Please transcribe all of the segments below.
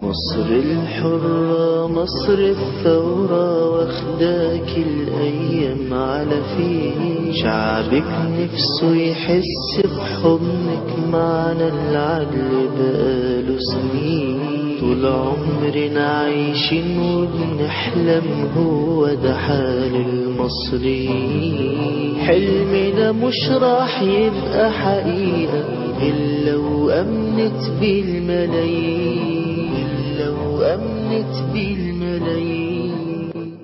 مصر الحرة مصر الثورة واخداك الأيام على فيه، شعبك نفسه يحس بحضنك، معنا العدل بقاله سنين، طول عمرنا عايشين وبنحلم، هو ده حال المصريين. حلمنا مش راح يبقى حقيقة إلا وأمنت بالملايين، إلا وأمنت بالملايين.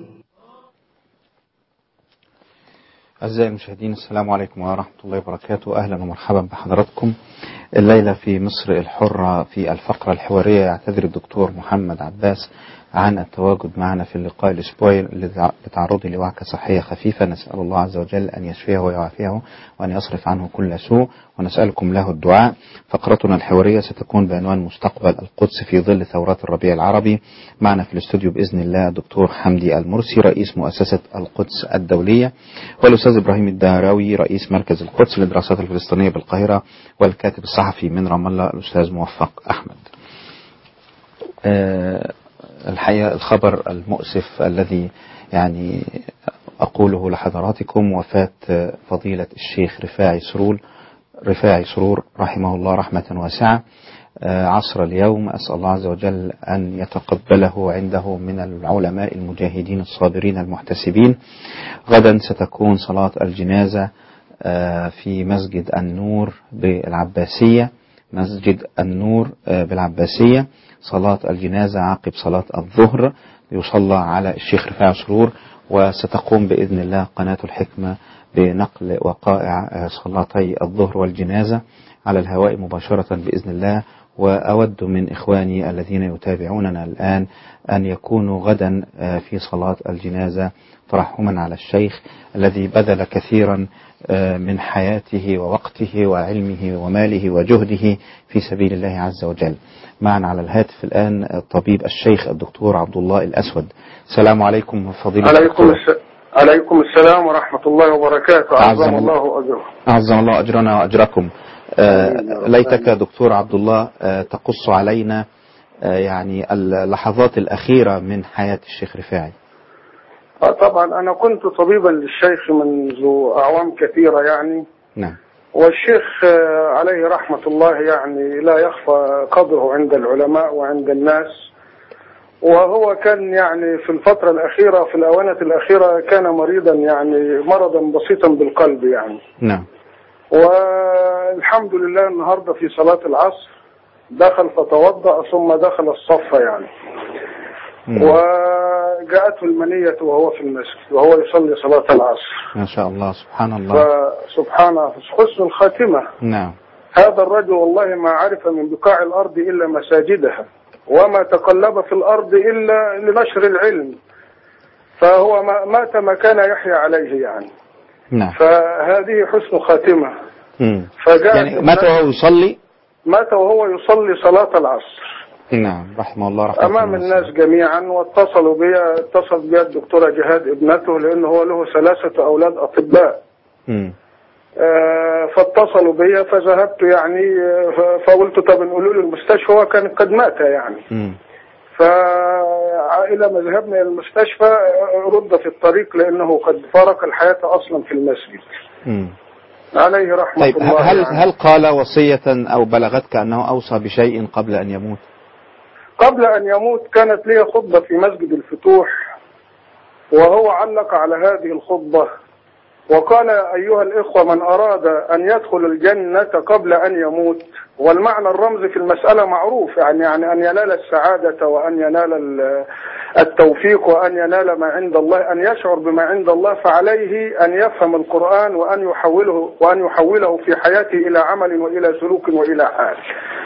أعزائي المشاهدين، السلام عليكم ورحمة الله وبركاته. أهلا ومرحبا بحضراتكم. الليلة في مصر الحرة في الفقرة الحوارية يعتذر الدكتور محمد عباس عن التواجد معنا في اللقاء الأسبوعي لتعرضه لوعكة صحية خفيفة. نسأل الله عز وجل أن يشفيه ويعافيه وأن يصرف عنه كل سوء، ونسألكم له الدعاء. فقرتنا الحوارية ستكون بعنوان مستقبل القدس في ظل ثورات الربيع العربي. معنا في الاستوديو بإذن الله دكتور حمدي المرسي رئيس مؤسسة القدس الدولية، والأستاذ إبراهيم الدهراوي رئيس مركز القدس للدراسات الفلسطينية بالقاهرة، والكاتب الصحفي من رام الله الأستاذ موفق أحمد. الحقيقة الخبر المؤسف الذي يعني أقوله لحضراتكم وفاة فضيلة الشيخ رفاعي سرور رحمه الله رحمة واسعة عصر اليوم. أسأل الله عز وجل أن يتقبله عنده من العلماء المجاهدين الصابرين المحتسبين. غدا ستكون صلاة الجنازة في مسجد النور بالعباسية، صلاة الجنازة عقب صلاة الظهر يصلى على الشيخ رفاعي سرور، وستقوم بإذن الله قناة الحكمة بنقل وقائع صلاتي الظهر والجنازة على الهواء مباشرة بإذن الله. وأود من إخواني الذين يتابعوننا الآن أن يكونوا غدا في صلاة الجنازة ترحما على الشيخ الذي بذل كثيرا من حياته ووقته وعلمه وماله وجهده في سبيل الله عز وجل. معنا على الهاتف الآن الطبيب الشيخ الدكتور عبد الله الأسود. السلام عليكم فضيلة الدكتور. عليكم السلام ورحمة الله وبركاته. أعظم الله أجركم. أعظم الله أجرنا وأجركم. ليتك دكتور عبد الله تقص علينا يعني اللحظات الأخيرة من حياة الشيخ رفاعي. طبعا أنا كنت طبيبا للشيخ منذ أعوام كثيرة يعني. نعم. والشيخ عليه رحمة الله يعني لا يخفى قدره عند العلماء وعند الناس، وهو كان يعني في الفترة الأخيرة في الآونة الأخيرة كان مريضا يعني مرضا بسيطا بالقلب يعني. نعم. والحمد لله النهاردة في صلاة العصر دخل فتوضأ ثم دخل الصف يعني. وجاءته المنية وهو في المسجد وهو يصلي صلاة العصر. ما شاء الله، سبحان الله. فسبحانه حسن الخاتمة. نعم. هذا الرجل والله ما عرف من بقاع الأرض إلا مساجدها، وما تقلب في الأرض إلا لنشر العلم، فهو مات ما كان يحيى عليه يعني. نعم. فهذه حسن خاتمة. يعني مات وهو يصلي صلاة العصر. نعم، رحمه الله رحمه أمام الناس جميعا. واتصل بي الدكتورة جهاد ابنته، لأنه هو له 3 أولاد أطباء. فاتصلوا بي فذهبت يعني، فقلت طب نقولوا له المستشفى، وكان قد مات يعني. فإلى ما ذهبنا إلى المستشفى رد في الطريق لأنه قد فارق الحياة أصلا في المسجد. عليه رحمة الله. هل قال وصية أو بلغتك أنه أوصى بشيء قبل أن يموت؟ قبل أن يموت كانت لي خطبة في مسجد الفتوح، وهو علق على هذه الخطبة وقال: أيها الإخوة، من أراد أن يدخل الجنة قبل أن يموت، والمعنى الرمزي في المسألة معروف يعني أن ينال السعادة وأن ينال التوفيق وأن ينال ما عند الله، أن يشعر بما عند الله، فعليه أن يفهم القرآن وأن يحوله في حياته إلى عمل وإلى سلوك وإلى حال.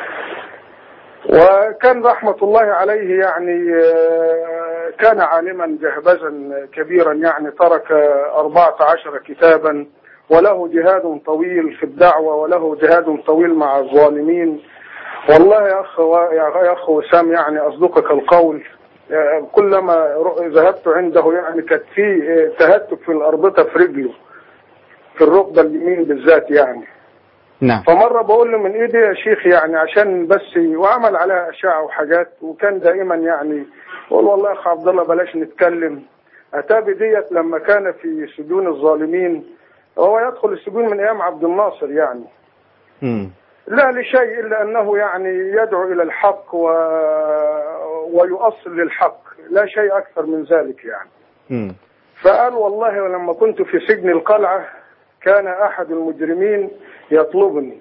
وكان رحمة الله عليه يعني كان عالما جهبذا كبيرا يعني، ترك 14 كتابا، وله جهاد طويل في الدعوة، وله جهاد طويل مع الظالمين. والله يا أخ وسام يعني أصدقك القول، كلما ذهبت عنده يعني كانت في تهتك في الأربطة في رجله، في الركبة اليمين بالذات يعني. نعم. فمرة بقول له من ايدي يا شيخ يعني عشان بس، وعمل عليها اشعة وحاجات، وكان دائما يعني يقول والله يا اخ عبد الله بلاش نتكلم. اتابي ديت لما كان في سجون الظالمين، هو يدخل السجون من ايام عبد الناصر يعني. لا لشيء الا انه يعني يدعو الى الحق ويؤصل للحق، لا شيء اكثر من ذلك يعني. فقال والله لما كنت في سجن القلعة كان احد المجرمين يطلبني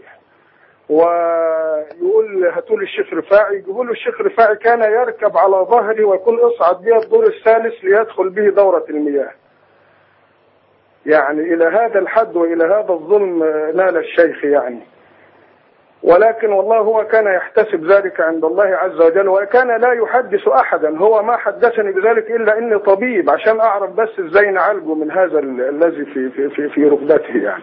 ويقول هاتوا لي الشيخ رفاعي. يقول له الشيخ رفاعي كان يركب على ظهري ويكون اصعد به الدور الثالث ليدخل به دورة المياه. يعني الى هذا الحد والى هذا الظلم نال الشيخ يعني. ولكن والله هو كان يحتسب ذلك عند الله عز وجل، وكان لا يحدث احدا. هو ما حدثني بذلك الا اني طبيب عشان اعرف بس ازاي نعالجه من هذا الذي في ركبته يعني.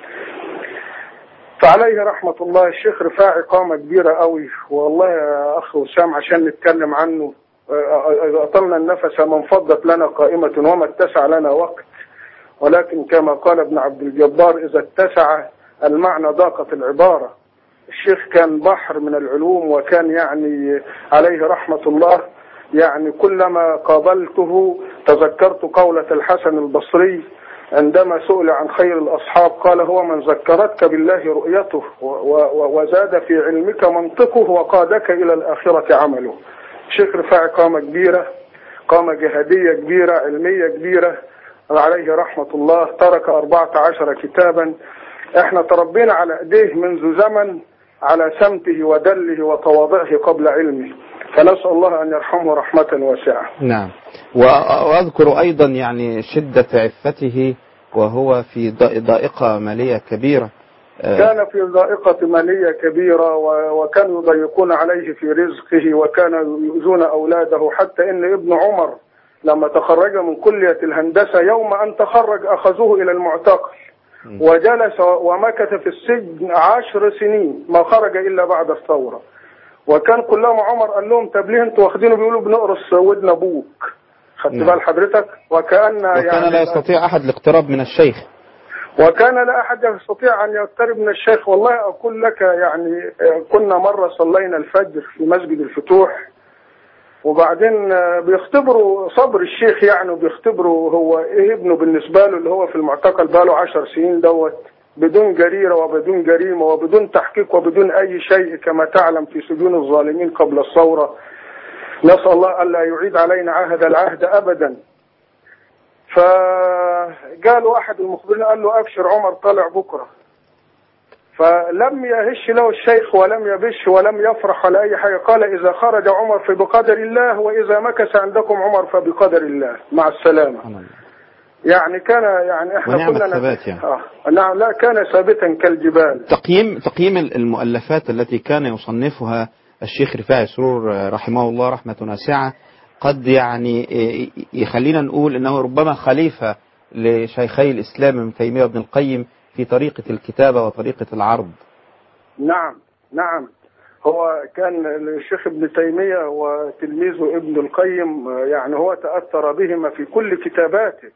فعليه رحمة الله الشيخ رفاعي قامة كبيرة قوي والله يا أخ وسام عشان نتكلم عنه. أطلنا النفس ما انفضت لنا قائمة وما اتسع لنا وقت، ولكن كما قال ابن عبد الجبار إذا اتسع المعنى ضاقت العبارة. الشيخ كان بحر من العلوم، وكان يعني عليه رحمة الله يعني كلما قابلته تذكرت قولة الحسن البصري عندما سئل عن خير الأصحاب قال هو من ذكرتك بالله رؤيته وزاد في علمك منطقه وقادك إلى الآخرة عمله. الشيخ رفاعي قامة كبيرة، قامة جهادية كبيرة، علمية كبيرة عليه رحمة الله. ترك 14 كتابا احنا تربينا على ايديه منذ زمن على سمته ودله وتواضعه قبل علمه، فنسأل الله أن يرحمه رحمة واسعة. نعم. وأذكر أيضا يعني شدة عفته وهو في ضائقة مالية كبيرة. كان في ضائقة مالية كبيرة، وكانوا يضيقون عليه في رزقه، وكانوا يؤذون أولاده، حتى إن ابن عمر لما تخرج من كلية الهندسة يوم أن تخرج أخذوه إلى المعتقل وجلس ومكث في السجن 10 سنين ما خرج إلا بعد الثورة. وكان كلهم عمر قال لهم طب ليه انتوا واخدينه بيقولوا بنقرص ودن ابوك، خدت بال حضرتك؟ وكان يعني لا يستطيع احد الاقتراب من الشيخ، وكان لا احد يستطيع ان يقترب من الشيخ. والله اقول لك يعني كنا مرة صلينا الفجر في مسجد الفتوح، وبعدين بيختبروا صبر الشيخ يعني، وبيختبروا هو ايه ابنه بالنسبة له اللي هو في المعتقل بقاله 10 سنين دوت بدون جريرة وبدون جريمة وبدون تحقيق وبدون أي شيء كما تعلم في سجون الظالمين قبل الثورة. نسأل الله ألا يعيد علينا العهد أبدا. فقالوا أحد المخبرين قال له أبشر عمر طالع بكرة، فلم يهش له الشيخ ولم يبش ولم يفرح ولا أي حاجة. قال إذا خرج عمر فبقدر الله، وإذا مكث عندكم عمر فبقدر الله، مع السلامة. يعني كان يعني احنا كنا يعني. نعم لا كان ثابتا كالجبال. تقييم المؤلفات التي كان يصنفها الشيخ رفاعي سرور رحمه الله رحمة واسعة قد يعني يخلينا نقول انه ربما خليفة لشيخي الاسلام ابن تيمية وابن القيم في طريقة الكتابة وطريقة العرض. نعم هو كان الشيخ ابن تيمية وتلميذه ابن القيم يعني هو تأثر بهما في كل كتاباته،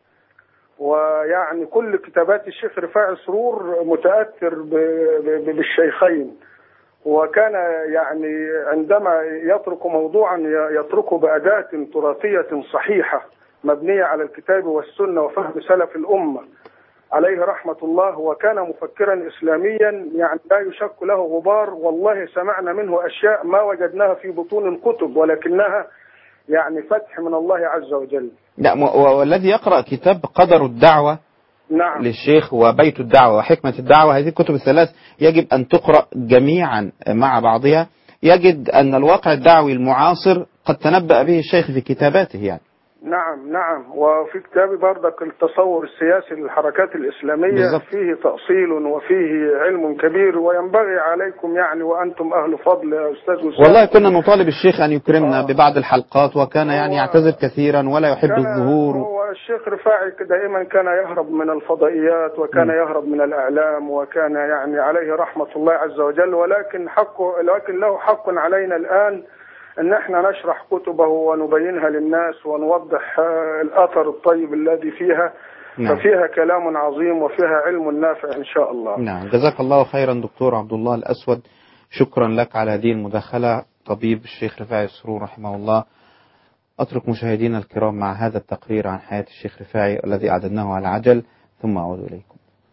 ويعني كل كتابات الشيخ رفاعي سرور متأثر بالشيخين. وكان يعني عندما يترك موضوعا يتركه بأداة تراثية صحيحة مبنية على الكتاب والسنة وفهم سلف الأمة عليه رحمة الله. وكان مفكرا إسلاميا يعني لا يشك له غبار. والله سمعنا منه أشياء ما وجدناها في بطون الكتب، ولكنها يعني فتح من الله عز وجل. لا والذي يقرأ كتاب قدر الدعوة نعم للشيخ وبيت الدعوة وحكمة الدعوة، هذه الكتب الثلاث يجب أن تقرأ جميعا مع بعضها، يجد أن الواقع الدعوي المعاصر قد تنبأ به الشيخ في كتاباته يعني. نعم وفي كتابي برضك التصور السياسي للحركات الإسلامية بالزبط. فيه تأصيل وفيه علم كبير، وينبغي عليكم يعني وأنتم أهل فضل يا أستاذ وسام. والله كنا نطالب الشيخ أن يكرمنا ببعض الحلقات، وكان يعني يعتذر كثيرا ولا يحب الظهور. هو الشيخ رفاعي دائما كان يهرب من الفضائيات وكان يهرب من الإعلام، وكان يعني عليه رحمة الله عز وجل. ولكن له حق علينا الآن ان احنا نشرح كتبه ونبينها للناس ونوضح الاثر الطيب الذي فيها، نعم. ففيها كلام عظيم وفيها علم نافع إن شاء الله. نعم، جزاك الله خيرا دكتور عبد الله الأسود، شكرا لك على هذه المداخلة. طبيب الشيخ رفاعي سرور رحمه الله. أترك مشاهدينا الكرام مع هذا التقرير عن حياة الشيخ رفاعي الذي أعددناه على عجل، ثم أعود إليكم.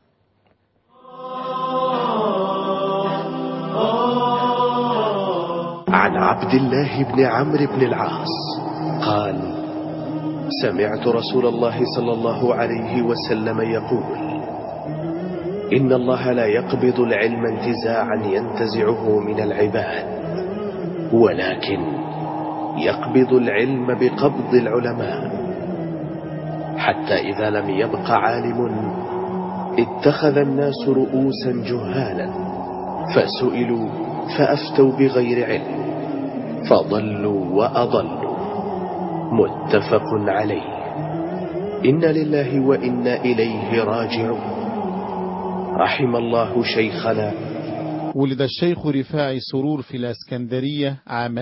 عن عبد الله بن عمرو بن العاص قال: سمعت رسول الله صلى الله عليه وسلم يقول: إن الله لا يقبض العلم انتزاعا ينتزعه من العباد، ولكن يقبض العلم بقبض العلماء، حتى إذا لم يبق عالم اتخذ الناس رؤوسا جهالا فسئلوا فأفتوا بغير علم فضلوا وأضلوا. متفق عليه. إن لله وإنا إليه راجعون. رحم الله شيخنا. ولد الشيخ رفاعي سرور في الإسكندرية عام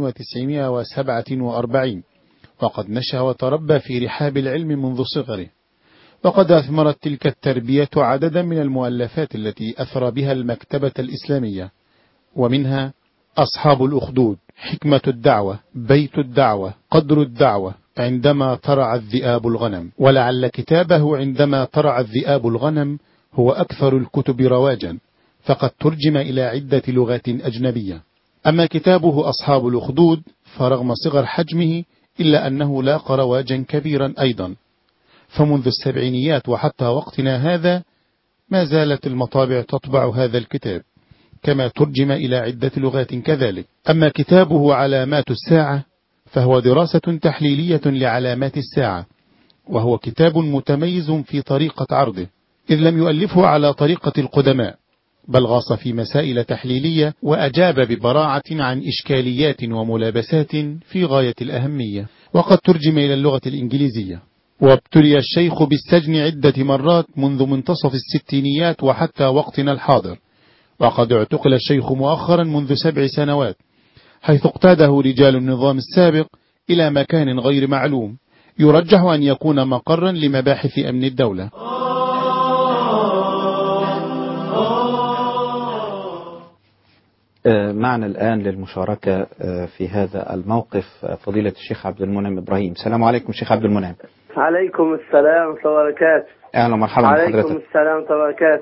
1947، وقد نشأ وتربى في رحاب العلم منذ صغره، وقد أثمرت تلك التربية عددا من المؤلفات التي أثرى بها المكتبة الإسلامية، ومنها أصحاب الأخدود، حكمة الدعوة، بيت الدعوة، قدر الدعوة، عندما ترعى الذئاب الغنم. ولعل كتابه عندما ترعى الذئاب الغنم هو أكثر الكتب رواجا، فقد ترجم إلى عدة لغات أجنبية. أما كتابه أصحاب الأخدود فرغم صغر حجمه إلا أنه لاقى رواجا كبيرا أيضا، فمنذ السبعينيات وحتى وقتنا هذا ما زالت المطابع تطبع هذا الكتاب، كما ترجم إلى عدة لغات كذلك. أما كتابه علامات الساعة فهو دراسة تحليلية لعلامات الساعة، وهو كتاب متميز في طريقة عرضه، إذ لم يؤلفه على طريقة القدماء، بل غاص في مسائل تحليلية وأجاب ببراعة عن إشكاليات وملابسات في غاية الأهمية. وقد ترجم إلى اللغة الإنجليزية. وابتلي الشيخ بالسجن عدة مرات منذ منتصف الستينيات وحتى وقتنا الحاضر، وقد اعتقل الشيخ مؤخرا منذ 7 سنوات، حيث اقتاده رجال النظام السابق إلى مكان غير معلوم، يرجح أن يكون مقرا لمباحث أمن الدولة. معنا الآن للمشاركة في هذا الموقف فضيلة الشيخ عبد المنعم إبراهيم. السلام عليكم شيخ عبد المنعم. عليكم السلام ورحمة الله وبركاته. أهلا ومرحبا بحضرتك. عليكم السلام ورحمة الله وبركاته.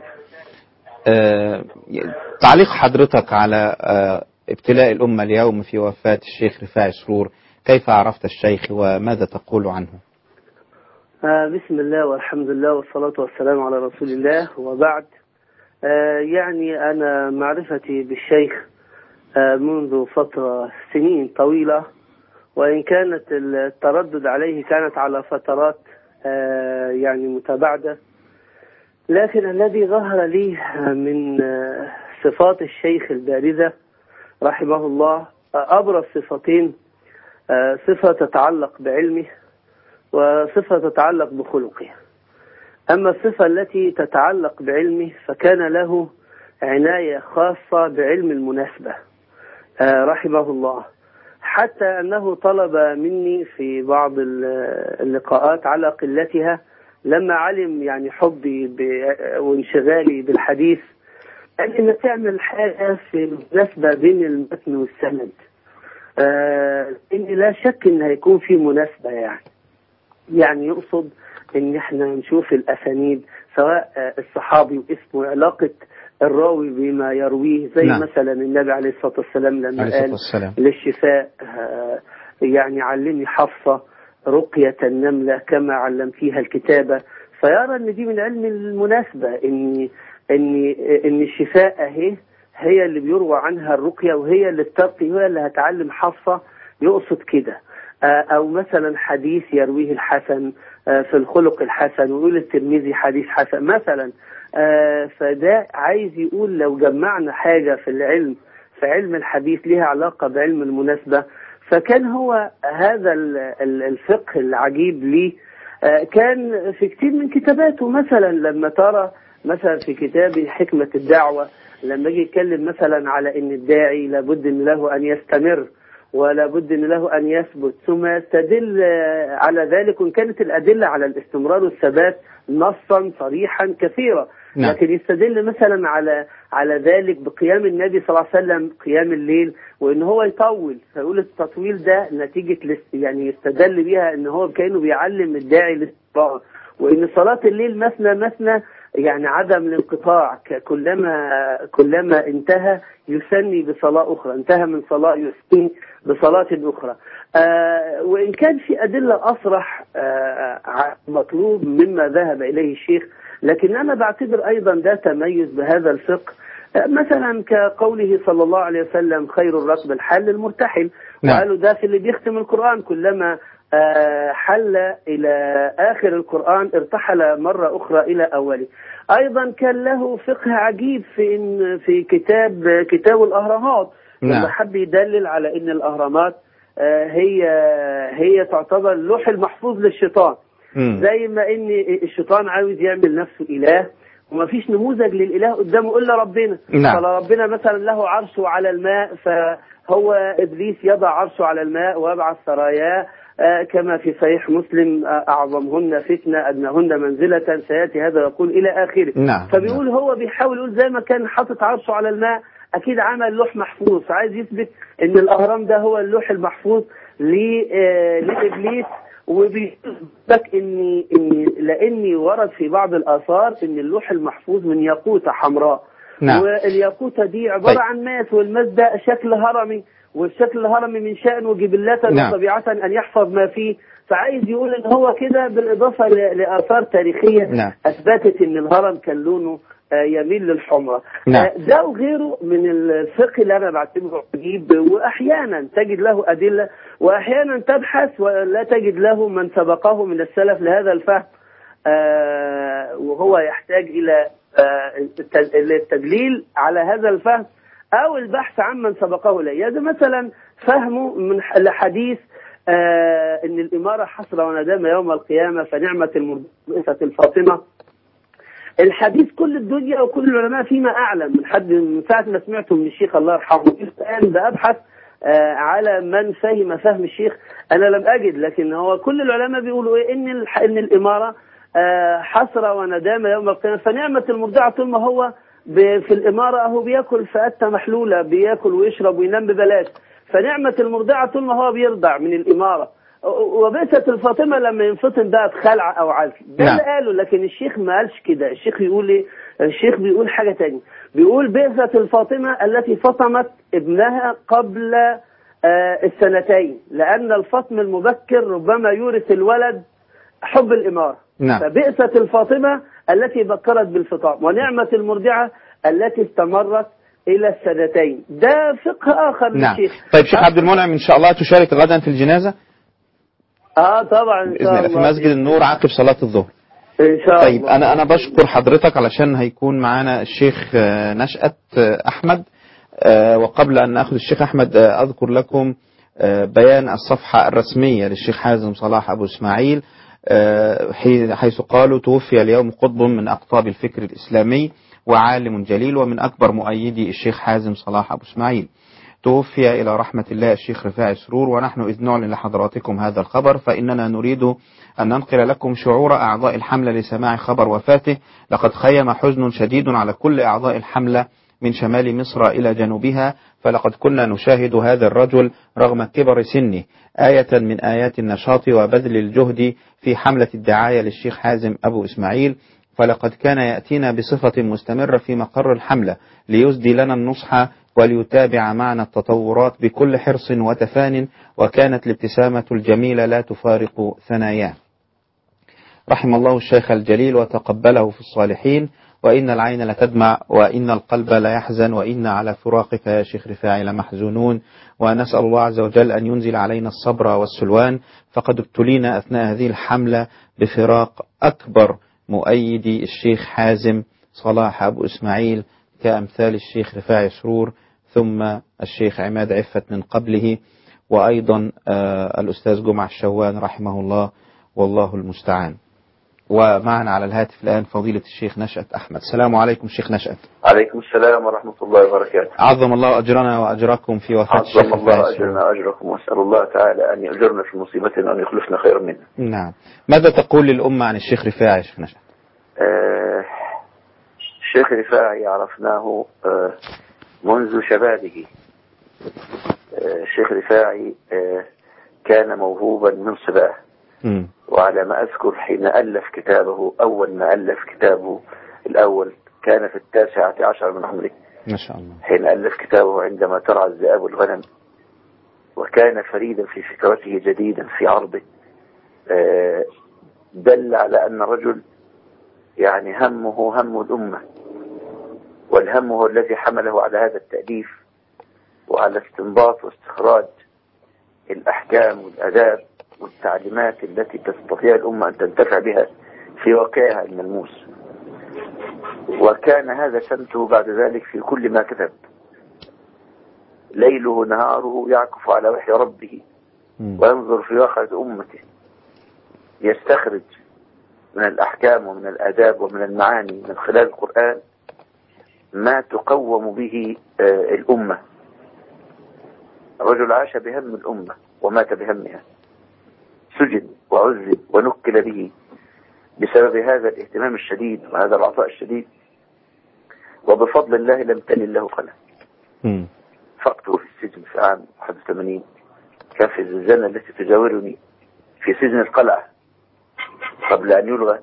تعليق حضرتك على ابتلاء الأمة اليوم في وفاة الشيخ رفاعي سرور، كيف عرفت الشيخ وماذا تقول عنه؟ بسم الله والحمد لله والصلاة والسلام على رسول الله، وبعد. يعني أنا معرفتي بالشيخ منذ فترة سنين طويلة، وإن كانت التردد عليه كانت على فترات يعني متباعدة، لكن الذي ظهر لي من صفات الشيخ البارزة رحمه الله أبرز صفتين: صفة تتعلق بعلمه وصفة تتعلق بخلقه. أما الصفة التي تتعلق بعلمه فكان له عناية خاصة بعلم المناسبة رحمه الله، حتى أنه طلب مني في بعض اللقاءات على قلتها لما علم يعني حبي وانشغالي بالحديث أن تعمل حاجة في مناسبة بين المتن والسند، إن لا شك إن هيكون في مناسبة، يعني يقصد إن إحنا نشوف الأسانيد سواء الصحابي واسمه علاقة الراوي بما يرويه، زي نعم. مثلا النبي عليه الصلاة والسلام لما قال للشفاء يعني علمني حفصة رقية النملة كما علمتيها الكتابة، فيرى ان دي من علم المناسبة، ان الشفاء هي اللي بيروى عنها الرقية، وهي اللي بترقي، وهي اللي هتعلم حفصة، يقصد كده. او مثلا حديث يرويه الحسن في الخلق الحسن، ويقول الترمذي حديث حسن مثلا. فده عايز يقول لو جمعنا حاجة في العلم، في علم الحديث لها علاقة بعلم المناسبة، فكان هو هذا الفقه العجيب لي كان في كتير من كتاباته. مثلا لما ترى مثلا في كتاب حكمة الدعوة، لما يجي يتكلم مثلا على ان الداعي لابد له ان يستمر، ولا بد إن له أن يثبت، ثم يستدل على ذلك، وإن كانت الأدلة على الاستمرار والثبات نصا صريحا كثيرا. نعم. لكن يستدل مثلا على ذلك بقيام النبي صلى الله عليه وسلم قيام الليل، وإن هو يطول، فيقول التطويل ده نتيجة يعني يستدل بها إن هو كأنه بيعلم الداعي للاستمرار، وإن صلاة الليل مثنى مثنى، يعني عدم الانقطاع، كلما انتهى يثني بصلاة أخرى، انتهى من صلاة يثني بصلاة أخرى. وإن كان في أدلة أصرح مطلوب مما ذهب إليه الشيخ، لكن أنا بعتبر أيضا ده تميز بهذا الفقه، مثلا كقوله صلى الله عليه وسلم خير الركب الحل المرتحل. نعم. وقالوا ده في اللي بيختم القرآن، كلما حل إلى آخر القرآن ارتحل مرة أخرى إلى أوله. أيضا كان له فقه عجيب في كتاب الأهرامات، لما حب يدلل على أن الأهرامات هي تعتبر اللوح المحفوظ للشيطان. زي ما ان الشيطان عاوز يعمل نفسه اله، وما فيش نموذج للاله قدامه الا ربنا. نعم. فربنا مثلا له عرشه على الماء، فهو ابليس يضع عرشه على الماء ويبعث سراياه، كما في صحيح مسلم اعظمهن فتنه ادناهن منزله سياتي هذا يقول الى اخره. نعم. فبيقول هو بيحاول يقول زي ما كان حاطط عرشه على الماء اكيد عمل لوح محفوظ، عايز يثبت ان الاهرام ده هو اللوح المحفوظ لابليس. وبيثبت ان لاني ورد في بعض الاثار ان اللوح المحفوظ من ياقوته حمراء. نعم. والياقوته دي عباره عن ماس، والماس ده شكل هرمي، والشكل الهرمي من شأنه جبلة وطبيعة ان يحفظ ما فيه. فعايز يقول ان هو كده بالاضافه لاثار تاريخيه اثبتت ان الهرم كان لونه يميل للحمرة. ده وغيره من الفقه اللي أنا بعتبره عجيب، وأحيانا تجد له أدلة وأحيانا تبحث ولا تجد له من سبقه من السلف لهذا الفهم، وهو يحتاج إلى التدليل على هذا الفهم أو البحث عن من سبقه له. يعني مثلا فهمه من الحديث إن الإمارة حسرة وندامة يوم القيامة فنعمة المرضعة الفاطمة. الحديث كل الدنيا وكل العلماء فيما أعلم من ساعة ما سمعته من الشيخ الله يرحمه الآن بأبحث على من فهم الشيخ. أنا لم أجد، لكن هو كل العلماء بيقولوا إيه إن الإمارة حسرة وندامة يوم القيامة فنعمة المرضعة. طول ما هو في الإمارة أهو بيأكل فأتة محلولة، بيأكل ويشرب وينام ببلاش، فنعمة المرضعة طول ما هو بيرضع من الإمارة. وبئسة الفاطمة لما ينفطن بقى بخلع أو عزل، ده اللي قاله. لكن الشيخ ما قالش كده. الشيخ يقول إيه؟ الشيخ بيقول حاجة تانية، بيقول بئسة الفاطمة التي فطمت ابنها قبل السنتين، لأن الفطم المبكر ربما يورث الولد حب الإمارة. فبئسة الفاطمة التي بكرت بالفطام، ونعمة المرضعة التي استمرت إلى السنتين. ده فقه آخر للشيخ. طيب شيخ عبد المنعم، إن شاء الله تشارك غدا في الجنازة؟ طبعا إن شاء الله في مسجد النور عقب صلاة الظهر إن شاء طيب الله. أنا بشكر حضرتك علشان هيكون معنا الشيخ نشأت أحمد. وقبل أن أخذ الشيخ أحمد أذكر لكم بيان الصفحة الرسمية للشيخ حازم صلاح أبو إسماعيل، حيث قالوا توفي اليوم قطب من أقطاب الفكر الإسلامي وعالم جليل ومن أكبر مؤيدي الشيخ حازم صلاح أبو إسماعيل. توفي إلى رحمة الله الشيخ رفاعي سرور، ونحن إذ نعلن لحضراتكم هذا الخبر فإننا نريد أن ننقل لكم شعور أعضاء الحملة لسماع خبر وفاته. لقد خيم حزن شديد على كل أعضاء الحملة من شمال مصر إلى جنوبها، فلقد كنا نشاهد هذا الرجل رغم كبر سنه آية من آيات النشاط وبذل الجهد في حملة الدعاية للشيخ حازم أبو إسماعيل. فلقد كان يأتينا بصفة مستمرة في مقر الحملة ليسدي لنا النصح وليتابع معنا التطورات بكل حرص وتفان، وكانت الابتسامة الجميلة لا تفارق ثناياه. رحم الله الشيخ الجليل وتقبله في الصالحين، وإن العين لتدمع وإن القلب لا يحزن وإن على فراقك يا شيخ رفاعي لمحزونون، ونسأل الله عز وجل أن ينزل علينا الصبر والسلوان، فقد ابتلينا أثناء هذه الحملة بفراق أكبر مؤيدي الشيخ حازم صلاح أبو إسماعيل كأمثال الشيخ رفاعي سرور، ثم الشيخ عماد عفت من قبله، وأيضا الأستاذ جمع الشوان رحمه الله، والله المستعان. ومعنا على الهاتف الآن فضيلة الشيخ نشأت أحمد. السلام عليكم الشيخ نشأت. عليكم السلام ورحمة الله وبركاته. عظم الله أجرنا وأجركم في وفاة الشيخ عظم الله أجرنا وأجركم، وأسأل الله تعالى أن يأجرنا في مصيبتنا وأن يخلفنا خيرا منها. نعم. ماذا تقول للأمة عن الشيخ رفاعي يا شيخ نشأت؟ الشيخ رفاعي عرفناه منذ شبابه. الشيخ رفاعي كان موهوبا من صباه، وعلى ما أذكر حين ألف كتابه، أول ما ألف كتابه الأول كان في 19 من عمره ما شاء الله، حين ألف كتابه عندما ترعى الذئاب الغنم، وكان فريدا في فكرته، جديدا في عرضه. دل على أن الرجل يعني همه هم الأمة، والهم هو الذي حمله على هذا التأليف وعلى استنباط واستخراج الأحكام والآداب والتعليمات التي تستطيع الأمة أن تنتفع بها في واقعها الملموس. وكان هذا سمته بعد ذلك في كل ما كتب، ليله نهاره يعكف على وحي ربه وينظر في واقع أمته، يستخرج من الأحكام ومن الآداب ومن المعاني من خلال القرآن ما تقوم به الأمة. الرجل عاش بهم الأمة ومات بهمها، سجن وعذب ونكل به بسبب هذا الاهتمام الشديد وهذا العطاء الشديد، وبفضل الله لم تلل له قناة. فقته في السجن في عام 81 كان في الزنزانة التي تجاورني في سجن القلعة قبل أن يلغى،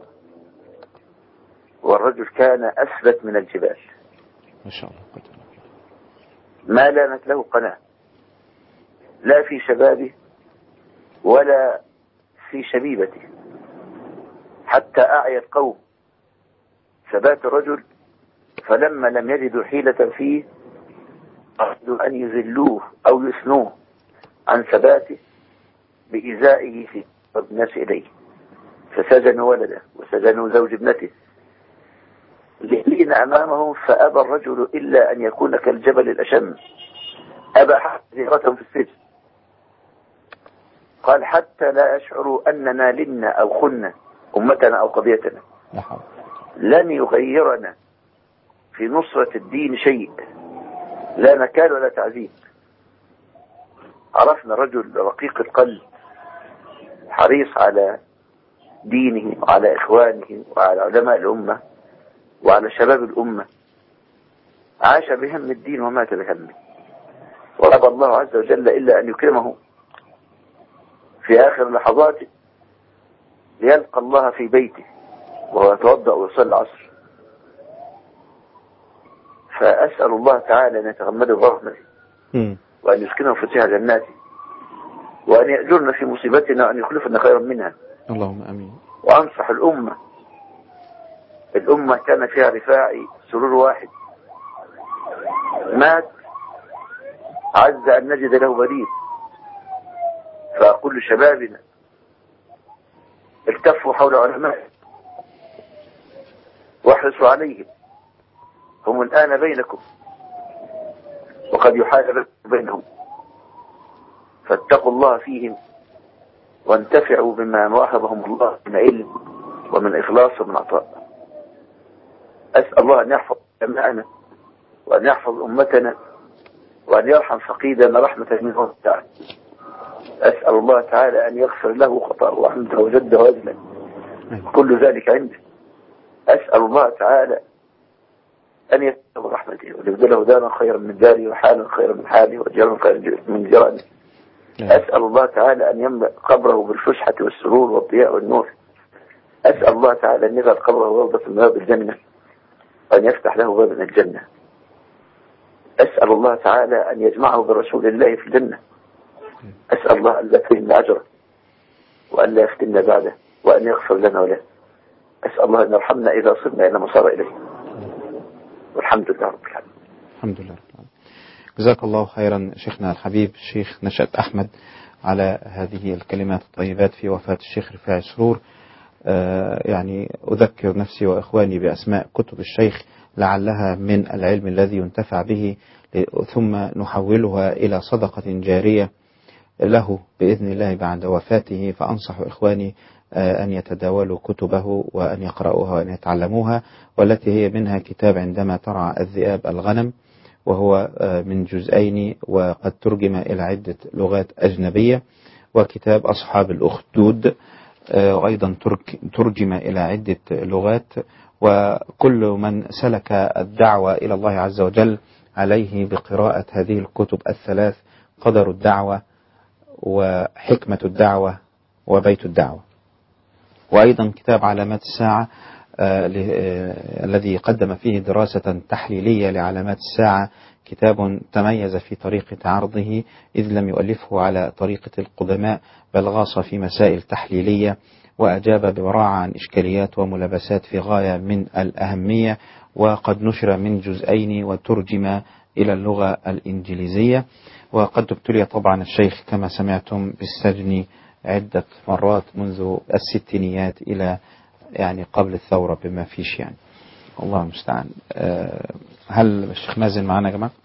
والرجل كان أثبت من الجبال ما شاء الله، ما لانت له قناة لا في شبابه ولا في شبيبته، حتى أعيا القوم ثبات الرجل، فلما لم يجدوا حيلة فيه أرادوا أن يذلوه أو يثنوه عن ثباته بإزائه في الناس إليه، فسجنوا ولده وسجنوا زوج ابنته لين أمامهم، فأبى الرجل إلا أن يكون كالجبل الأشم، أبى حتى زيارتهم في السجن. قال حتى لا يشعروا أننا لنا أو خنا أمتنا أو قضيتنا، لن يغيرنا في نصرة الدين شيء، لا نكال ولا تعذيب. عرفنا رجل رقيق القلب حريص على دينه وعلى إخوانه وعلى علماء الأمة وعلى شباب الأمة، عاش بهم الدين ومات بهمه، وأبى الله عز وجل إلا أن يكرمه في آخر لحظاته ليلقى الله في بيته وهو يتوضأ ويصلي العصر. فأسأل الله تعالى أن يتغمده برحمته وأن يسكنه فسيح جناته وأن يأجرنا في مصيبتنا وأن يخلفنا خيرا منها، اللهم أمين. وأنصح الأمة كان فيها رفاعي سرور واحد، مات عز أن نجد له بديل. فأقول لشبابنا التفوا حول علماء واحرصوا عليهم، هم الآن بينكم وقد يحال بينهم، فاتقوا الله فيهم وانتفعوا بما وهبهم الله من علم ومن إخلاص ومن عطاء. أسأل الله أن يحفظ علماءنا وأن يحفظ أمتنا وأن يرحم فقيدنا رحمة منه تعالى. أسأل الله تعالى أن يغفر له خطأه وعمده وجده وأجله، كل ذلك عنده. أسأل الله تعالى أن يتقبل رحمته ويبدله دارا خيرا من داره وحالا خيرا من حاله وجيرا خيرا من جيرانه. أسأل الله تعالى أن يملأ قبره بالفسحة والسرور والضياء والنور. أسأل الله تعالى أن يجعل قبره روضة من رياض الجنة وأن يفتح له باب من الجنة. أسأل الله تعالى أن يجمعه برسول الله في الجنة. أسأل الله أن لا يفتنا أجره وأن لا يفتنا بعده وأن يغفر لنا وله. أسأل الله أن يرحمنا إذا صرنا إلى ما صار إليه، والحمد لله رب العالمين. الحمد لله رب العالمين. جزاك الله خيرا شيخنا الحبيب الشيخ نشأت أحمد على هذه الكلمات الطيبات في وفاة الشيخ رفاعي سرور. يعني أذكر نفسي وإخواني بأسماء كتب الشيخ لعلها من العلم الذي ينتفع به، ثم نحولها إلى صدقة جارية له بإذن الله بعد وفاته. فأنصح إخواني أن يتداولوا كتبه وأن يقرأوها وأن يتعلموها، والتي هي منها كتاب عندما ترعى الذئاب الغنم، وهو من جزئين وقد ترجم إلى عدة لغات أجنبية، وكتاب أصحاب الأخدود وأيضا ترجم إلى عدة لغات. وكل من سلك الدعوة إلى الله عز وجل عليه بقراءة هذه الكتب الثلاث: قدر الدعوة، وحكمة الدعوة، وبيت الدعوة. وأيضا كتاب علامات الساعة الذي قدم فيه دراسة تحليلية لعلامات الساعة، كتاب تميز في طريقة عرضه إذ لم يؤلفه على طريقة القدماء، بل غاص في مسائل تحليلية وأجاب ببراعة عن إشكاليات وملابسات في غاية من الأهمية، وقد نشر من جزئين وترجم إلى اللغة الإنجليزية. وقد ابتلي طبعا الشيخ كما سمعتم بالسجن عدة مرات منذ الستينيات إلى يعني قبل الثورة بما فيش يعني، الله المستعان. هل الشيخ مازن معنا يا جماعة؟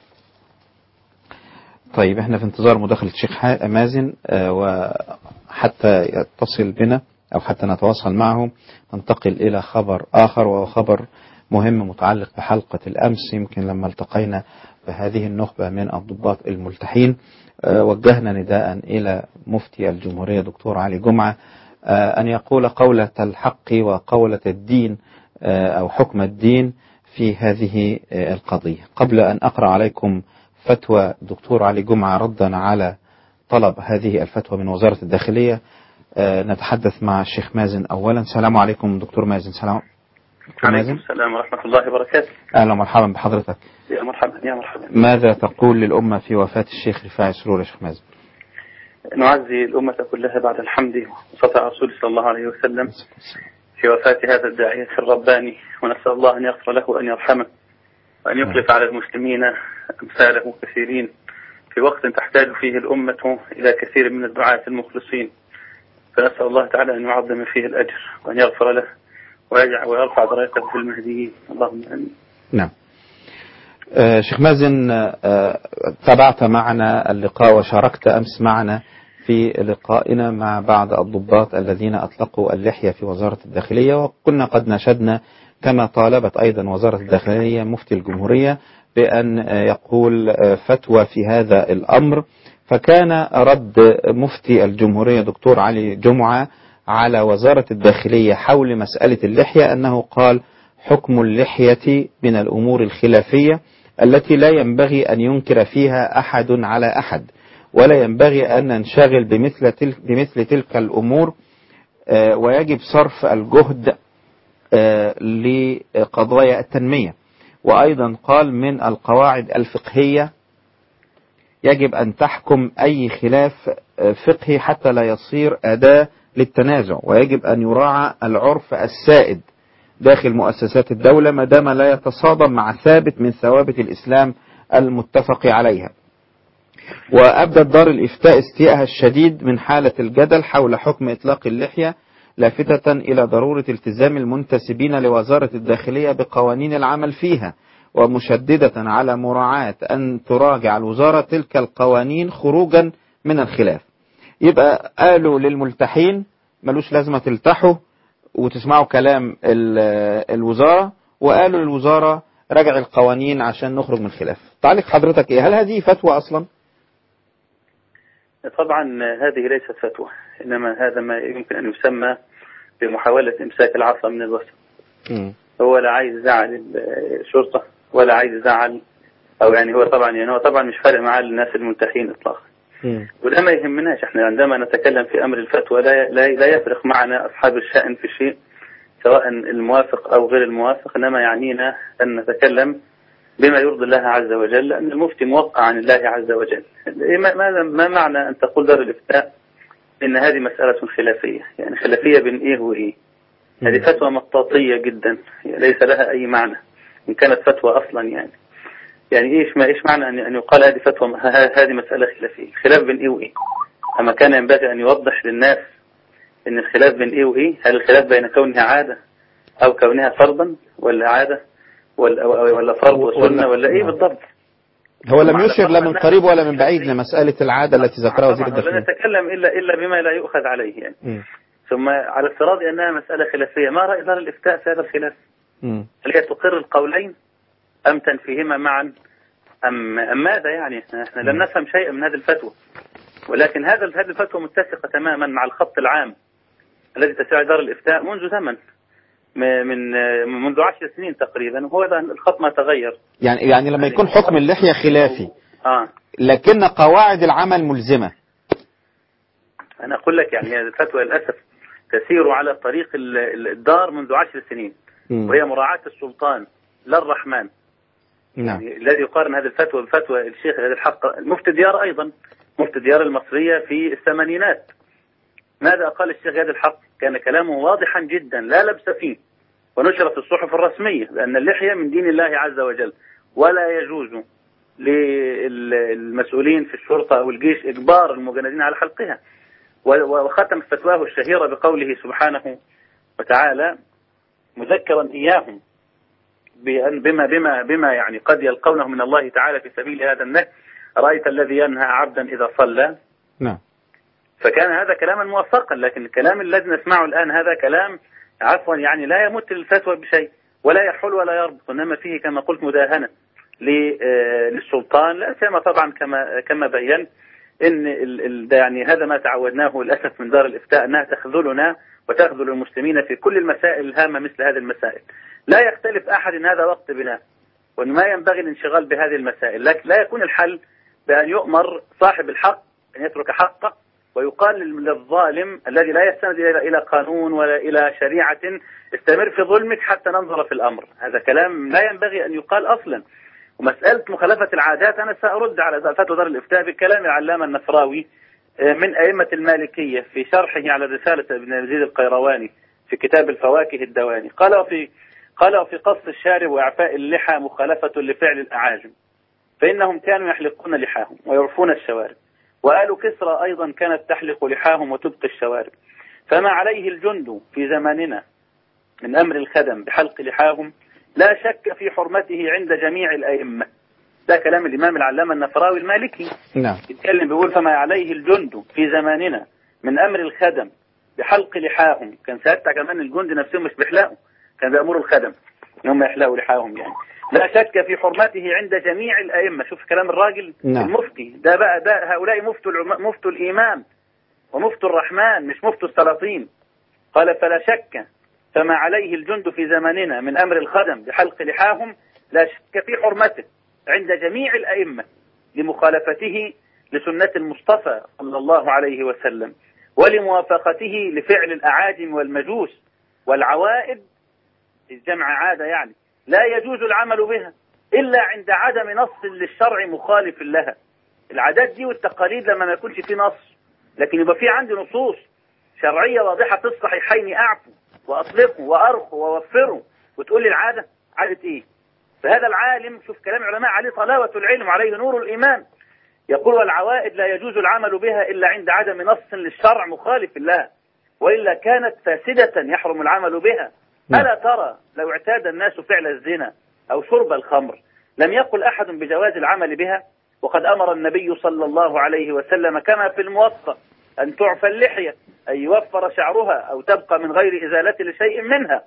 طيب احنا في انتظار مداخلة الشيخ مازن، وحتى يتصل بنا أو حتى نتواصل معه ننتقل إلى خبر آخر، وهو خبر مهم متعلق بحلقة الأمس. يمكن لما التقينا بهذه النخبة من الضباط الملتحين وجهنا نداء إلى مفتي الجمهورية دكتور علي جمعة أن يقول قولة الحق وقولة الدين أو حكم الدين في هذه القضية. قبل أن أقرأ عليكم فتوى دكتور علي جمعة ردا على طلب هذه الفتوى من وزارة الداخلية، نتحدث مع الشيخ مازن أولا. السلام عليكم دكتور مازن. سلام عليكم السلام ورحمة الله وبركاته. أهلا ومرحبا بحضرتك. يا مرحبا يا مرحبا. ماذا تقول للأمة في وفاة الشيخ رفاعي سرور يا شيخ مازن؟ نعزي الأمة كلها بعد الحمد وصلاة رسول صلى الله عليه وسلم في وفاة هذا الداعية الرباني، ونسأل الله أن يغفر له وأن يرحمه وأن يخلف على المسلمين أمثاله كثيرين في وقت تحتاج فيه الأمة إلى كثير من الدعاة المخلصين، فنسأل الله تعالى أن يعظم فيه الأجر وأن يغفر له ويرفع درجته في المهديين، اللهم آمين. نعم. شيخ مازن، تابعت معنا اللقاء وشاركت أمس معنا في لقائنا مع بعض الضباط الذين أطلقوا اللحية في وزارة الداخلية، وكنا قد نشدنا كما طالبت أيضا وزارة الداخلية مفتي الجمهورية بأن يقول فتوى في هذا الأمر. فكان رد مفتي الجمهورية دكتور علي جمعة على وزارة الداخلية حول مسألة اللحية أنه قال: حكم اللحية من الأمور الخلافية التي لا ينبغي أن ينكر فيها أحد على أحد، ولا ينبغي أن ننشغل بمثل تلك الأمور، ويجب صرف الجهد لقضايا التنمية. وأيضا قال: من القواعد الفقهية يجب أن تحكم أي خلاف فقهي حتى لا يصير أداة للتنازع، ويجب أن يراعى العرف السائد داخل مؤسسات الدولة ما دام لا يتصادم مع ثابت من ثوابت الإسلام المتفق عليها. وأبدت دار الإفتاء استيائها الشديد من حالة الجدل حول حكم إطلاق اللحية، لافتة إلى ضرورة التزام المنتسبين لوزارة الداخلية بقوانين العمل فيها، ومشددة على مراعاة أن تراجع الوزارة تلك القوانين خروجا من الخلاف. يبقى قالوا للملتحين ملوش لازمة تلتحوا وتسمعوا كلام الوزارة، وقالوا للوزارة راجع القوانين عشان نخرج من الخلاف. تعليق حضرتك ايه؟ هل هذه فتوى اصلا؟ طبعا هذه ليست فتوى، انما هذا ما يمكن ان يسمى بمحاولة امساك العصا من الوسط. هو لا عايز يزعل الشرطة ولا عايز يزعل، او يعني هو طبعا مش فارق مع الناس الملتحين اطلاقا. وده ما يهمناش. احنا عندما نتكلم في امر الفتوى لا يفرق معنا اصحاب الشأن في شيء، سواء الموافق او غير الموافق، انما يعنينا ان نتكلم بما يرضي الله عز وجل، لان المفتي موقع عن الله عز وجل. ما معنى ان تقول دار الافتاء ان هذه مسألة خلافية؟ يعني خلافية بين ايه وايه؟ هذه فتوى مطاطية جدا ليس لها اي معنى ان كانت فتوى اصلا. يعني ايش معنى ان يقال هذه فتوى، هذه مسألة خلافية؟ خلاف بين ايه وايه؟ اما كان ينبغي ان يوضح للناس ان الخلاف بين ايه وايه. هل الخلاف بين كونها عادة او كونها فرضا، ولا عادة ولا فرض وسنة، ولا ايه بالضبط؟ هو لم يشر لا من قريب ولا من بعيد لمسألة العادة التي ذكرها وزير الداخلية. لا نتكلم الا بما لا يؤخذ عليه يعني. ثم على افتراض أنها مسألة خلافية، ما رأي دار الإفتاء في هذا الخلاف؟ هل هي تقر القولين أم تنفيهما معا أم ماذا يعني؟ احنا لم نفهم شيئا من هذه الفتوى، ولكن هذه الفتوى متسقة تماما مع الخط العام الذي تسعى دار الإفتاء منذ زمن، منذ 10 سنين تقريبا، وهو الخط ما تغير. يعني لما يكون حكم اللحية خلافي لكن قواعد العمل ملزمة. أنا أقول لك يعني الفتوى للأسف تسير على طريق الدار منذ 10 سنين، وهي مراعاة السلطان لا الرحمن. نعم. يعني الذي يقارن هذه الفتوى بفتوى الشيخ غير الحق مفتي الديار، أيضا مفتي الديار المصرية في الثمانينات، ماذا قال الشيخ غير الحق؟ كان كلامه واضحا جدا لا لبس فيه، ونشر في الصحف الرسمية بأن اللحية من دين الله عز وجل، ولا يجوز للمسؤولين في الشرطة أو الجيش إجبار المجندين على حلقها. وختم فتواه الشهيرة بقوله سبحانه وتعالى مذكرا إياهم بما يعني قد يلقونه من الله تعالى في سبيل هذا النهي، رأيت الذي ينهى عبدا إذا صلى. نعم. فكان هذا كلاما موفقا، لكن الكلام الذي نسمعه الآن هذا كلام عفوا يعني لا يمت للفتوى بشيء، ولا يحل ولا يربط، إنما فيه كما قلت مداهنة للسلطان، لا سيما طبعا كما بيّن إن يعني هذا ما تعودناه للأسف من دار الإفتاء، أنها تخذلنا وتخذل المسلمين في كل المسائل الهامة مثل هذه المسائل. لا يختلف أحد إن هذا وقت بناء، وأن ما ينبغي الانشغال بهذه المسائل، لكن لا يكون الحل بأن يؤمر صاحب الحق أن يترك حقه، ويقال للظالم الذي لا يستند إلى قانون ولا إلى شريعة استمر في ظلمك حتى ننظر في الأمر. هذا كلام لا ينبغي أن يقال أصلا. ومسألة مخالفة العادات أنا سأرد على فتوى دار الإفتاء بكلام العلامة النفراوي من أئمة المالكية في شرحه على رسالة ابن يزيد القيرواني في كتاب الفواكه الدواني، قال وفي قص الشارب وإعفاء اللحى مخالفة لفعل الأعاجم، فإنهم كانوا يحلقون لحاهم ويعفون الشوارب، وآل كسرى أيضا كانت تحلق لحاهم وتبقي الشوارب، فما عليه الجند في زماننا من أمر الخدم بحلق لحاهم لا شك في حرمته عند جميع الأئمة. ده كلام الإمام العلامة النفراوي المالكي. نعم. يتكلم بيقول فما عليه الجند في زماننا من أمر الخدم بحلق لحاهم، كان ساعتها كمان الجند نفسهم مش بيحلقوا، كان بيأمروا الخدم هم يحلقوا لحاهم يعني. لا شك في حرمته عند جميع الأئمة. شوف كلام الراجل. نعم. المفتي ده بقى ده هؤلاء مفتوا الإمام ومفتوا الرحمن مش مفتوا السلاطين. قال فلا شك فما عليه الجند في زماننا من أمر الخدم بحلق لحاهم لا شك في حرمته عند جميع الأئمة لمخالفته لسنة المصطفى صلى الله عليه وسلم، ولموافقته لفعل الأعاجم والمجوس والعوائد، الجمع عادة يعني لا يجوز العمل بها إلا عند عدم نص للشرع مخالف لها. العادات دي والتقاليد لما ما يكونش في نص، لكن يبقى في عندي نصوص شرعية واضحة في الصحيحين أعفو وأطلقوا وأرخوا ووفروا، وتقول لي العادة عادة إيه؟ فهذا العالم شوف كلام علماء عليه طلاوة العلم وعليه نور الإيمان، يقول والعوائد لا يجوز العمل بها إلا عند عدم نص للشرع مخالف لها، وإلا كانت فاسدة يحرم العمل بها. ألا ترى لو اعتاد الناس فعل الزنا أو شرب الخمر لم يقل أحد بجواز العمل بها، وقد أمر النبي صلى الله عليه وسلم كما في الموطأ أن تعفى اللحية أي يوفر شعرها أو تبقى من غير إزالة لشيء منها.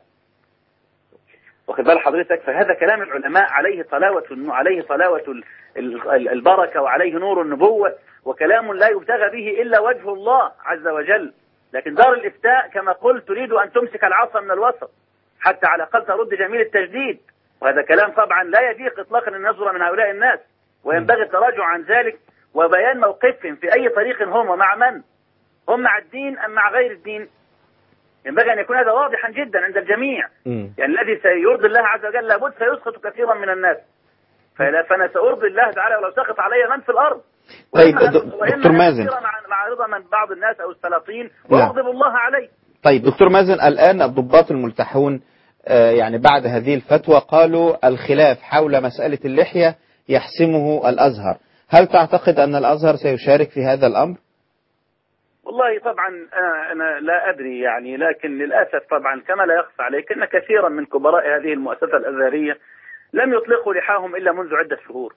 واخد بال حضرتك؟ فهذا كلام العلماء عليه طلاوة البركة وعليه نور النبوة، وكلام لا يبتغى به إلا وجه الله عز وجل. لكن دار الإفتاء كما قلت تريد أن تمسك العصا من الوسط حتى على الأقل ترد جميل التجديد، وهذا كلام طبعا لا يليق إطلاقا أن نصدر من هؤلاء الناس، وينبغي التراجع عن ذلك وبيان موقفهم في أي طريق هم ومع من هم، مع الدين أم مع غير الدين. ينبغي أن يكون هذا واضحا جدا عند الجميع. يعني الذي سيرضي الله عز وجل لابد سيسخط كثيرا من الناس، فأنا سأرضي الله تعالى ولو سخط علي من في الأرض. طيب دكتور مازن، مع رضا من بعض الناس أو السلاطين ويغضب الله عليه. طيب دكتور مازن، الآن الضباط الملتحون يعني بعد هذه الفتوى قالوا الخلاف حول مسألة اللحية يحسمه الأزهر، هل تعتقد أن الأزهر سيشارك في هذا الأمر؟ والله طبعا أنا لا أدري يعني، لكن للأسف طبعا كما لا يخفى عليك أن كثيرا من كبراء هذه المؤسسة الأزهرية لم يطلقوا لحاهم إلا منذ عدة شهور،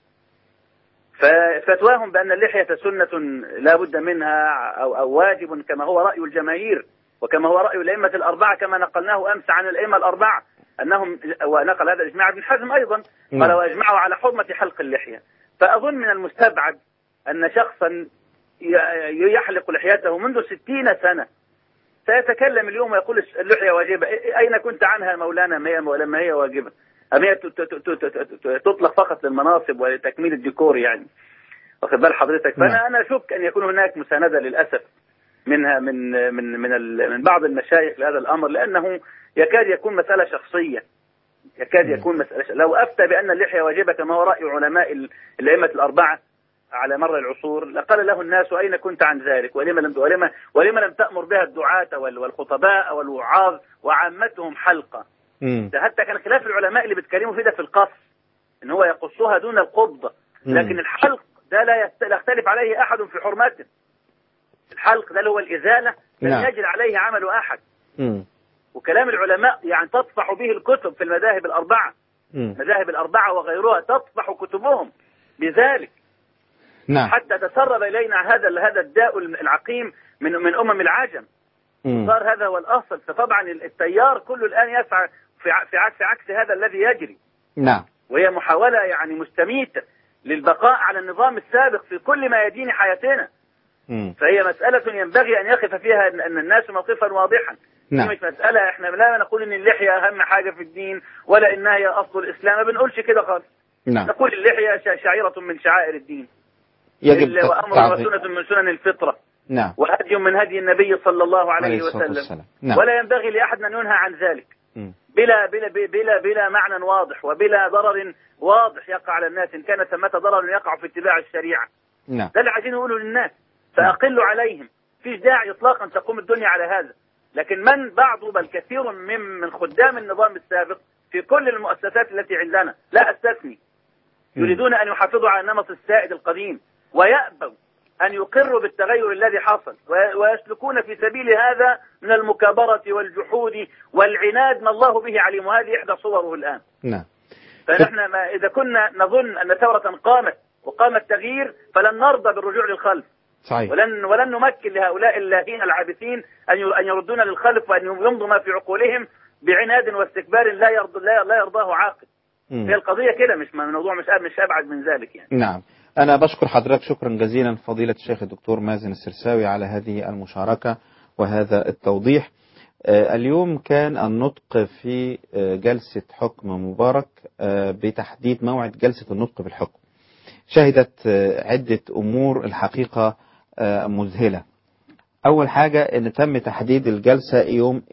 ففتواهم بأن اللحية سنة لا بد منها أو واجب كما هو رأي الجماهير وكما هو رأي الأئمة الأربعة كما نقلناه أمس عن الأئمة الأربعة أنهم، ونقل هذا الإجماع ابن حزم أيضا، قال وأجمعوا على حرمة حلق اللحية. فأظن من المستبعد أن شخصا يحلق لحيته منذ 60 سنة سيتكلم اليوم ويقول اللحية واجبة. أين كنت عنها مولانا لما هي واجبة؟ أم هي تطلق فقط للمناصب ولتكميل الديكور يعني؟ واخد بال حضرتك؟ فأنا أشك أن يكون هناك مساندة للأسف منها من بعض المشايخ لهذا الأمر، لأنه يكاد يكون مسألة شخصية، يكاد يكون مسألة. لو أفتى بأن اللحية واجبة كما هو رأي علماء الأئمة الأربعة على مر العصور لقال له الناس أين كنت عن ذلك؟ ولما لم تأمر بها الدعاة والخطباء والوعاظ وعامتهم حلقة؟ ده حتى كان خلاف العلماء اللي بيتكلموا في ده في القص إن هو يقصها دون القبضة، لكن الحلق ده لا يختلف عليه أحد في حرمته. الحلق ده هو الإزالة لم يجري عليه عمل أحد. وكلام العلماء يعني تطفح به الكتب في المذاهب الأربعة، المذاهب الأربعة وغيرها تطفح كتبهم بذلك. حتى تسرب إلينا هذا الداء العقيم من أمم العجم، وصار هذا هو الأصل. فطبعا التيار كله الآن يسعى في عكس هذا الذي يجري. وهي محاولة يعني مستميتة للبقاء على النظام السابق في كل ما يدين حياتنا. فهي مسألة ينبغي أن يقف فيها أن الناس موقفا واضحا. مش مسألة احنا لا نقول ان اللحية اهم حاجة في الدين ولا انها هي اصل الاسلام، ما بنقولش كده خالص. نقول اللحية شعيرة من شعائر الدين، يجب وامر وسنة من سنن الفطرة، وهدي من هدي النبي صلى الله عليه وسلم. ولا ينبغي لأحد أن ينهى عن ذلك بلا معنى واضح وبلا ضرر واضح يقع على الناس، إن كان ثمة ضرر يقع في اتباع الشريعة. ده اللي عايزين نقوله للناس، فأقلوا عليهم. فيش داعي إطلاقا تقوم الدنيا على هذا. لكن من بعض بل كثير من خدام النظام السابق في كل المؤسسات التي عندنا لا أستثني يريدون أن يحافظوا على النمط السائد القديم، ويأبوا أن يقروا بالتغير الذي حصل، ويسلكون في سبيل هذا من المكابرة والجحود والعناد ما الله به عليم، وهذه إحدى صوره الآن. فنحن إذا كنا نظن أن ثورة قامت وقام التغيير فلن نرضى بالرجوع للخلف. صحيح. ولن نمكن لهؤلاء اللاهين العابثين أن يردون للخلف وأن يمضوا ما في عقولهم بعناد واستكبار لا يرضاه عاقل. هي القضية كده، مش موضوع مش أبعد من ذلك يعني. نعم. أنا بشكر حضرتك شكرا جزيلا فضيلة الشيخ الدكتور مازن السرساوي على هذه المشاركة وهذا التوضيح. اليوم كان النطق في جلسة حكم مبارك بتحديد موعد جلسة النطق بالحكم. شهدت عدة أمور الحقيقة مذهلة. أول حاجة أن تم تحديد الجلسة يوم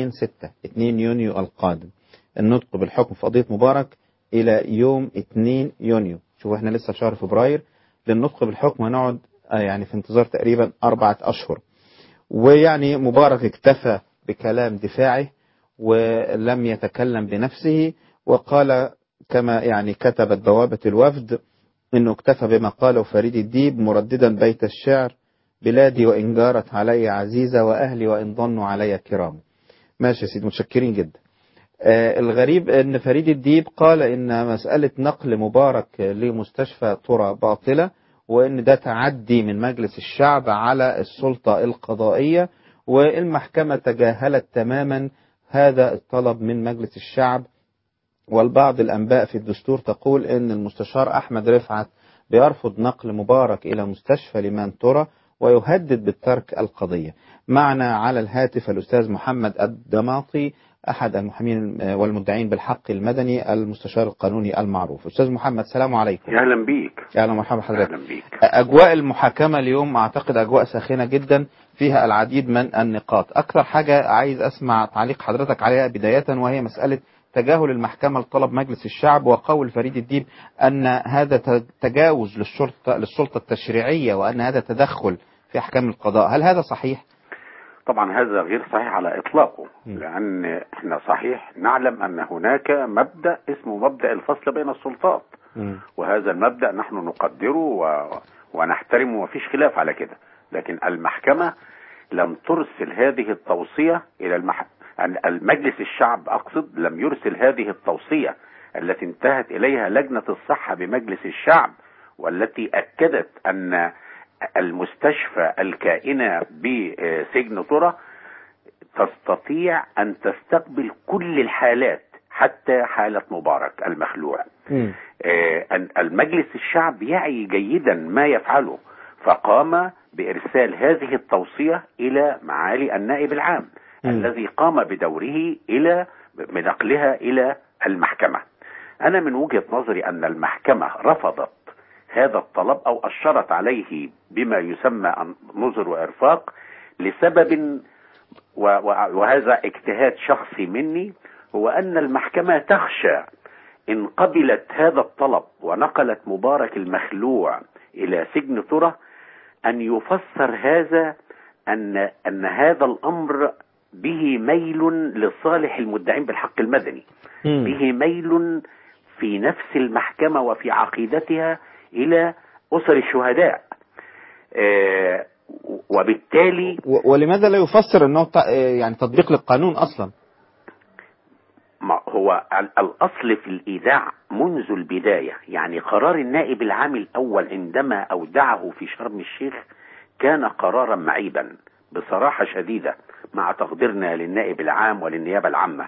2 يونيو القادم، النطق بالحكم في قضية مبارك إلى يوم 2 يونيو. شوف احنا لسه في شهر فبراير للنطق بالحكم، هنقعد يعني في انتظار تقريبا 4 أشهر. ويعني مبارك اكتفى بكلام دفاعه ولم يتكلم بنفسه، وقال كما يعني كتبت بوابة الوفد انه اكتفى بما قاله فريد الديب مرددا بيت الشعر: بلادي وإن جارت علي عزيزة وأهلي وإن ظنوا علي كرام. ماشي يا سيدي، متشكرين جدا. الغريب ان فريد الديب قال ان مسألة نقل مبارك لمستشفى طرى باطلة، وان ده تعدي من مجلس الشعب على السلطة القضائية، والمحكمة تجاهلت تماما هذا الطلب من مجلس الشعب. والبعض الأنباء في الدستور تقول ان المستشار أحمد رفعت بيرفض نقل مبارك إلى مستشفى لمن ترى ويهدد بالترك القضية. معنا على الهاتف الأستاذ محمد الدماطي أحد المحامين والمدعين بالحق المدني، المستشار القانوني المعروف. أستاذ محمد السلام عليكم. أهلا بيك. أهلا ومرحبا حضرتك. أهلا بيك. أجواء المحاكمة اليوم أعتقد أجواء ساخنة جدا فيها العديد من النقاط. أكثر حاجة عايز أسمع تعليق حضرتك عليها بداية، وهي مسألة تجاهل المحكمة لطلب مجلس الشعب وقول فريد الديب أن هذا تجاوز للسلطة التشريعية وأن هذا تدخل في أحكام القضاء. هل هذا صحيح؟ طبعا هذا غير صحيح على إطلاقه، لأن احنا صحيح نعلم أن هناك مبدأ اسمه مبدأ الفصل بين السلطات، وهذا المبدأ نحن نقدره ونحترمه ومفيش خلاف على كده. لكن المحكمة لم ترسل هذه التوصية إلى المجلس الشعب، أقصد لم يرسل هذه التوصية التي انتهت إليها لجنة الصحة بمجلس الشعب، والتي أكدت أن المستشفى الكائنة بسجن طرى تستطيع أن تستقبل كل الحالات حتى حالة مبارك المخلوع. المجلس الشعب يعي جيدا ما يفعله، فقام بإرسال هذه التوصية إلى معالي النائب العام الذي قام بدوره إلى بنقلها إلى المحكمة. أنا من وجهة نظري أن المحكمة رفضت هذا الطلب أو أشرت عليه بما يسمى نظر وإرفاق لسبب، وهذا اجتهاد شخصي مني، هو أن المحكمة تخشى إن قبلت هذا الطلب ونقلت مبارك المخلوع إلى سجن ترى أن يفسر هذا أن هذا الأمر به ميل لصالح المدعين بالحق المدني، به ميل في نفس المحكمة وفي عقيدتها إلى أسر الشهداء. وبالتالي ولماذا لا يفسر أنه يعني تطبيق للقانون أصلا؟ ما هو الأصل في الإيداع منذ البداية، يعني قرار النائب العام الأول عندما أودعه في شرم الشيخ كان قرارا معيبا بصراحة شديدة، مع تقديرنا للنائب العام وللنيابة العامة،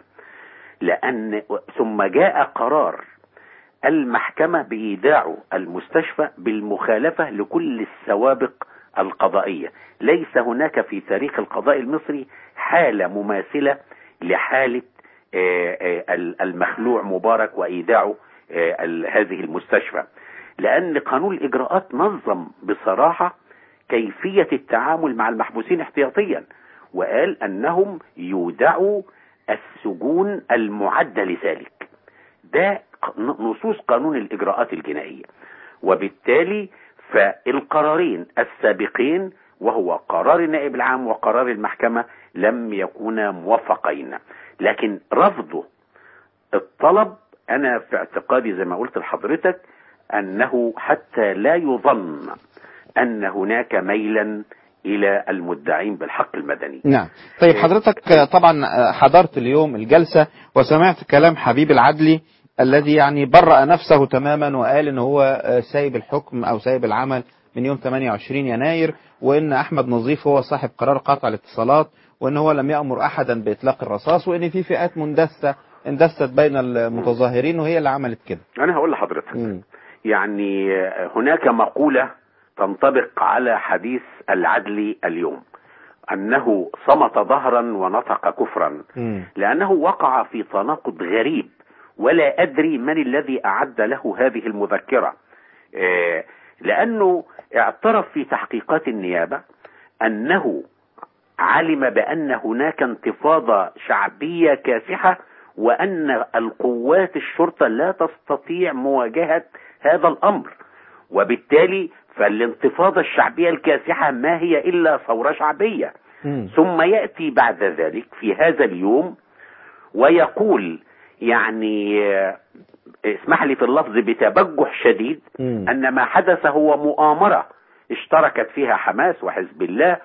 ثم جاء قرار المحكمة بإيداع المستشفى بالمخالفة لكل السوابق القضائية. ليس هناك في تاريخ القضاء المصري حالة مماثلة لحالة المخلوع مبارك وإيداعه هذه المستشفى، لأن قانون الإجراءات نظم بصراحة كيفية التعامل مع المحبوسين احتياطيا، وقال أنهم يودعوا السجون المعدة لذلك. ده نصوص قانون الإجراءات الجنائية. وبالتالي فالقرارين السابقين، وهو قرار النائب العام وقرار المحكمة، لم يكونا موفقين. لكن رفضه الطلب أنا في اعتقادي زي ما قلت لحضرتك أنه حتى لا يظن أن هناك ميلا إلى المدعين بالحق المدني. نعم. طيب حضرتك طبعا حضرت اليوم الجلسة وسمعت كلام حبيب العدلي الذي يعني برأ نفسه تماما وقال إن هو سايب الحكم أو سايب العمل من يوم 28 يناير، وإن أحمد نظيف هو صاحب قرار قطع الاتصالات، وإن هو لم يأمر أحدا بإطلاق الرصاص، وإن في فئات اندست بين المتظاهرين وهي اللي عملت كده. أنا هقول لحضرتك يعني هناك مقولة تنطبق على حديث العدلي اليوم، أنه صمت ظهرا ونطق كفرا، لأنه وقع في تناقض غريب ولا أدري من الذي أعد له هذه المذكرة. لأنه اعترف في تحقيقات النيابة أنه علم بأن هناك انتفاضة شعبية كاسحة، وأن القوات الشرطة لا تستطيع مواجهة هذا الأمر، وبالتالي فالانتفاضة الشعبية الكاسحة ما هي إلا ثورة شعبية. ثم يأتي بعد ذلك في هذا اليوم ويقول، يعني اسمح لي في اللفظ بتبجح شديد، أن ما حدث هو مؤامرة اشتركت فيها حماس وحزب الله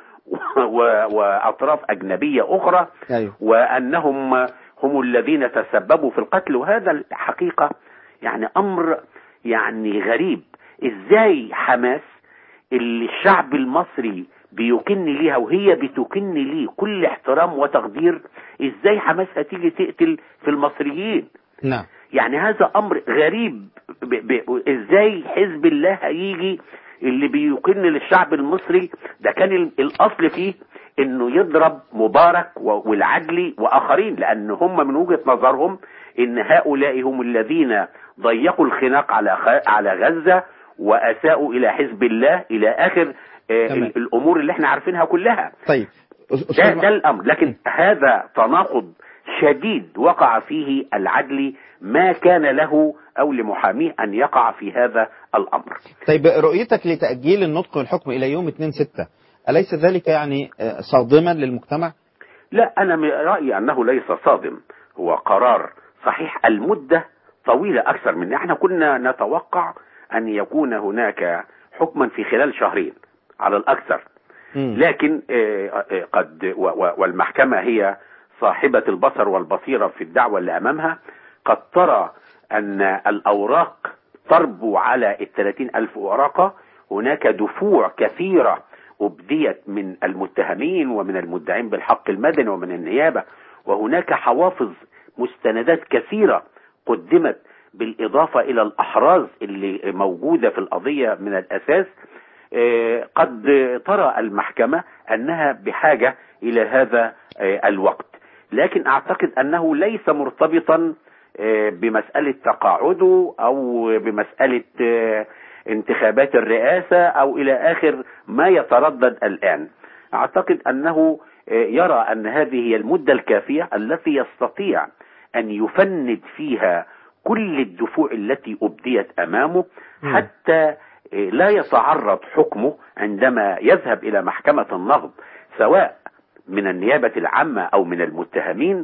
وأطراف أجنبية أخرى، وأنهم هم الذين تسببوا في القتل. وهذا الحقيقة يعني أمر يعني غريب. إزاي حماس اللي الشعب المصري بيكن ليها وهي بتكن ليه كل احترام وتقدير، إزاي حماس هتيجي تقتل في المصريين؟ نعم. يعني هذا أمر غريب. إزاي حزب الله هيجي اللي بيكن للشعب المصري؟ ده كان الأصل فيه إنه يضرب مبارك والعدلي وآخرين، لأن هم من وجهة نظرهم إن هؤلاء هم الذين ضيقوا الخناق على غزة وأساءوا إلى حزب الله إلى آخر الأمور اللي احنا عارفينها كلها. طيب ده الأمر. لكن هذا تناقض شديد وقع فيه العدلي، ما كان له أو لمحاميه أن يقع في هذا الأمر. طيب رؤيتك لتأجيل النطق والحكم إلى يوم 2/6 أليس ذلك يعني صادما للمجتمع؟ لا، أنا رأيي أنه ليس صادم، هو قرار صحيح. المدة طويلة أكثر من احنا كنا نتوقع أن يكون هناك حكما في خلال شهرين على الأكثر، لكن قد والمحكمة هي صاحبة البصر والبصيرة في الدعوة اللي أمامها، قد ترى أن الأوراق تربو على 30,000 ورقة، هناك دفوع كثيرة أبديت من المتهمين ومن المدعين بالحق المدني ومن النيابة، وهناك حوافظ مستندات كثيرة قدمت بالإضافة إلى الأحراز اللي موجودة في القضية من الأساس، قد ترى المحكمة أنها بحاجة إلى هذا الوقت. لكن أعتقد أنه ليس مرتبطا بمسألة تقاعده أو بمسألة انتخابات الرئاسة أو إلى آخر ما يتردد الآن. أعتقد أنه يرى أن هذه هي المدة الكافية التي يستطيع أن يفند فيها كل الدفوع التي أبديت أمامه حتى لا يتعرض حكمه عندما يذهب إلى محكمة النقض سواء من النيابة العامة أو من المتهمين،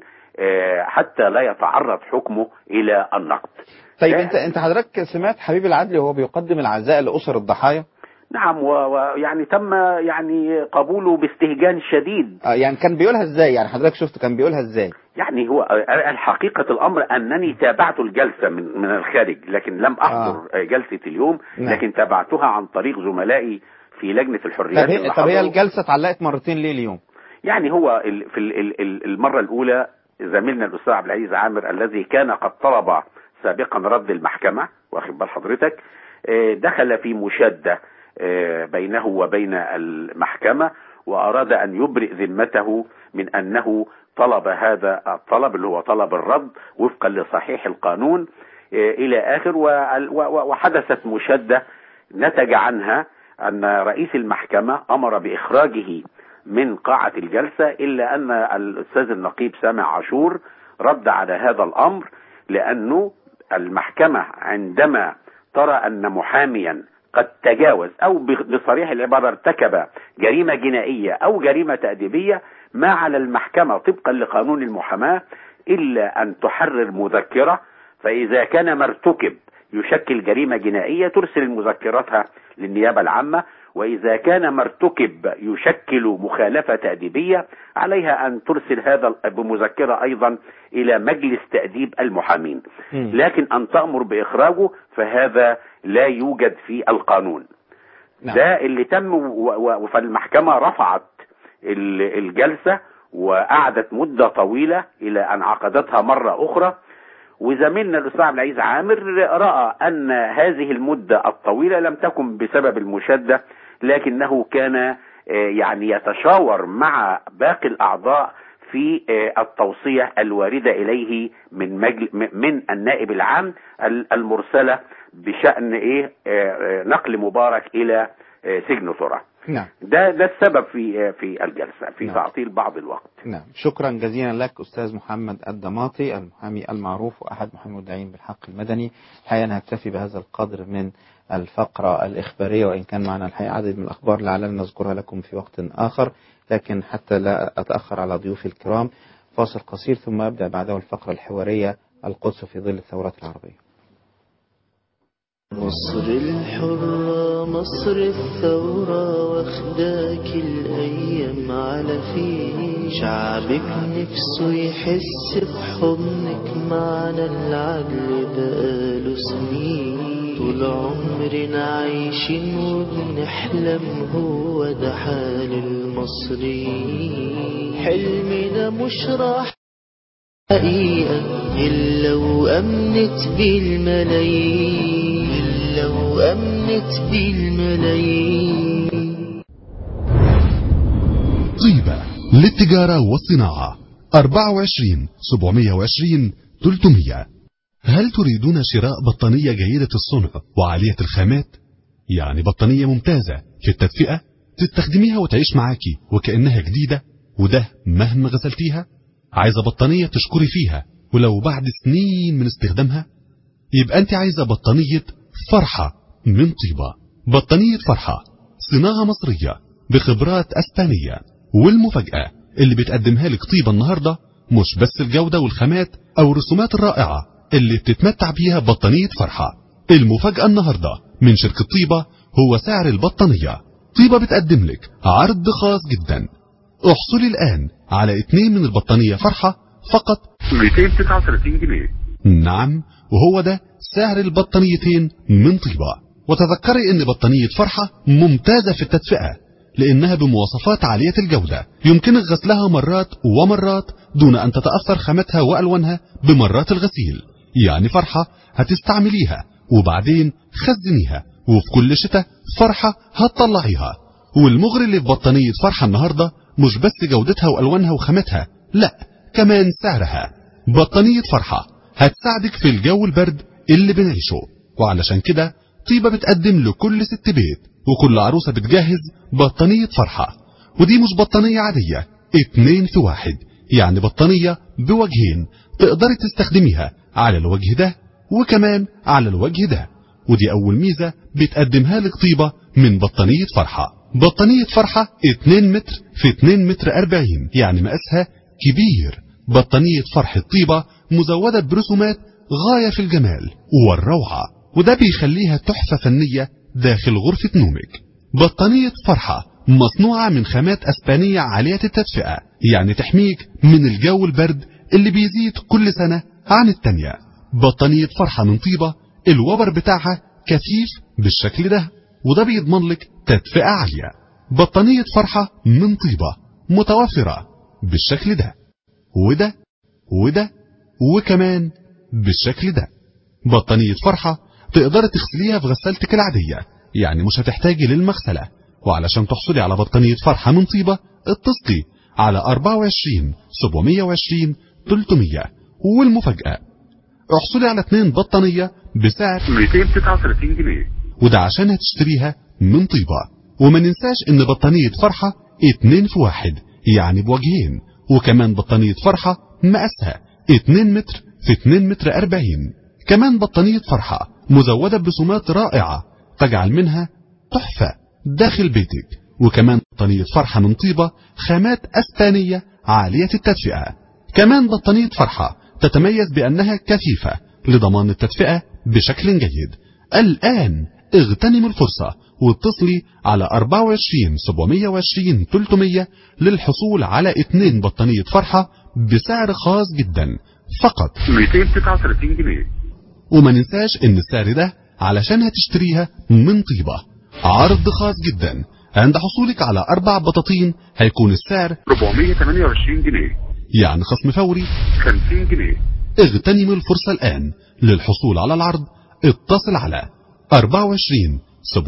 حتى لا يتعرض حكمه إلى النقض. طيب أنت حضرتك سمعت حبيب العدلي وهو بيقدم العزاء لأسر الضحايا؟ نعم، ويعني تم يعني قبوله باستهجان شديد. يعني كان بيقولها ازاي؟ يعني حضرتك شفت كان بيقولها ازاي؟ يعني هو الحقيقة الأمر أنني تابعت الجلسة من الخارج، لكن لم أحضر جلسة اليوم. لكن تابعتها عن طريق زملائي في لجنة الحريات. طب هي الجلسة اتعلقت مرتين ليه اليوم؟ يعني هو في المرة الأولى زميلنا الأستاذ عبد العزيز عامر الذي كان قد طلب سابقا رد المحكمة، واخد بال حضرتك، دخل في مشادة بينه وبين المحكمة، وأراد أن يبرئ ذمته من أنه طلب هذا الطلب اللي هو طلب الرد وفقا لصحيح القانون إلى آخر. وحدثت مشادة نتج عنها أن رئيس المحكمة أمر بإخراجه من قاعة الجلسة، إلا أن الأستاذ النقيب سامع عاشور رد على هذا الأمر، لأنه المحكمة عندما ترى أن محاميا قد تجاوز أو بصريح العبارة ارتكب جريمة جنائية أو جريمة تأديبية، ما على المحكمة طبقا لقانون المحاماة إلا أن تحرر مذكرة، فإذا كان ما ارتكب يشكل جريمة جنائية ترسل مذكرتها للنيابة العامة، وإذا كان ما ارتكب يشكل مخالفة تأديبية عليها أن ترسل هذا بمذكرة أيضا إلى مجلس تأديب المحامين. لكن أن تأمر بإخراجه فهذا لا يوجد في القانون. ده اللي تم. فالمحكمة رفعت الجلسة وقعدت مدة طويلة إلى أن عقدتها مرة أخرى. وزميلنا الأستاذ عبد العزيز عامر رأى أن هذه المدة الطويلة لم تكن بسبب المشادة، لكنه كان يعني يتشاور مع باقي الأعضاء في التوصية الواردة إليه من النائب العام المرسلة بشأن نقل مبارك إلى سجن ثرى. نعم. ده السبب في الجلسة في تعطيل بعض الوقت. نعم. شكرا جزيلا لك أستاذ محمد الدماطي المحامي المعروف وأحد محامي المدعين بالحق المدني. الحقيقة أنا هكتفي بهذا القدر من الفقرة الإخبارية، وإن كان معنا الحقيقة عدد من الأخبار لعلنا نذكرها لكم في وقت آخر، لكن حتى لا أتأخر على ضيوفي الكرام فاصل قصير ثم أبدأ بعده الفقرة الحوارية القدس في ظل الثورات العربية. مصر الحرة مصر الثورة واخداك الأيام على فيه، شعبك نفسه يحس بحضنك معنا العدل بقاله سنين، طول عمرنا عايشين وبنحلم هو ده حال المصريين، حلمنا مش راح حقيقة إلا وأمنت بالملايين، إلا وأمنت بالملايين. طيبة للتجارة والصناعة 24 720 300. هل تريدون شراء بطانية جيدة الصنع وعالية الخامات؟ يعني بطانية ممتازة في التدفئة تستخدميها وتعيش معاكي وكأنها جديدة، وده مهما غسلتيها؟ عايزة بطانية تشكري فيها ولو بعد سنين من استخدامها؟ يبقى انت عايزة بطانية فرحة من طيبة. بطانية فرحة صناعة مصرية بخبرات اسبانية، والمفاجأة اللي بتقدمها لك طيبة النهاردة مش بس الجودة والخامات او الرسومات الرائعة اللي بتتمتع بيها بطانية فرحة. المفاجأة النهاردة من شركة طيبة هو سعر البطانية. طيبة بتقدم لك عرض خاص جدا، احصلي الآن على 2 من البطانية فرحة فقط 239 جنيه. نعم، وهو ده سعر البطانيتين من طيبة. وتذكري ان بطانية فرحة ممتازة في التدفئة، لأنها بمواصفات عالية الجودة يمكنك غسلها مرات ومرات دون أن تتأثر خامتها وألوانها بمرات الغسيل. يعني فرحة هتستعمليها وبعدين خزنيها، وفي كل شتاء فرحة هتطلعيها. والمغري اللي في بطانية فرحة النهاردة مش بس جودتها وألوانها وخامتها، لا كمان سعرها. بطانية فرحة هتساعدك في الجو البرد اللي بنعيشه، وعلشان كده طيبة بتقدم لكل ست بيت وكل عروسة بتجهز بطانية فرحة. ودي مش بطانية عادية 2 في 1، يعني بطانية بوجهين تقدري تستخدميها على الوجه ده وكمان على الوجه ده. ودي أول ميزة بتقدمها لك طيبة من بطانية فرحة. بطانية فرحة 2 متر في 2 متر 40، يعني مقاسها كبير. بطانية فرحة طيبة مزودة برسومات غاية في الجمال والروعة، وده بيخليها تحفة فنية داخل غرفة نومك. بطانية فرحة مصنوعة من خامات أسبانية عالية التدفئة، يعني تحميك من الجو البرد اللي بيزيد كل سنة عن التانية. بطانية فرحة من طيبة الوبر بتاعها كثيف بالشكل ده، وده بيضمن لك تدفئة عالية. بطانية فرحة من طيبة متوفرة بالشكل ده وده وده وكمان بالشكل ده. بطانية فرحة تقدر تغسليها في غسالتك العادية، يعني مش هتحتاجي للمغسلة. وعلشان تحصلي على بطانية فرحة من طيبة اتصلي على 24 720 300. والمفاجأة احصلي على 2 بطانية بسعر 239 جنيه، وده عشان هتشتريها من طيبة. وما ننساش ان بطانية فرحة 2 في 1، يعني بوجهين، وكمان بطانية فرحة مقاسها 2 متر في 2 متر 40. كمان بطانية فرحة مزودة برسومات رائعة تجعل منها تحفة داخل بيتك. وكمان بطانية فرحة من طيبة خامات أسبانية عالية التدفئة. كمان بطانية فرحة تتميز بأنها كثيفة لضمان التدفئة بشكل جيد. الآن اغتنم الفرصة واتصلي على 24 720 300 للحصول على 2 بطانية فرحة بسعر خاص جدا فقط 239 جنيه. وما ننساش ان السعر ده علشان هتشتريها من طيبة عرض خاص جدا. عند حصولك على 4 بطاطين هيكون السعر 428 جنيه، يعني خصم فوري 50 جنيه. اغتنم الفرصة الآن للحصول على العرض. اتصل على 24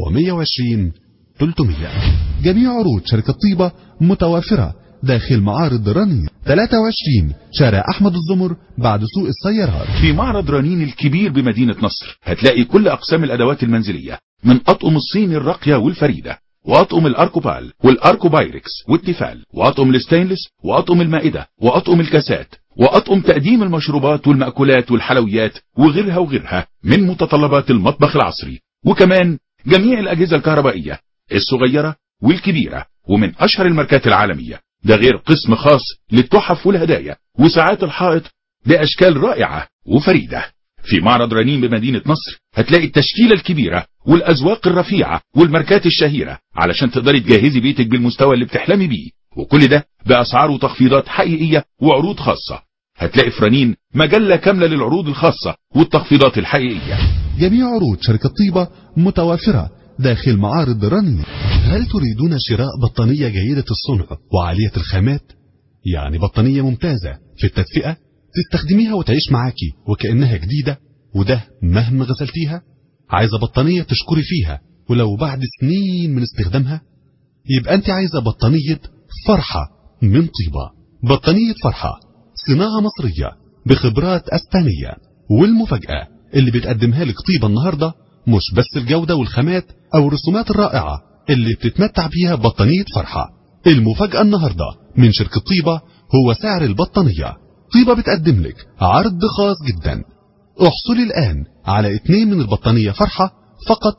720 300. جميع عروض شركة طيبة متوافرة داخل معارض رنين 23 شارع أحمد الزمر بعد سوق السيارات. في معرض رنين الكبير بمدينة نصر هتلاقي كل أقسام الأدوات المنزلية، من أطقم الصين الراقية والفريدة، وأطقم الأركوبال والأركوبايركس والتيفال، وأطقم الستينلس، وأطقم المائدة، وأطقم الكاسات، وأطقم تقديم المشروبات والمأكولات والحلويات وغيرها وغيرها من متطلبات المطبخ العصري. وكمان جميع الأجهزة الكهربائية الصغيرة والكبيرة ومن أشهر الماركات العالمية. ده غير قسم خاص للتحف والهدايا وساعات الحائط بأشكال رائعة وفريدة. في معرض رنين بمدينة نصر هتلاقي التشكيلة الكبيرة والأذواق الرفيعة والماركات الشهيرة علشان تقدري تجهزي بيتك بالمستوى اللي بتحلمي بيه، وكل ده بأسعار وتخفيضات حقيقية وعروض خاصة. هتلاقي في رنين مجلة كاملة للعروض الخاصة والتخفيضات الحقيقية. جميع عروض شركة طيبة متوافرة داخل معارض رنين. هل تريدون شراء بطانية جيدة الصنع وعالية الخامات؟ يعني بطانية ممتازة في التدفئة تستخدميها وتعيش معاكي وكأنها جديدة، وده مهما غسلتيها؟ عايزة بطانية تشكري فيها ولو بعد سنين من استخدامها؟ يبقى انت عايزة بطانية فرحة من طيبة. بطانية فرحة صناعة مصرية بخبرات أسبانية. والمفاجأة اللي بتقدمها لك طيبة النهاردة مش بس الجودة والخامات أو الرسومات الرائعة اللي بتتمتع بيها بطانية فرحة. المفاجأة النهاردة من شركة طيبة هو سعر البطانية. طيبة بتقدم لك عرض خاص جدا. احصلي الآن على 2 من البطانية فرحة فقط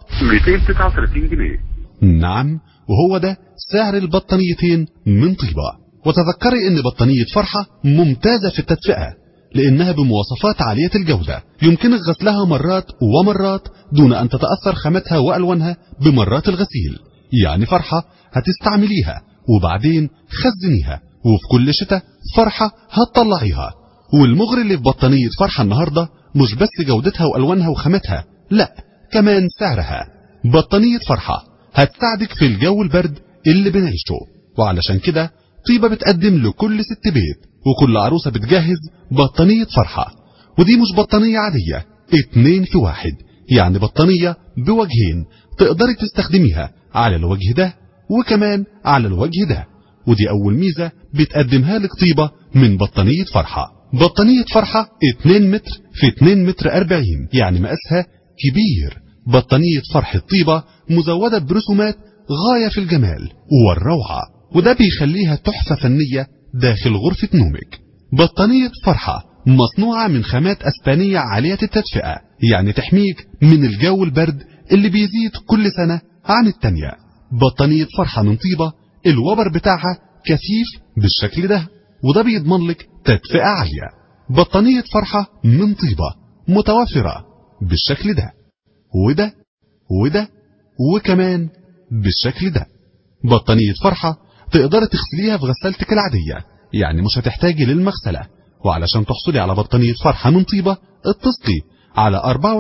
239 جنيه. نعم، وهو ده سعر البطانيتين من طيبة. وتذكري ان بطانية فرحة ممتازة في التدفئة لانها بمواصفات عالية الجودة يمكنك غسلها مرات ومرات دون ان تتأثر خامتها والوانها بمرات الغسيل. يعني فرحة هتستعمليها وبعدين خزنيها، وفي كل شتاء فرحة هتطلعيها. والمغري اللي في بطانية فرحة النهاردة مش بس جودتها والوانها وخامتها، لا كمان سعرها. بطانية فرحة هتساعدك في الجو البرد اللي بنعيشه. وعلشان كده طيبة بتقدم لكل ست بيت وكل عروسة بتجهز بطانية فرحة. ودي مش بطانية عادية، 2 في 1، يعني بطانية بوجهين تقدري تستخدميها على الوجه ده وكمان على الوجه ده. ودي أول ميزة بتقدمها لك طيبة من بطانية فرحة. بطانية فرحة 2 متر في 2 متر 40، يعني مقاسها كبير. بطانية فرحة طيبة مزودة برسومات غاية في الجمال والروعة، وده بيخليها تحفة فنية داخل غرفة نومك. بطانية فرحة مصنوعة من خامات أسبانية عالية التدفئة، يعني تحميك من الجو البرد اللي بيزيد كل سنة عن التانية. بطانية فرحة من طيبة الوبر بتاعها كثيف بالشكل ده، وده بيضمن لك تدفئة عالية. بطانية فرحة من طيبة متوفرة بالشكل ده وده وده وكمان بالشكل ده. بطانية فرحة تقدر تغسليها في غسالتك العادية، يعني مش هتحتاجي للمغسلة. وعلشان تحصلي على بطانية فرحة من طيبة اتصلي على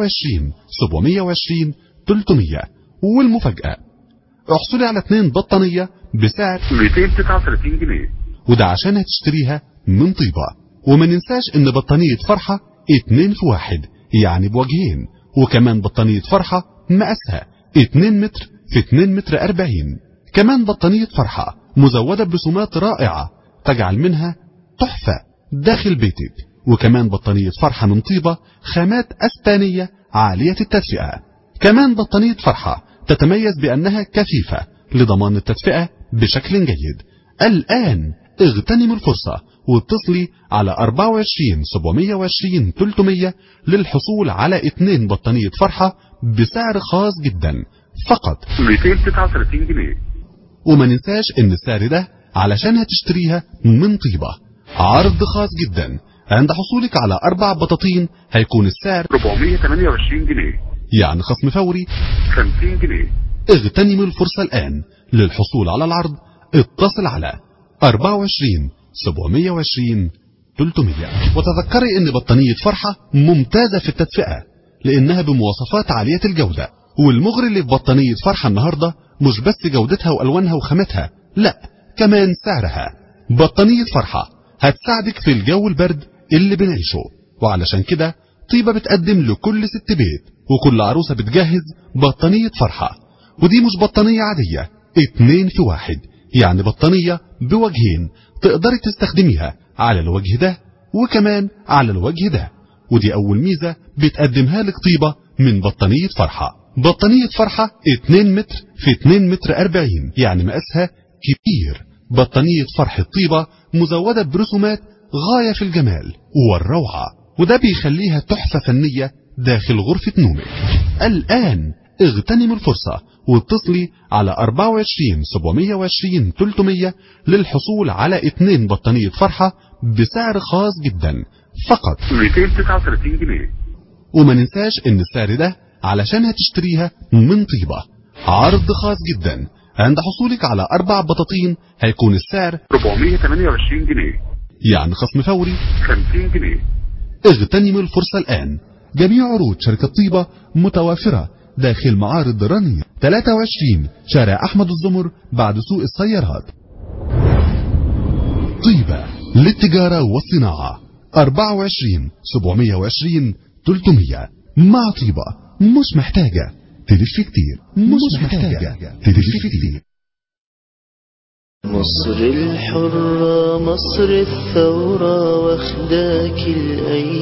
24 720 300. والمفاجأة احصلي على 2 بطانية بسعر 239 جنيه، وده عشان هتشتريها من طيبة. وما ننساش ان بطانية فرحة 2 في 1، يعني بوجهين، وكمان بطانية فرحة مقاسها 2 متر في 2 متر 40. كمان بطانية فرحة مزودة برسومات رائعة تجعل منها تحفة داخل بيتك. وكمان بطانية فرحة من طيبة خامات أسبانية عالية التدفئة. كمان بطانية فرحة تتميز بأنها كثيفة لضمان التدفئة بشكل جيد. الآن اغتنموا الفرصة واتصلي على 24 720 300 للحصول على 2 بطانية فرحة بسعر خاص جدا فقط 239 جنيه. وما ننساش ان السعر ده علشان هتشتريها من طيبة عرض خاص جدا. عند حصولك على 4 بطاطين هيكون السعر 428 جنيه، يعني خصم فوري 50 جنيه. اغتنموا الفرصة الآن للحصول على العرض. اتصل على 24 720 300. وتذكري ان بطانية فرحة ممتازة في التدفئة لانها بمواصفات عالية الجودة. والمغري اللي في بطانية فرحة النهاردة مش بس جودتها والوانها وخامتها، لا كمان سعرها. بطانية فرحة هتساعدك في الجو البرد اللي بنعيشه. وعلشان كده طيبة بتقدم لكل ست بيت وكل عروسة بتجهز بطانية فرحة. ودي مش بطانية عادية، 2 في 1، يعني بطانية بوجهين تقدري تستخدميها على الوجه ده وكمان على الوجه ده. ودي أول ميزة بتقدمها لك طيبة من بطانية فرحة. بطانية فرحة 2 متر في 2 متر 40، يعني مقاسها كبير. بطانية فرحة طيبة مزودة برسومات غاية في الجمال والروعة، وده بيخليها تحفة فنية داخل غرفة نومك. الآن اغتنموا الفرصة واتصلي على 24 720 300 للحصول على 2 بطانية فرحة بسعر خاص جدا فقط 239 جنيه. وما ننساش ان السعر ده علشان هتشتريها من طيبة عرض خاص جدا. عند حصولك على 4 بطاطين هيكون السعر 428 جنيه، يعني خصم فوري 50 جنيه. اغتنموا الفرصة الآن. جميع عروض شركة طيبة متوافرة داخل معارض رانيا 23 شارع أحمد الزمر بعد سوق السيارات. طيبة للتجارة والصناعة 24 720 300. مع طيبة مش محتاجة تلف كتير، مش محتاجة تلف كتير. مصر الحرة مصر الثورة واخداك الأيام،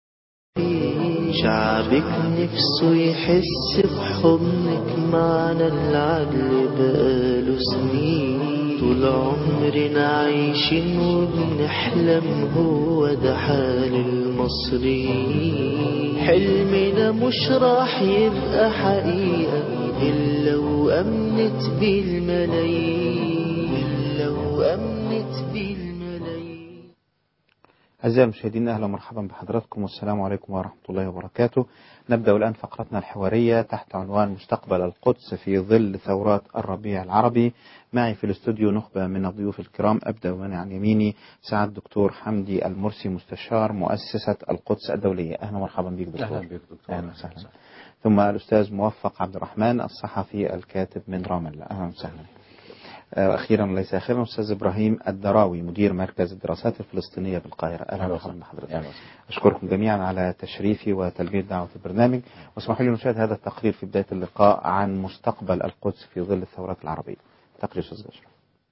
شعبك نفسه يحس بحضنك، معنا العدل بقاله سنين، طول عمرنا عايشين وبنحلم، هو ده حال المصريين. حلمنا مش راح يبقى حقيقة إلا وأمنت بالملايين، إلا وأمنت بالملايين. أعزائي المشاهدين، أهلا ومرحبا بحضراتكم والسلام عليكم ورحمة الله وبركاته. نبدأ الآن فقرتنا الحوارية تحت عنوان مستقبل القدس في ظل ثورات الربيع العربي. معي في الاستوديو نخبة من الضيوف الكرام. أبدأ من عن يميني سعادة الدكتور حمدي المرسي، مستشار مؤسسة القدس الدولية. أهلا ومرحبا بك دكتور. أهلا بك دكتور. أهلا وسهلا. ثم الأستاذ موفق عبد الرحمن الصحفي الكاتب من رام الله. أهلا وسهلا. أخيرا وليس آخرا أستاذ إبراهيم الدراوي مدير مركز الدراسات الفلسطينية بالقاهرة. أهلا وسهلا بحضرتك. أشكركم جميعا على تشريفي وتلبية دعوة البرنامج، واسمحوا لي نشاهد هذا التقرير في بداية اللقاء عن مستقبل القدس في ظل الثورات العربية. تقرير أستاذ أشرف.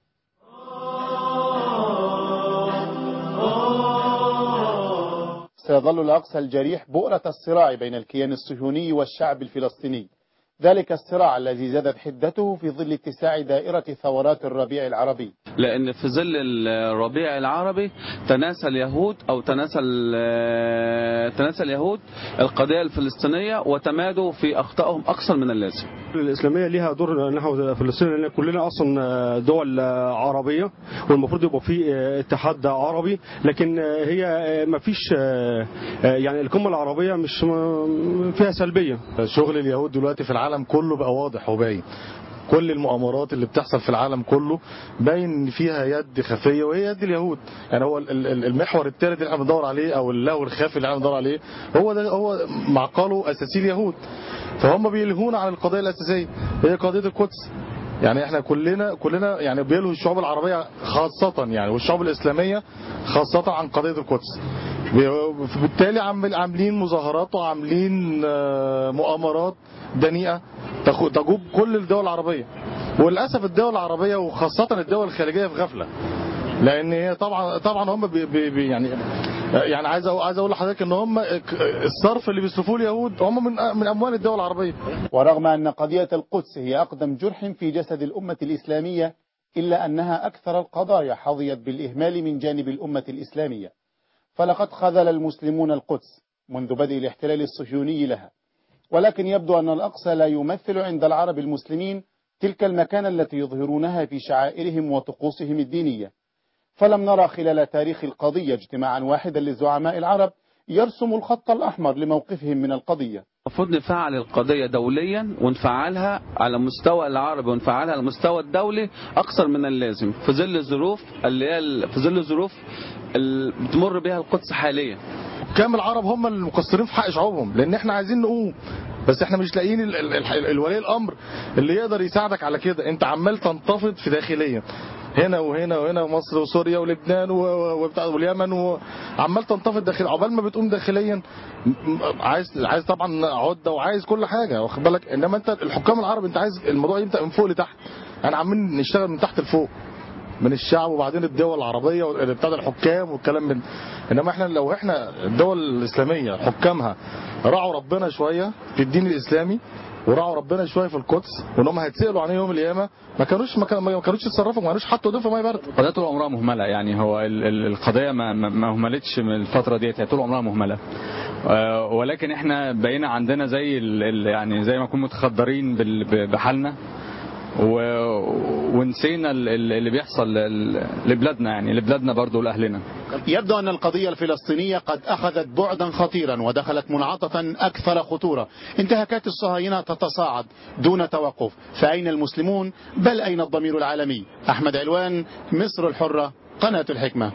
سيظل الأقصى الجريح بؤرة الصراع بين الكيان الصهيوني والشعب الفلسطيني، ذلك الصراع الذي زادت حدته في ظل اتساع دائرة ثورات الربيع العربي. لأن في ظل الربيع العربي تناسى اليهود اليهود القضية الفلسطينية وتمادوا في أخطائهم أكثر من اللازم. الإسلامية لها دور نحو فلسطين، لأن كلنا أصلا دول عربية والمفروض يبقى في اتحاد عربي، لكن هي ما فيش يعني القمة العربية مش فيها سلبية. شغل اليهود دلوقتي في العالم كله بقى واضح وباين، كل المؤامرات اللي بتحصل في العالم كله باين فيها يد خفيه وهي يد اليهود. يعني هو المحور الثالث اللي احنا بندور عليه او اللهو الخافي اللي احنا بندور عليه هو معقله اساسي اليهود، فهم بيلهونا عن القضيه الاساسيه هي قضيه القدس. يعني احنا كلنا يعني بيلهوا الشعوب العربيه خاصه يعني والشعوب الاسلاميه خاصه عن قضيه القدس. بالتالي عاملين مظاهرات وعاملين مؤامرات دنيئه تجوب كل الدول العربيه، وللاسف الدول العربيه وخاصه الدول الخليجيه في غفله، لان هي طبعا هم يعني عايز اقول لحضرتك ان هم الصرف اللي بيصرفوه اليهود هم من اموال الدول العربيه. ورغم ان قضيه القدس هي اقدم جرح في جسد الامه الاسلاميه، الا انها اكثر القضايا حظيت بالاهمال من جانب الامه الاسلاميه، فلقد خذل المسلمون القدس منذ بدء الاحتلال الصهيوني لها، ولكن يبدو أن الأقصى لا يمثل عند العرب المسلمين تلك المكانة التي يظهرونها في شعائرهم وطقوسهم الدينية، فلم نرى خلال تاريخ القضية اجتماعا واحدا للزعماء العرب يرسم الخط الأحمر لموقفهم من القضية. المفروض نفعل القضية دوليا ونفعلها على مستوى العربي ونفعلها على المستوى الدولي أكثر من اللازم في ظل الظروف اللي بتمر بها القدس حاليا. كام العرب هم المقصرين في حق شعوبهم، لان احنا عايزين نقوم بس احنا مش لاقيين الولي الامر اللي يقدر يساعدك على كده. انت عمال تنتفض في داخليا هنا وهنا وهنا، مصر وسوريا ولبنان واليمن، وعمال تنتفض داخل عقبال ما بتقوم داخليا. عايز طبعا عده وعايز كل حاجه واخد بالك، انما انت الحكام العرب انت عايز الموضوع يبدا من فوق لتحت. احنا عاملين نشتغل من تحت لفوق من الشعب وبعدين الدول العربيه وبتاع الحكام والكلام من. انما احنا لو الدول الاسلاميه حكامها راعوا ربنا شويه في الدين الاسلامي وراعوا ربنا شويه في القدس، وانهم هيتسالوا عن يوم القيامه ما كانوش يتصرفوا، ما كانوش حطوا ايديهم في ميه بارده. القضيه طول عمرها مهمله، يعني هو القضيه ما اهملتش من الفتره ديت، طول عمرها مهمله، ولكن احنا بقينا عندنا زي يعني زي ما نكون متخدرين بحالنا ونسينا اللي بيحصل لبلادنا، يعني لبلادنا برضو لأهلنا. يبدو أن القضية الفلسطينية قد أخذت بعدا خطيرا ودخلت منعطفا أكثر خطورة. انتهاكات الصهاينة تتصاعد دون توقف، فأين المسلمون؟ بل أين الضمير العالمي؟ أحمد علوان، مصر الحرة، قناة الحكمة.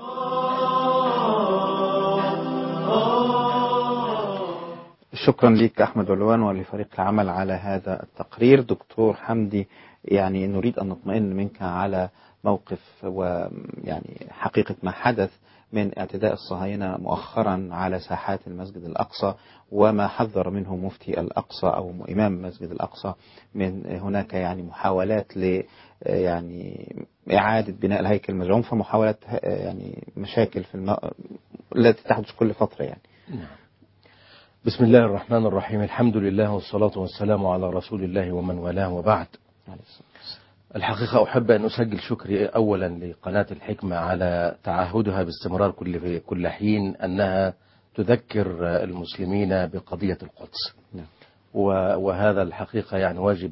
شكرا لك أحمد علوان ولفريق العمل على هذا التقرير. دكتور حمدي، يعني نريد أن نطمئن منك على موقف ويعني حقيقة ما حدث من اعتداء الصهاينة مؤخرا على ساحات المسجد الأقصى وما حذر منه مفتي الأقصى أو إمام مسجد الأقصى من هناك يعني محاولات ل يعني إعادة بناء الهيكل المزعوم، فمحاولات يعني مشاكل التي تحدث كل فترة يعني. بسم الله الرحمن الرحيم، الحمد لله والصلاة والسلام على رسول الله ومن والاه، وبعد. الحقيقة أحب أن أسجل شكري أولا لقناة الحكمة على تعهدها باستمرار كل حين أنها تذكر المسلمين بقضية القدس، وهذا الحقيقة يعني واجب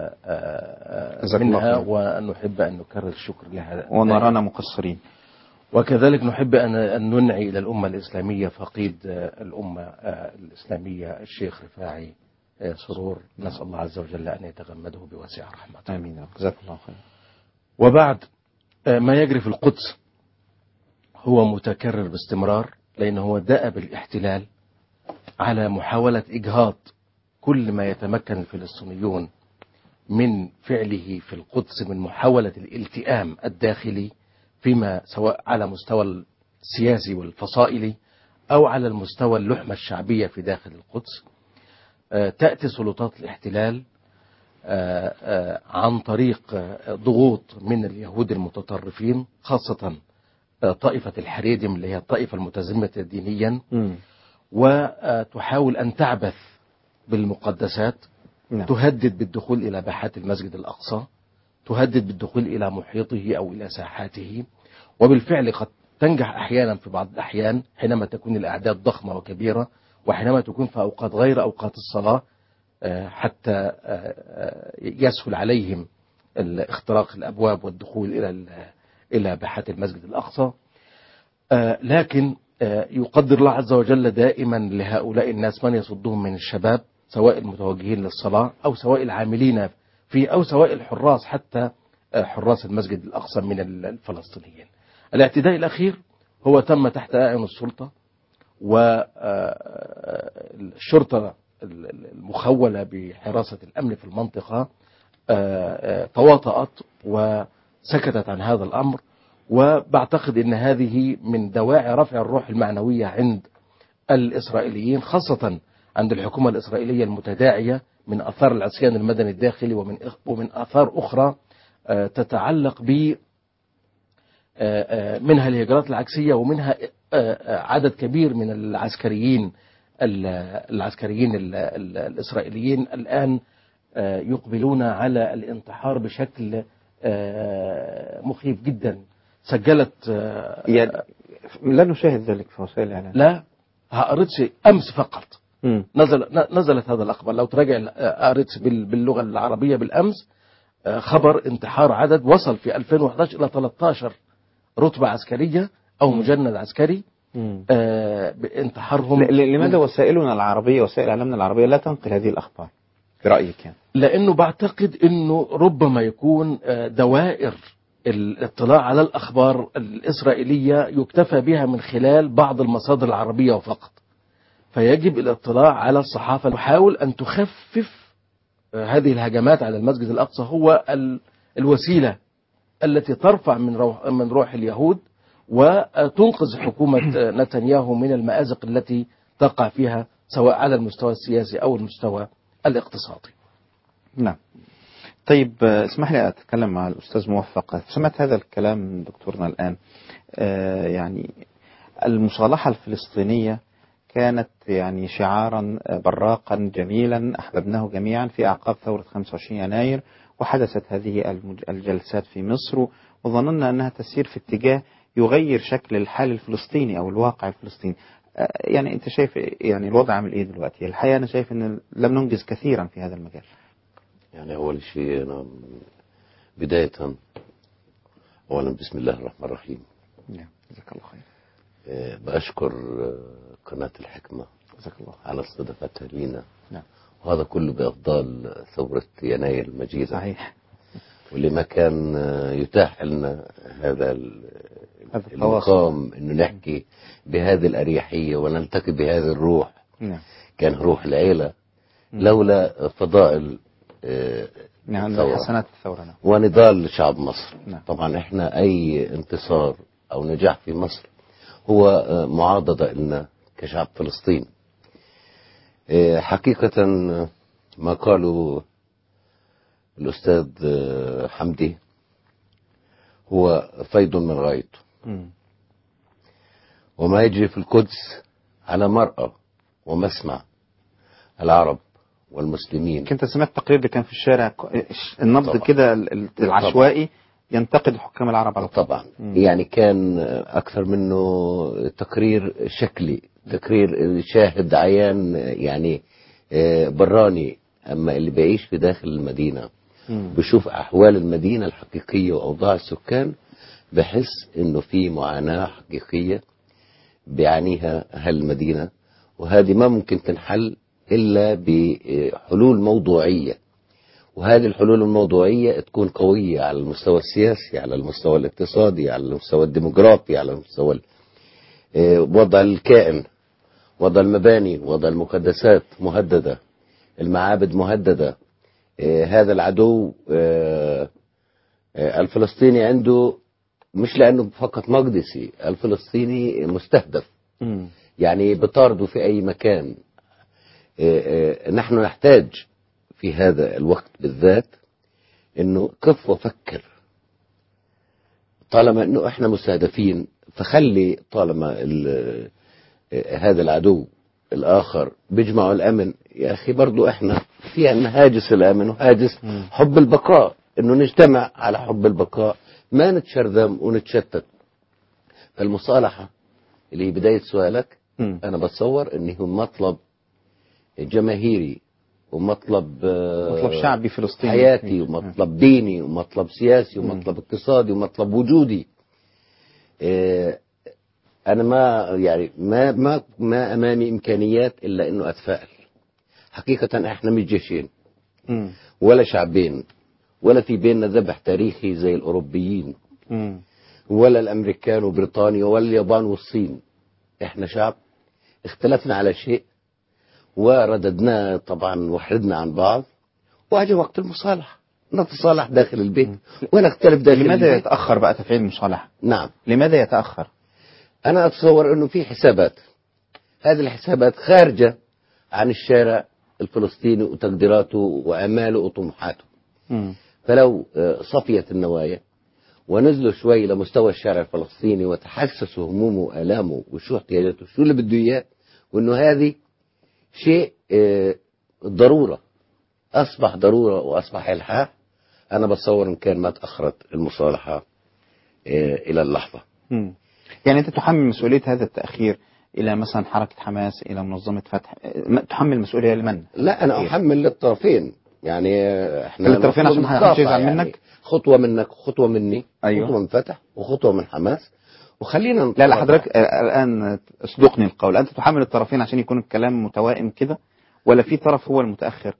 منها، ونحب أن نكرر الشكر لها ونرانا مقصرين. وكذلك نحب أن ننعي إلى الأمة الإسلامية فقيد الأمة الإسلامية الشيخ رفاعي سرور، نسأل الله عز وجل أن يتغمده بواسع رحمته. آمين. جزاك الله خير. وبعد، ما يجري في القدس هو متكرر باستمرار، لأنه هو دأب الاحتلال على محاولة إجهاض كل ما يتمكن الفلسطينيون من فعله في القدس من محاولة الالتئام الداخلي فيما سواء على مستوى السياسي والفصائلي أو على المستوى اللحمة الشعبية في داخل القدس. تأتي سلطات الاحتلال عن طريق ضغوط من اليهود المتطرفين، خاصة طائفة الحريدم اللي هي الطائفة المتزمتة دينيا، وتحاول أن تعبث بالمقدسات، تهدد بالدخول إلى باحات المسجد الأقصى، تهدد بالدخول إلى محيطه أو إلى ساحاته، وبالفعل قد تنجح أحيانا في بعض الأحيان حينما تكون الأعداد ضخمة وكبيرة، وحينما تكون في أوقات غير أوقات الصلاة حتى يسهل عليهم اختراق الأبواب والدخول إلى باحات المسجد الأقصى. لكن يقدر الله عز وجل دائما لهؤلاء الناس من يصدهم من الشباب، سواء المتوجهين للصلاة أو سواء العاملين فيه أو سواء الحراس، حتى حراس المسجد الأقصى من الفلسطينيين. الاعتداء الأخير هو تم تحت أعين السلطة، والشرطة المخولة بحراسة الأمن في المنطقة تواطأت وسكتت عن هذا الأمر. وبعتقد أن هذه من دواعي رفع الروح المعنوية عند الإسرائيليين، خاصة عند الحكومة الإسرائيلية المتداعية، من آثار العصيان المدني الداخلي ومن آثار أخرى تتعلق ب منها الهجرات العكسية، ومنها عدد كبير من العسكريين الإسرائيليين الآن يقبلون على الانتحار بشكل مخيف جدا. سجلت يعني لا نشاهد ذلك في وسائل الإعلام. لا، قريتش أمس فقط نزلت هذا الأخبار. لو تراجع قريت باللغة العربية بالأمس خبر انتحار عدد وصل في 2011 إلى 13 رتبة عسكرية أو مجند عسكري بانتحارهم. لماذا وسائلنا العربية، وسائل إعلامنا العربية لا تنقل هذه الأخبار برأيك يعني؟ لأنه بعتقد أنه ربما يكون دوائر الاطلاع على الأخبار الإسرائيلية يكتفى بها من خلال بعض المصادر العربية وفقط، فيجب الاطلاع على الصحافة تحاول أن تخفف هذه الهجمات على المسجد الأقصى. هو الوسيلة التي ترفع من روح اليهود وتنقذ حكومة نتنياهو من المآزق التي تقع فيها سواء على المستوى السياسي أو المستوى الاقتصادي. نعم. طيب اسمح لي أتكلم مع الأستاذ موفق. سمعت هذا الكلام من دكتورنا الآن. يعني المصالحة الفلسطينية كانت يعني شعارا براقا جميلا أحببناه جميعا في أعقاب ثورة 25 يناير، وحدثت هذه الجلسات في مصر، وظننا أنها تسير في اتجاه يغير شكل الحال الفلسطيني أو الواقع الفلسطيني. يعني أنت شايف يعني الوضع عامل إيه دلوقتي؟ الحقيقة أنا شايف أن لم ننجز كثيرا في هذا المجال. يعني أول شيء أنا بداية أولا بسم الله الرحمن الرحيم. نعم جزاك الله خير. بأشكر قناة الحكمة جزاك الله على استضافتها لينا. نعم. وهذا كله بأفضال ثورة يناير المجيدة. صحيح. واللي ما كان يتاح لنا هذا المقام إنه نحكي بهذه الأريحية ونلتقي بهذه الروح. نعم. كان روح العيلة لولا فضائل حسنات الثورة ونضال شعب مصر. نعم. طبعا احنا اي انتصار او نجاح في مصر هو معاضدة لنا كشعب فلسطين. حقيقة ما قاله الأستاذ حمدي هو فيض من غايته. وما يجري في القدس على مرأى ومسمع العرب والمسلمين. كنت سمعت التقرير اللي كان في الشارع، النبض كده العشوائي ينتقد حكام العرب على طبعا. يعني كان أكثر منه تقرير شكلي، تقرير شاهد عيان يعني براني. أما اللي بيعيش في داخل المدينة بشوف أحوال المدينة الحقيقية وأوضاع السكان، بحس إنه في معاناة حقيقية بيعانيها أهل المدينة، وهذه ما ممكن تنحل إلا بحلول موضوعية. وهذه الحلول الموضوعية تكون قوية على المستوى السياسي، على المستوى الاقتصادي، على المستوى الديموغرافي، على المستوى وضع الكائن، وضع المباني، وضع المقدسات مهددة، المعابد مهددة، هذا العدو الفلسطيني عنده، مش لأنه فقط مقدسي، الفلسطيني مستهدف، يعني بطارده في أي مكان. نحن نحتاج في هذا الوقت بالذات انه قف وفكر، طالما انه احنا مستهدفين، فخلي طالما هذا العدو الاخر بيجمعوا الامن، يا اخي برضو احنا في عندنا هاجس الامن وهاجس حب البقاء، انه نجتمع على حب البقاء، ما نتشرذم ونتشتت. فالمصالحة اللي هي بداية سؤالك انا بتصور انه هو مطلب جماهيري ومطلب شعبي فلسطيني، حياتي ومطلب ديني ومطلب سياسي ومطلب اقتصادي ومطلب وجودي. انا ما امامي امكانيات الا انه اتفائل. حقيقة احنا مش جيشين ولا شعبين، ولا في بيننا ذبح تاريخي زي الاوروبيين ولا الامريكان وبريطانيا ولا اليابان والصين. احنا شعب اختلفنا على شيء ورددناه طبعا وحدنا عن بعض، واجى وقت المصالحة نتصالح داخل البيت ونختلف داخل لماذا البيت. لماذا يتأخر بقى تفعيل المصالحة؟ نعم، لماذا يتأخر؟ أنا أتصور أنه في حسابات، هذه الحسابات خارجة عن الشارع الفلسطيني وتقديراته وأماله وطموحاته. فلو صفيت النوايا ونزلوا شوي لمستوى الشارع الفلسطيني وتحسسوا همومه وآلامه وشو احتياجاته شو اللي بده إياه، وأنه هذه شيء ضرورة، أصبح ضرورة وأصبح إلحاح، أنا بتصور إن كان ما تأخرت المصالحة إلى اللحظة. يعني أنت تحمل مسؤولية هذا التأخير إلى مثلا حركة حماس، إلى منظمة فتح، تحمل مسؤولية لمن؟ لا، أنا أحمل للطرفين، يعني إحنا للطرفين عشان ما حدش يزعل منك. خطوة منك وخطوة مني، أيوة. خطوة من فتح وخطوة من حماس، وخلينا لا حضرتك الآن اصدقني القول، أنت تحمل الطرفين عشان يكون الكلام متوائم كده، ولا في طرف هو المتأخر؟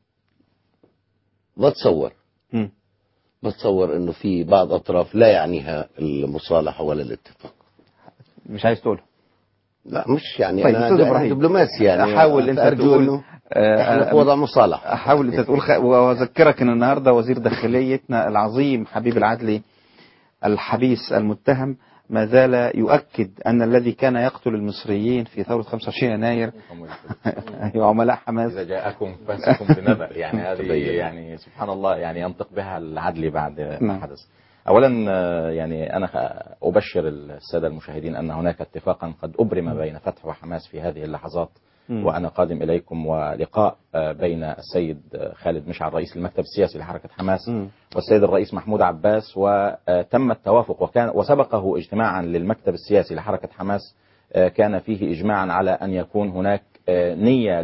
بتصور انه في بعض اطراف لا يعنيها المصالحة ولا الاتفاق. مش عايز تقوله؟ لا مش يعني طيب انا دبلوماسي، يعني احاول انت تقول احنا في وضع مصالحة. احاول انت تقول واذكرك ان النهارده وزير داخليتنا العظيم حبيب العدلي الحبيس المتهم ما زال يؤكد أن الذي كان يقتل المصريين في ثورة 25 يناير عملاء حماس. إذا جاءكم فاسق بنبأ، يعني هذه يعني سبحان الله يعني ينطق بها العدل بعد ما حدث. أولا يعني أنا أبشر السادة المشاهدين أن هناك اتفاقا قد أبرم بين فتح وحماس في هذه اللحظات، وأنا قادم إليكم ولقاء بين السيد خالد مشعل رئيس المكتب السياسي لحركة حماس والسيد الرئيس محمود عباس، وتم التوافق وسبقه اجتماعا للمكتب السياسي لحركة حماس كان فيه إجماعا على أن يكون هناك نية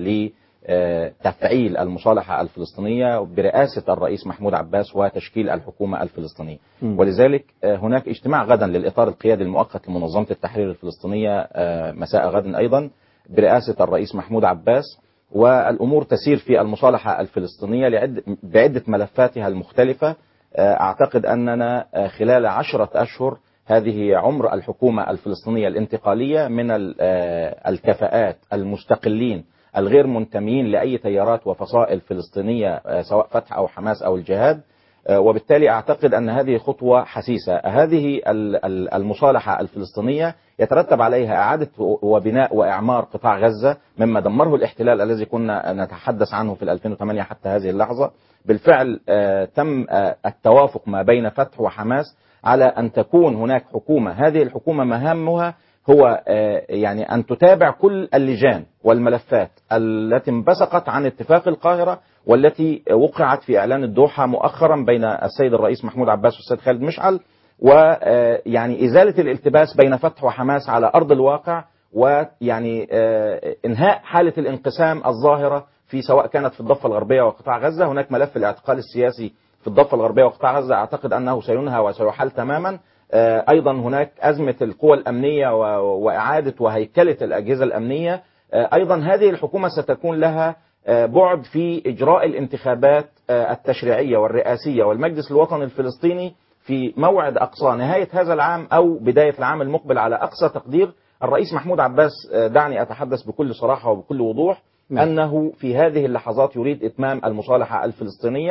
لتفعيل المصالحة الفلسطينية برئاسة الرئيس محمود عباس وتشكيل الحكومة الفلسطينية. ولذلك هناك اجتماع غدا للإطار القيادي المؤقت لمنظمة التحرير الفلسطينية مساء غد أيضا برئاسة الرئيس محمود عباس، والأمور تسير في المصالحة الفلسطينية بعدة ملفاتها المختلفة. أعتقد أننا خلال 10 أشهر هذه عمر الحكومة الفلسطينية الانتقالية من الكفاءات المستقلين الغير منتمين لأي تيارات وفصائل فلسطينية سواء فتح أو حماس أو الجهاد، وبالتالي أعتقد أن هذه خطوة حسيسة. هذه المصالحة الفلسطينية يترتب عليها إعادة وبناء وإعمار قطاع غزة مما دمره الاحتلال الذي كنا نتحدث عنه في 2008 حتى هذه اللحظة. بالفعل تم التوافق ما بين فتح وحماس على أن تكون هناك حكومة، هذه الحكومة مهامها هو يعني أن تتابع كل اللجان والملفات التي انبثقت عن اتفاق القاهرة والتي وقعت في إعلان الدوحة مؤخرا بين السيد الرئيس محمود عباس والسيد خالد مشعل، ويعني إزالة الالتباس بين فتح وحماس على أرض الواقع، ويعني إنهاء حالة الانقسام الظاهرة في سواء كانت في الضفة الغربية وقطاع غزة. هناك ملف الاعتقال السياسي في الضفة الغربية وقطاع غزة أعتقد أنه سينهى وسيحل تماما. أيضا هناك أزمة القوى الأمنية وإعادة وهيكلة الأجهزة الأمنية. أيضا هذه الحكومة ستكون لها بعد في إجراء الانتخابات التشريعية والرئاسية والمجلس الوطني الفلسطيني في موعد أقصى نهاية هذا العام أو بداية العام المقبل على أقصى تقدير. الرئيس محمود عباس دعني أتحدث بكل صراحة وبكل وضوح أنه في هذه اللحظات يريد إتمام المصالحة الفلسطينية.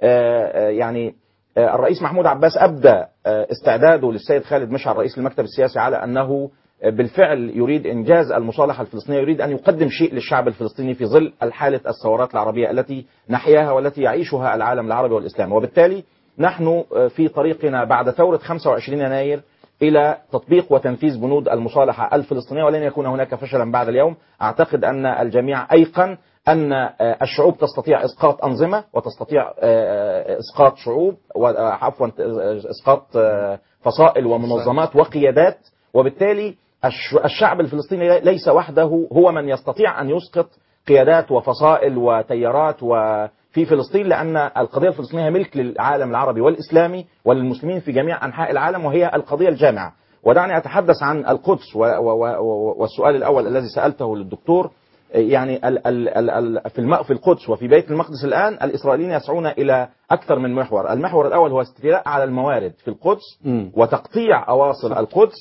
يعني الرئيس محمود عباس أبدى استعداده للسيد خالد مشعل رئيس المكتب السياسي على أنه بالفعل يريد إنجاز المصالحة الفلسطينية، يريد أن يقدم شيء للشعب الفلسطيني في ظل الحالة الثورات العربية التي نحياها والتي يعيشها العالم العربي والإسلامي. وبالتالي نحن في طريقنا بعد ثورة 25 يناير إلى تطبيق وتنفيذ بنود المصالحة الفلسطينية، ولن يكون هناك فشلا بعد اليوم. أعتقد أن الجميع أيقن أن الشعوب تستطيع إسقاط أنظمة وتستطيع إسقاط شعوب وعفوا إسقاط فصائل ومنظمات وقيادات، وبالتالي الشعب الفلسطيني ليس وحده هو من يستطيع أن يسقط قيادات وفصائل وتيارات وفي فلسطين، لأن القضية الفلسطينية ملك للعالم العربي والإسلامي وللمسلمين في جميع أنحاء العالم، وهي القضية الجامعة. ودعني أتحدث عن القدس والسؤال الأول الذي سألته للدكتور. يعني في القدس وفي بيت المقدس الآن الإسرائيليين يسعون إلى أكثر من محور. المحور الأول هو استيلاء على الموارد في القدس وتقطيع أواصر القدس.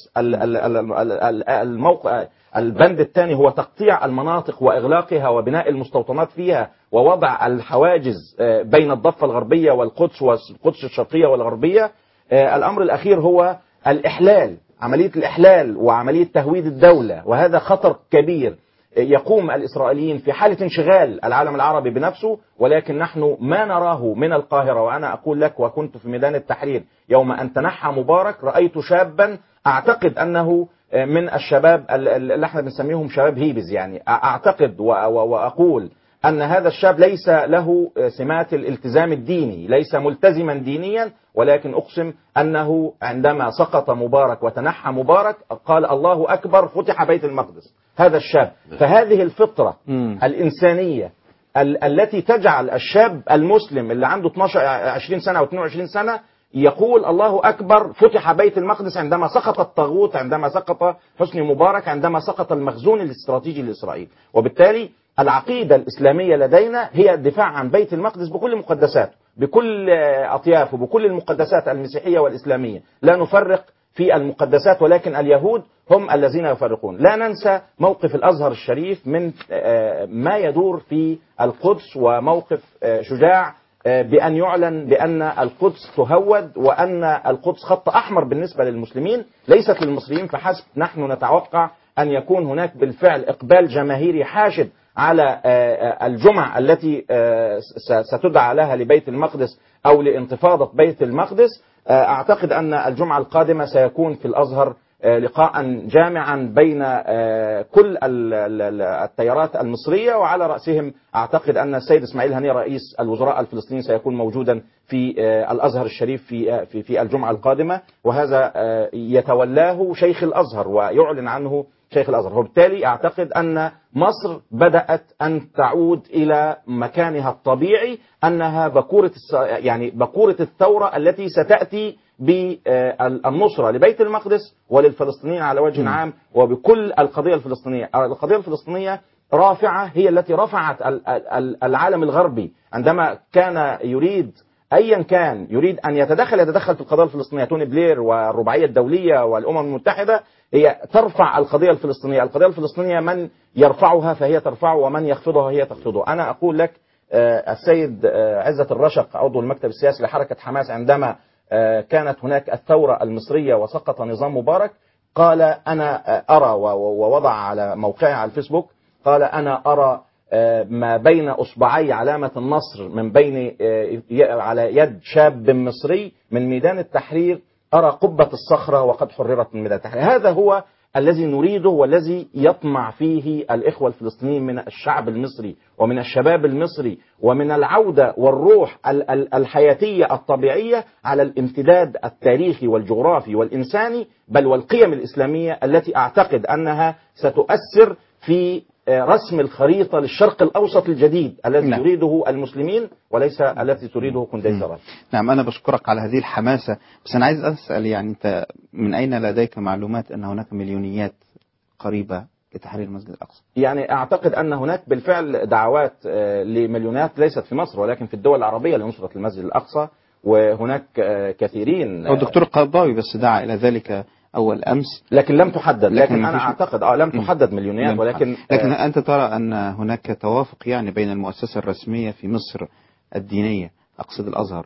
الموقع البند الثاني هو تقطيع المناطق وإغلاقها وبناء المستوطنات فيها ووضع الحواجز بين الضفة الغربية والقدس والقدس الشرقية والغربية. الأمر الأخير هو الإحلال، عملية الإحلال وعملية تهويد الدولة، وهذا خطر كبير. يقوم الإسرائيليين في حالة انشغال العالم العربي بنفسه، ولكن نحن ما نراه من القاهرة. وأنا أقول لك وكنت في ميدان التحرير يوم أن تنحى مبارك، رأيت شابا أعتقد أنه من الشباب اللي احنا بنسميهم شباب هيبز، يعني أعتقد وأقول أن هذا الشاب ليس له سمات الالتزام الديني، ليس ملتزما دينيا، ولكن أقسم أنه عندما سقط مبارك وتنحى مبارك قال الله أكبر فتح بيت المقدس. هذا الشاب. فهذه الفطرة الإنسانية التي تجعل الشاب المسلم اللي عنده 20 سنة أو 22 سنة يقول الله أكبر فتح بيت المقدس عندما سقط الطاغوت، عندما سقط حسني مبارك، عندما سقط المخزون الاستراتيجي لإسرائيل. وبالتالي العقيدة الإسلامية لدينا هي الدفاع عن بيت المقدس بكل مقدساته، بكل أطيافه، بكل المقدسات المسيحية والإسلامية. لا نفرق في المقدسات، ولكن اليهود هم الذين يفرقون. لا ننسى موقف الأزهر الشريف من ما يدور في القدس، وموقف شجاع بأن يعلن بأن القدس تهود وأن القدس خط أحمر بالنسبة للمسلمين ليست للمصريين فحسب. نحن نتوقع أن يكون هناك بالفعل إقبال جماهيري حاشد على الجمعة التي ستدعى لها لبيت المقدس أو لانتفاضة بيت المقدس. أعتقد أن الجمعة القادمة سيكون في الأزهر لقاء جامعا بين كل التيارات المصرية، وعلى رأسهم أعتقد أن السيد إسماعيل هنية رئيس الوزراء الفلسطيني سيكون موجودا في الأزهر الشريف في الجمعة القادمة، وهذا يتولاه شيخ الأزهر ويعلن عنه شيخ الأزهر. وبالتالي أعتقد أن مصر بدأت أن تعود إلى مكانها الطبيعي، أنها بكورة الثورة التي ستأتي بالنصرة لبيت المقدس وللفلسطينيين على وجه عام وبكل القضية الفلسطينية. القضية الفلسطينية رافعة، هي التي رفعت العالم الغربي عندما كان يريد أيا كان يريد أن يتدخل في القضية الفلسطينية. توني بلير والرباعية الدولية والأمم المتحدة هي ترفع القضية الفلسطينية. القضية الفلسطينية من يرفعها فهي ترفعه، ومن يخفضها هي تخفضه. أنا أقول لك السيد عزت الرشق عضو المكتب السياسي لحركة حماس عندما كانت هناك الثورة المصرية وسقط نظام مبارك قال أنا أرى، ووضع على موقعه على الفيسبوك قال أنا أرى ما بين أصبعي علامة النصر من بين على يد شاب مصري من ميدان التحرير، أرى قبة الصخرة وقد حررت من ميدان التحرير. هذا هو الذي نريده والذي يطمع فيه الإخوة الفلسطينيين من الشعب المصري ومن الشباب المصري، ومن العودة والروح الحياتية الطبيعية على الامتداد التاريخي والجغرافي والإنساني بل والقيم الإسلامية التي أعتقد أنها ستؤثر في رسم الخريطة للشرق الأوسط الجديد الذي يريده المسلمين وليس التي تريده كونديزرات. نعم، أنا بشكرك على هذه الحماسة، بس أنا عايز أسأل يعني أنت من أين لديك معلومات أن هناك مليونيات قريبة لتحرير المسجد الأقصى؟ يعني أعتقد أن هناك بالفعل دعوات لمليونات ليست في مصر ولكن في الدول العربية لنصرة المسجد الأقصى، وهناك كثيرين. الدكتور القرضاوي بس دعا إلى ذلك أول أمس، لكن لم تحدد. لكن أنا أعتقد لم تحدد مليونيات، ولكن أنت ترى أن هناك توافق يعني بين المؤسسة الرسمية في مصر الدينية أقصد الأزهر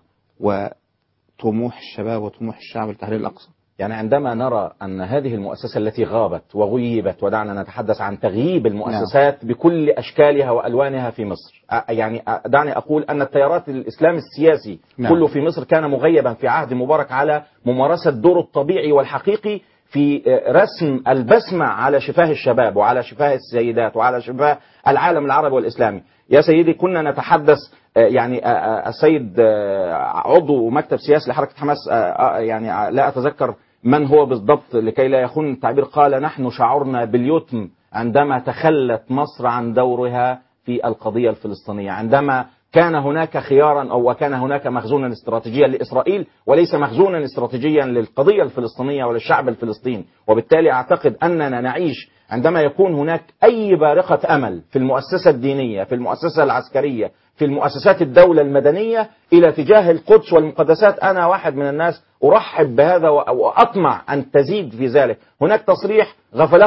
وطموح الشباب وطموح الشعب لتحرير الأقصى؟ يعني عندما نرى أن هذه المؤسسة التي غابت وغيبت، ودعنا نتحدث عن تغييب المؤسسات بكل أشكالها وألوانها في مصر، يعني دعني أقول أن التيارات الإسلام السياسي كله في مصر كان مغيبا في عهد مبارك على ممارسة دوره الطبيعي والحقيقي في رسم البسمة على شفاه الشباب وعلى شفاه السيدات وعلى شفاه العالم العربي والإسلامي. يا سيدي كنا نتحدث، يعني السيد عضو مكتب سياسي لحركة حماس، يعني لا أتذكر من هو بالضبط لكي لا يخون التعبير، قال نحن شعرنا باليتم عندما تخلت مصر عن دورها في القضية الفلسطينية، عندما كان هناك خيارا أو وكان هناك مخزونا استراتيجيا لإسرائيل وليس مخزونا استراتيجيا للقضية الفلسطينية وللشعب الفلسطيني. وبالتالي أعتقد أننا نعيش عندما يكون هناك أي بارقة أمل في المؤسسة الدينية، في المؤسسة العسكرية، في المؤسسات الدولة المدنية إلى تجاه القدس والمقدسات. أنا واحد من الناس أرحب بهذا وأطمع أن تزيد في ذلك. هناك تصريح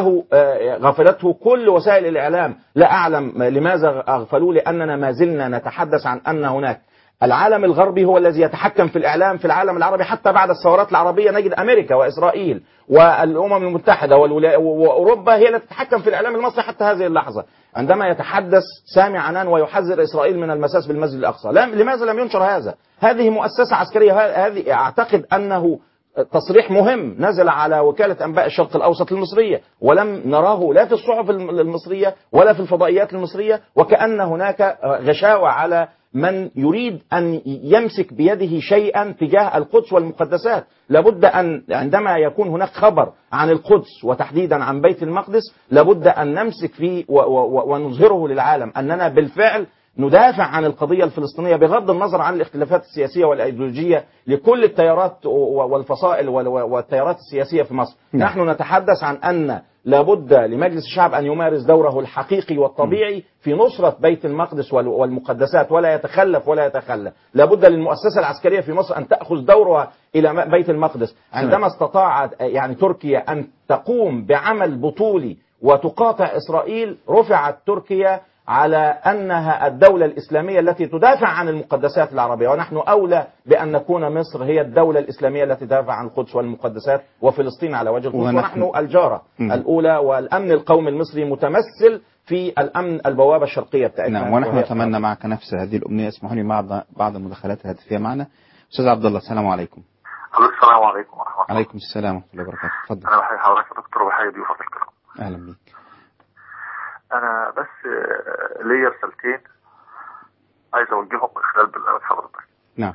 غفلته كل وسائل الإعلام، لا أعلم لماذا أغفلوه، لأننا ما زلنا نتحدث عن أن هناك العالم الغربي هو الذي يتحكم في الإعلام في العالم العربي. حتى بعد الثورات العربية نجد أمريكا وإسرائيل والأمم المتحدة وأوروبا هي التي تتحكم في الإعلام المصري حتى هذه اللحظة. عندما يتحدث سامي عنان ويحذر إسرائيل من المساس بالمسجد الأقصى، لماذا لم ينشر هذا؟ هذه مؤسسة عسكرية. هذه أعتقد أنه تصريح مهم نزل على وكالة أنباء الشرق الأوسط المصرية، ولم نراه لا في الصحف المصرية ولا في الفضائيات المصرية، وكأن هناك غشاوة على من يريد أن يمسك بيده شيئا تجاه القدس والمقدسات. لابد أن عندما يكون هناك خبر عن القدس وتحديدا عن بيت المقدس لابد أن نمسك فيه ونظهره للعالم أننا بالفعل ندافع عن القضية الفلسطينية بغض النظر عن الاختلافات السياسية والأيديولوجية لكل التيارات والفصائل والتيارات السياسية في مصر. نحن نتحدث عن أن لابد لمجلس الشعب أن يمارس دوره الحقيقي والطبيعي في نصرة بيت المقدس والمقدسات ولا يتخلف ولا يتخلى. لابد للمؤسسة العسكرية في مصر أن تأخذ دورها إلى بيت المقدس. عندما استطاعت يعني تركيا أن تقوم بعمل بطولي وتقاطع إسرائيل، رفعت تركيا على أنها الدولة الإسلامية التي تدافع عن المقدسات العربية، ونحن أولى بأن نكون مصر هي الدولة الإسلامية التي تدافع عن القدس والمقدسات وفلسطين على وجه الخصوص، ونحن الجارة الأولى، والأمن القومي المصري متمثل في الأمن البوابة الشرقية بتاعتنا. نعم، ونحن نتمنى معك نفس هذه الأمنية. اسمحوا لي مع بعض المداخلات الهاتفية معنا. أستاذ عبد الله، السلام عليكم. السلام عليكم ورحمة الله. عليكم السلام ورحمة الله وبركاته. تفضل. أنا بحيي حضرتك يا دكتور وبحيي ضيوفك الكرام. أهلا بك. أنا بس ليا رسالتين عايز أوجههم من خلال برنامج حضرتك. نعم.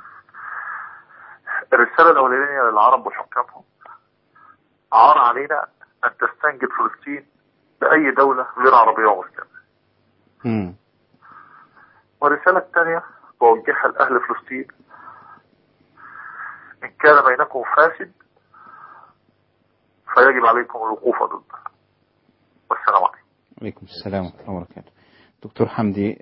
الرسالة الأولانية للعرب وحكامهم: عار علينا أن تستنجد فلسطين بأي دولة غير عربية ومسلمة. والرسالة الثانية بوجهها لأهل فلسطين: إن كان بينكم فاسد فيجب عليكم الوقوف ضده. والسلام عليكم. عليكم السلام ورحمة الله وبركاته. دكتور حمدي،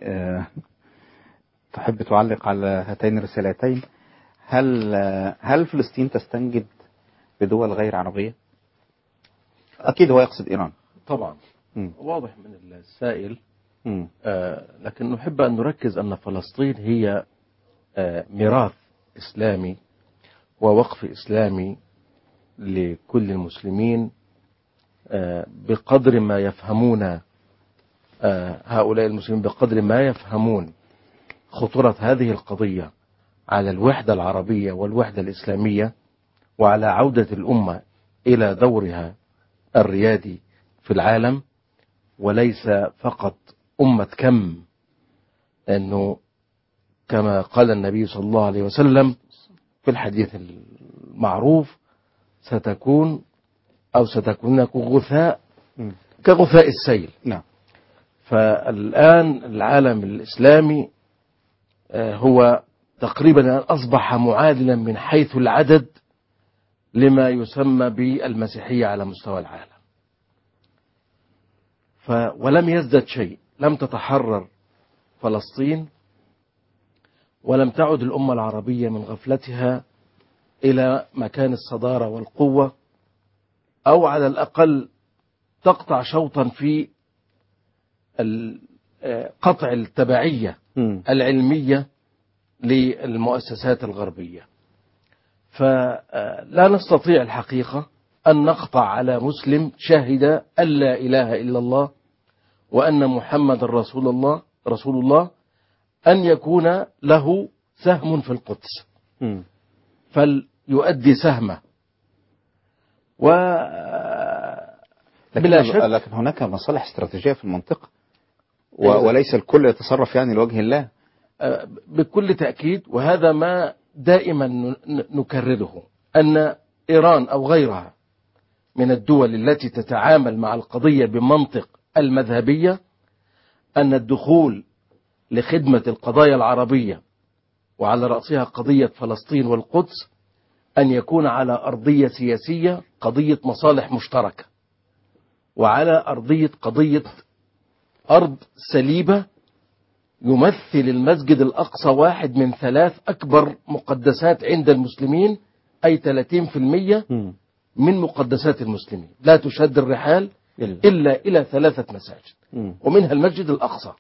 تحب تعلق على هاتين الرسالتين؟ هل فلسطين تستنجد بدول غير عربية؟ أكيد هو يقصد إيران طبعا. واضح من السائل. لكن نحب أن نركز أن فلسطين هي ميراث إسلامي ووقف إسلامي لكل المسلمين بقدر ما يفهمون هؤلاء المسلمين، بقدر ما يفهمون خطورة هذه القضية على الوحدة العربية والوحدة الإسلامية وعلى عودة الأمة إلى دورها الريادي في العالم، وليس فقط أمة كم، أنه كما قال النبي صلى الله عليه وسلم في الحديث المعروف: ستكون غثاء كغثاء السيل. نعم. فالآن العالم الإسلامي هو تقريبا أصبح معادلا من حيث العدد لما يسمى بالمسيحية على مستوى العالم. ولم يزدد شيء، لم تتحرر فلسطين ولم تعد الأمة العربية من غفلتها إلى مكان الصدارة والقوة، أو على الأقل تقطع شوطا في قطع التبعية العلمية للمؤسسات الغربية. فلا نستطيع الحقيقة أن نقطع على مسلم شهد أن لا إله إلا الله وأن محمد رسول الله أن يكون له سهم في القدس، فليؤدي سهمه. بلا شك لكن هناك مصالح استراتيجية في المنطقة، وليس الكل يتصرف يعني لوجه الله. بكل تأكيد، وهذا ما دائما نكرره، أن إيران أو غيرها من الدول التي تتعامل مع القضية بمنطق المذهبية، أن الدخول لخدمة القضايا العربية وعلى رأسها قضية فلسطين والقدس أن يكون على أرضية سياسية، قضية مصالح مشتركة، وعلى قضية أرض سليبة. يمثل المسجد الأقصى واحد من 3 أكبر مقدسات عند المسلمين، أي 30% من مقدسات المسلمين. لا تشد الرحال إلا إلى 3 مساجد، ومنها المسجد الأقصى.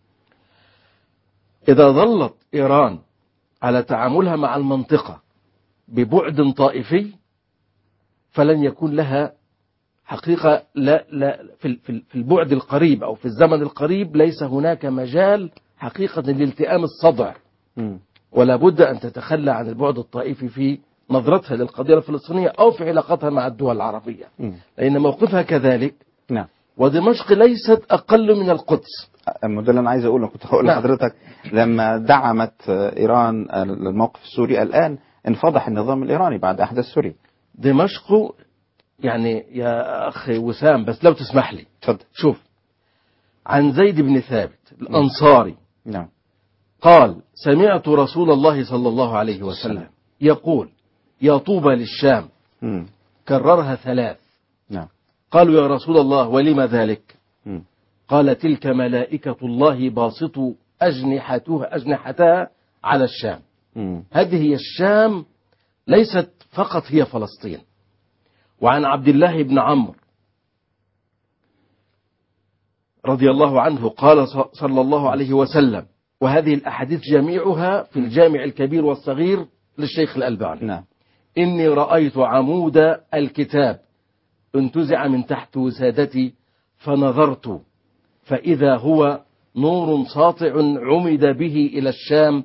إذا ظلت إيران على تعاملها مع المنطقة ببعد طائفي، فلن يكون لها حقيقة لا في البعد القريب أو في الزمن القريب ليس هناك مجال حقيقة لالتئام الصدع، ولا بد أن تتخلى عن البعد الطائفي في نظرتها للقضية الفلسطينية أو في علاقتها مع الدول العربية، لأن موقفها كذلك. نعم. ودمشق ليست أقل من القدس. ده اللي أنا عايز أقوله، كنت هقول لحضرتك لما دعمت إيران الموقف السوري، الآن انفضح النظام الإيراني بعد أحداث سوريا. دمشق يعني يا أخي وسام، بس لو تسمح لي تفضل. شوف، عن زيد بن ثابت الأنصاري نعم قال: سمعت رسول الله صلى الله عليه وسلم يقول: يا طوبى للشام. كررها 3. نعم. قالوا: يا رسول الله ولم ذلك؟ قال: تلك ملائكة الله باسطوا أجنحتها على الشام. هذه هي الشام، ليست فقط هي فلسطين. وعن عبد الله بن عمرو رضي الله عنه قال صلى الله عليه وسلم، وهذه الأحاديث جميعها في الجامع الكبير والصغير للشيخ الألباني: نعم. إني رأيت عمود الكتاب انتزع من تحت وسادتي فنظرت فإذا هو نور ساطع عمد به إلى الشام،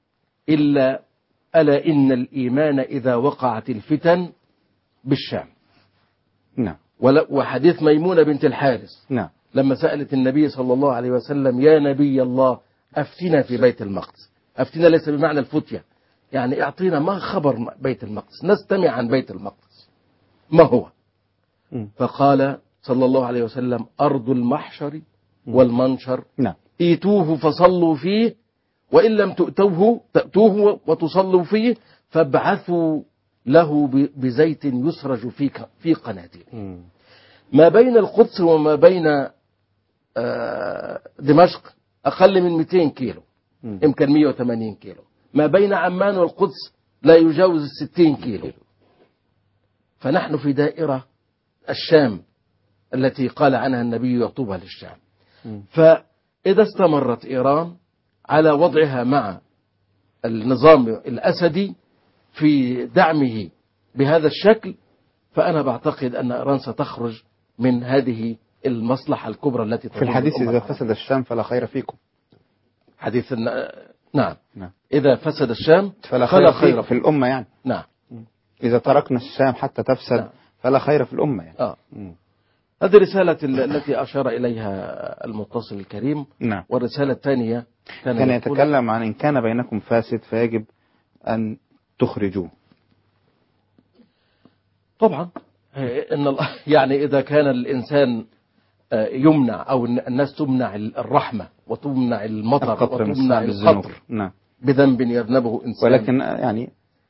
ألا إن الإيمان إذا وقعت الفتن بالشام. نعم. وحديث ميمونة بنت الحارث نعم. لما سألت النبي صلى الله عليه وسلم: يا نبي الله أفتنا في بيت المقدس. أفتنا ليس بمعنى الفتية، يعني اعطينا ما خبر بيت المقدس، نستمع عن بيت المقدس ما هو. فقال صلى الله عليه وسلم: أرض المحشر والمنشر. نعم. ايتوه فصلوا فيه، وإن لم تأتوه وتصلوا فيه فابعثوا له بزيت يسرج في قناديل. ما بين القدس وما بين دمشق أقل من 200 كيلو، يمكن 180 كيلو. ما بين عمان والقدس لا يجاوز 60 كيلو. فنحن في دائرة الشام التي قال عنها النبي: يطوبى للشام. فإذا استمرت إيران على وضعها مع النظام الأسدي في دعمه بهذا الشكل، فأنا بعتقد أن إيران ستخرج من هذه المصلحة الكبرى التي في الحديث إذا فسد الشام فلا خير فيكم. حديث نعم. إذا فسد الشام فلا خير في الأمة يعني. نعم. إذا تركنا الشام حتى تفسد فلا خير في الأمة يعني. هذه رسالة التي أشار إليها المتصل الكريم. نعم. والرسالة الثانية كان يتكلم عن إن كان بينكم فاسد فيجب أن تخرجوه. طبعا يعني إذا كان الإنسان يمنع أو الناس تمنع الرحمة وتمنع المطر وتمنع القطر نعم. بذنب يذنبه إنسان، ولكن يعني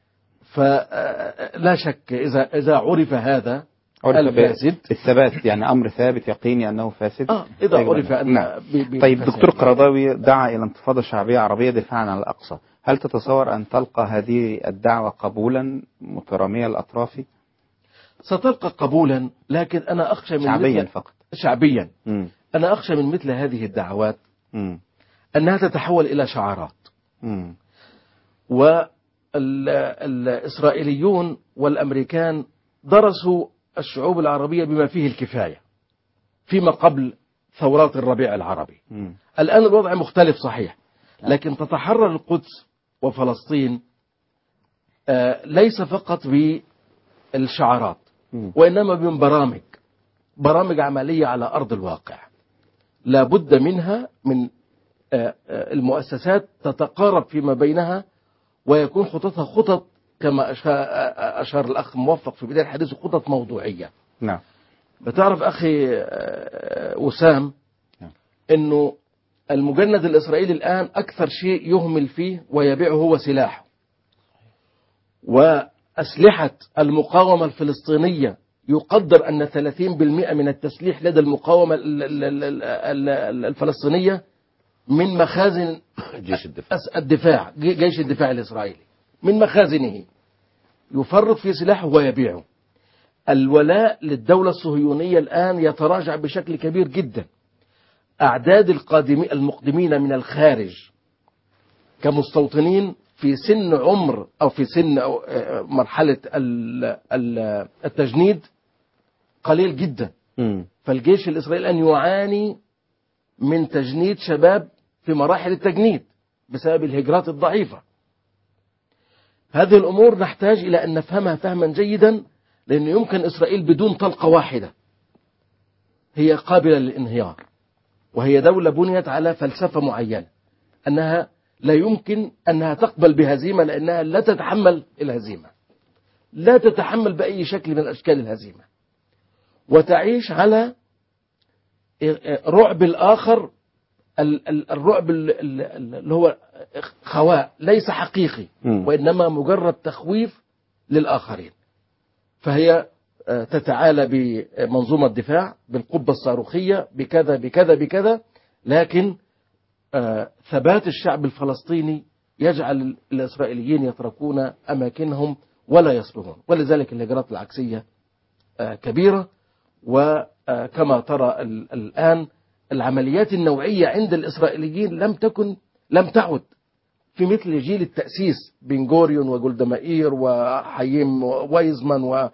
فلا شك إذا عرف هذا الفاسد الثبات، يعني أمر ثابت يقيني أنه فاسد. إذا عرف أن نعم. طيب دكتور قرضاوي دعا إلى انتفاضة شعبية عربية دفاعا عن الأقصى، هل تتصور أن تلقى هذه الدعوة قبولا مترامية الأطراف؟ ستلقى قبولا، لكن أنا أخشى من شعبيا فقط. شعبيا. أنا أخشى من مثل هذه الدعوات أنها تتحول إلى شعارات. والإسرائيليون والأمريكان درسوا الشعوب العربية بما فيه الكفاية فيما قبل ثورات الربيع العربي. الآن الوضع مختلف صحيح، لكن تتحرر القدس وفلسطين ليس فقط بالشعارات، وإنما من برامج عملية على أرض الواقع. لا بد منها من المؤسسات تتقارب فيما بينها، ويكون خططها خطط كما أشار الأخ موفق في بداية الحديث، خطط موضوعية. نعم. بتعرف أخي وسام أنه المجند الإسرائيلي الآن أكثر شيء يهمل فيه ويبيعه هو سلاحه، وأسلحة المقاومة الفلسطينية يقدر أن 30% من التسليح لدى المقاومة الفلسطينية من مخازن جيش الدفاع الإسرائيلي، من مخازنه يفرط في سلاحه ويبيعه. الولاء للدولة الصهيونية الآن يتراجع بشكل كبير جدا. أعداد المقدمين من الخارج كمستوطنين في سن عمر أو في سن أو مرحلة التجنيد قليل جدا. فالجيش الإسرائيلي الآن يعاني من تجنيد شباب في مراحل التجنيد بسبب الهجرات الضعيفة. هذه الأمور نحتاج إلى أن نفهمها فهما جيدا، لأنه يمكن إسرائيل بدون طلقة واحدة هي قابلة للانهيار، وهي دولة بنيت على فلسفة معينة أنها لا يمكن أنها تقبل بهزيمة، لأنها لا تتحمل الهزيمة، لا تتحمل بأي شكل من أشكال الهزيمة، وتعيش على رعب الآخر، الرعب اللي هو خواء ليس حقيقي، وإنما مجرد تخويف للآخرين. فهي تتعالى بمنظومة دفاع، بالقبة الصاروخية، بكذا بكذا بكذا، لكن ثبات الشعب الفلسطيني يجعل الإسرائيليين يتركون أماكنهم ولا يصلون. ولذلك الهجرات العكسية كبيرة. وكما ترى الآن العمليات النوعية عند الإسرائيليين لم تعد في مثل جيل التأسيس بن غوريون وجولدا مائير وحييم وايزمان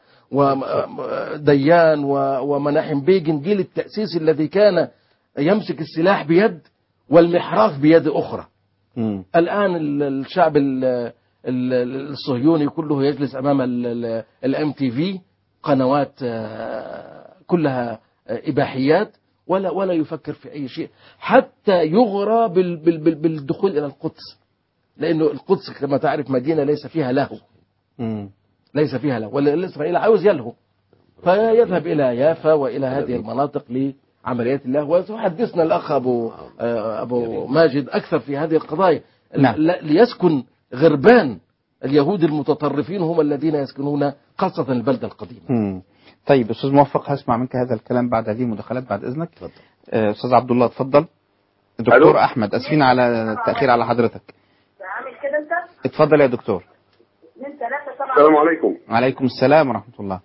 وديان ومناحم بيجن، جيل التأسيس الذي كان يمسك السلاح بيد والمحراث بيد أخرى. الآن الشعب الصهيوني كله يجلس أمام الMTV، قنوات كلها إباحيات، ولا يفكر في أي شيء، حتى يغرى بالدخول إلى القدس، لأنه القدس كما تعرف مدينة ليس فيها لهو، ليس فيها لهو، والإسرائيل عاوز يلهو، فيذهب إلى يافا وإلى هذه المناطق لعمليات اللهو. وحدثنا الأخ أبو ماجد أكثر في هذه القضايا. ليسكن غربان اليهود المتطرفين هم الذين يسكنون خاصة البلدة القديمة. طيب أستاذ موفق، هسمع منك هذا الكلام بعد هذه المداخلات بعد إذنك. أستاذ عبد الله اتفضل. دكتور أحمد، أسفين على التأخير على حضرتك. اتفضل يا دكتور. السلام عليكم. وعليكم السلام ورحمة الله.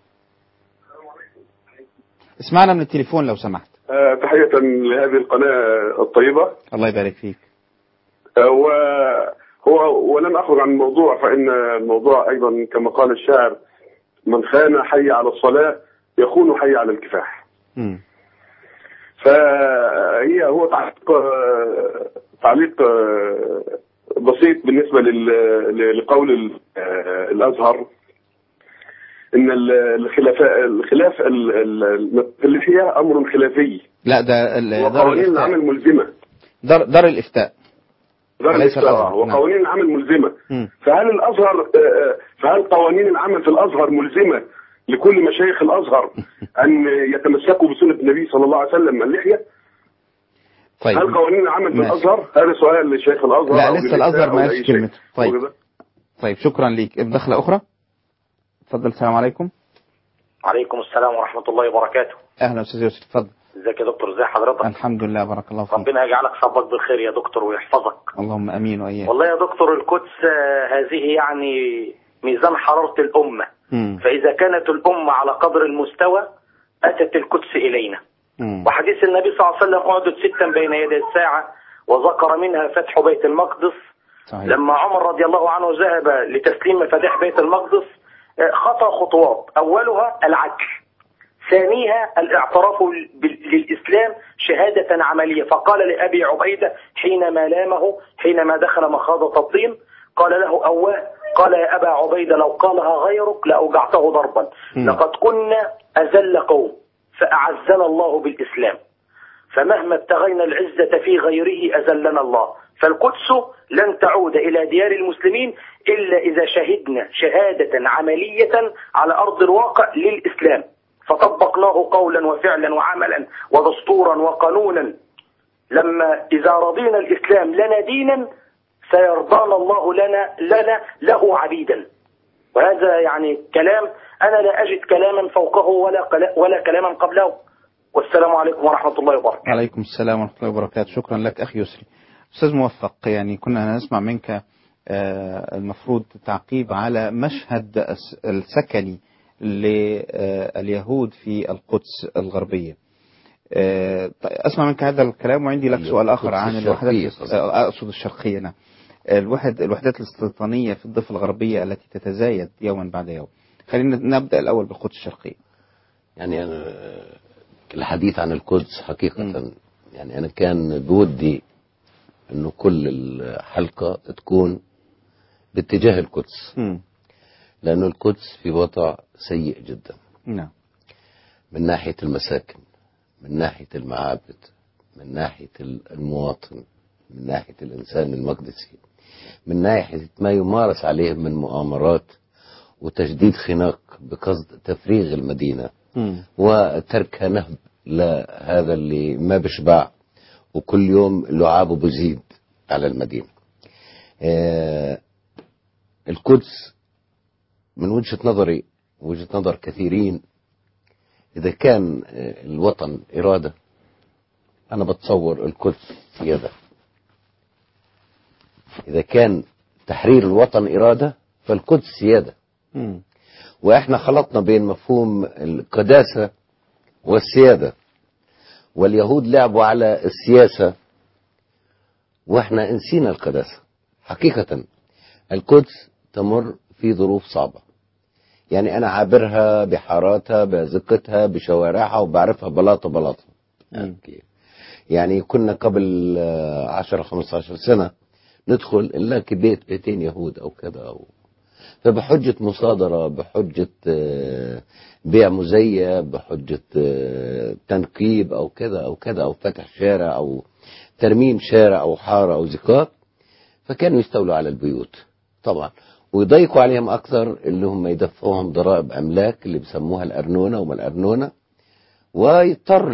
اسمعنا من التليفون لو سمحت. تحية لهذه القناة الطيبة. الله يبارك فيك. ولن أخرج عن الموضوع، فإن الموضوع أيضا كما قال الشاعر: من خان حي على الصلاة يخون حي على الكفاح. هو تعليق بسيط بالنسبة لقول الأزهر إن الخلاف الخلافية أمر خلافي. لا، ده وقوانين العمل ملزمة. دار الإفتاء. وقوانين العمل ملزمة. فهل قوانين العمل في الأزهر ملزمة لكل مشايخ الأزهر أن يتمسكوا بسنة النبي صلى الله عليه وسلم اللحية؟ طيب. هل قوانين العمل في الأزهر؟ هذا سؤال لشيخ الأزهر. لا، لسه الأزهر ما قالش كلمته. طيب شكرا ليك. دخلة أخرى. اتفضل. السلام عليكم. عليكم السلام ورحمة الله وبركاته. أهلا أستاذ يوسف، اتفضل. ازيك يا دكتور؟ ازي حضرتك؟ الحمد لله، بارك الله فيك. ربنا يجعلك صبك بالخير يا دكتور ويحفظك. اللهم امين واياك. والله يا دكتور القدس هذه يعني ميزان حرارة الأمة. فإذا كانت الأمة على قدر المستوى أتت القدس إلينا. وحديث النبي صلى الله عليه وسلم: أعدد 6 بين يدي الساعة، وذكر منها فتح بيت المقدس صحيح. لما عمر رضي الله عنه ذهب لتسليم مفاتيح بيت المقدس خطى خطوات، أولها العدل، ثانيها الاعتراف للإسلام شهادة عملية. فقال لأبي عبيدة حينما لامه حينما دخل مخاضة الطين، قال له أواه، قال يا أبا عبيدة لو قالها غيرك لأوجعته ضربا. لقد كنا أذل قوم فأعزنا الله بالإسلام، فمهما ابتغينا العزة في غيره أذلنا الله. فالقدس لن تعود إلى ديار المسلمين إلا إذا شهدنا شهادة عملية على أرض الواقع للإسلام، فطبقناه قولا وفعلا وعملا ودستورا وقانونا. لما إذا رضينا الإسلام لنا دينا سيرضانا الله لنا له عبيدا. وهذا يعني كلام أنا لا أجد كلاما فوقه ولا كلاما قبله. والسلام عليكم ورحمة الله وبركاته. عليكم السلام ورحمة الله وبركاته. شكرا لك أخي يسري. أستاذ موفق، يعني كنا نسمع منك المفروض تعقيب على مشهد السكني لليهود في القدس الغربية. أسمع منك هذا الكلام، وعندي لك سؤال آخر عن الوحدات، أقصد الشرقية. نعم، الوحدات الاستيطانية في الضفة الغربية التي تتزايد يوما بعد يوم. خلينا نبدأ الأول بالقدس الشرقية. يعني أنا الحديث عن القدس حقيقة يعني أنا كان بودي أنه كل الحلقة تكون باتجاه القدس، لأنه القدس في وضع سيء جدا. نعم. من ناحية المساكن، من ناحية المعابد، من ناحية المواطن، من ناحية الإنسان المقدسي، من ناحية ما يمارس عليه من مؤامرات وتجديد خناق بقصد تفريغ المدينة وتركها نهب لهذا اللي ما بشبع، وكل يوم لعابه بيزيد على المدينة. القدس من وجهة نظري وجهة نظر كثيرين، إذا كان الوطن إرادة، أنا بتصور القدس سيادة. إذا كان تحرير الوطن إرادة فالقدس سيادة. وإحنا خلطنا بين مفهوم القداسة والسيادة، واليهود لعبوا على السياسة وإحنا نسينا القداسة. حقيقة القدس تمر في ظروف صعبة، يعني أنا عابرها بحاراتها بأزقتها بشوارعها وبعرفها بلاطة. يعني كنا قبل 10-15 سنة ندخل نلاقي بيتين يهود أو كذا، فبحجة مصادرة، بحجة بيع مزيف، بحجة تنقيب أو كذا أو كذا، أو فتح شارع أو ترميم شارع أو حارة أو زقاق، فكانوا يستولوا على البيوت طبعا، ويضيقوا عليهم أكثر اللي هم يدفعوهم ضرائب أملاك اللي بسموها الأرنونة وما الأرنونة، ويضطر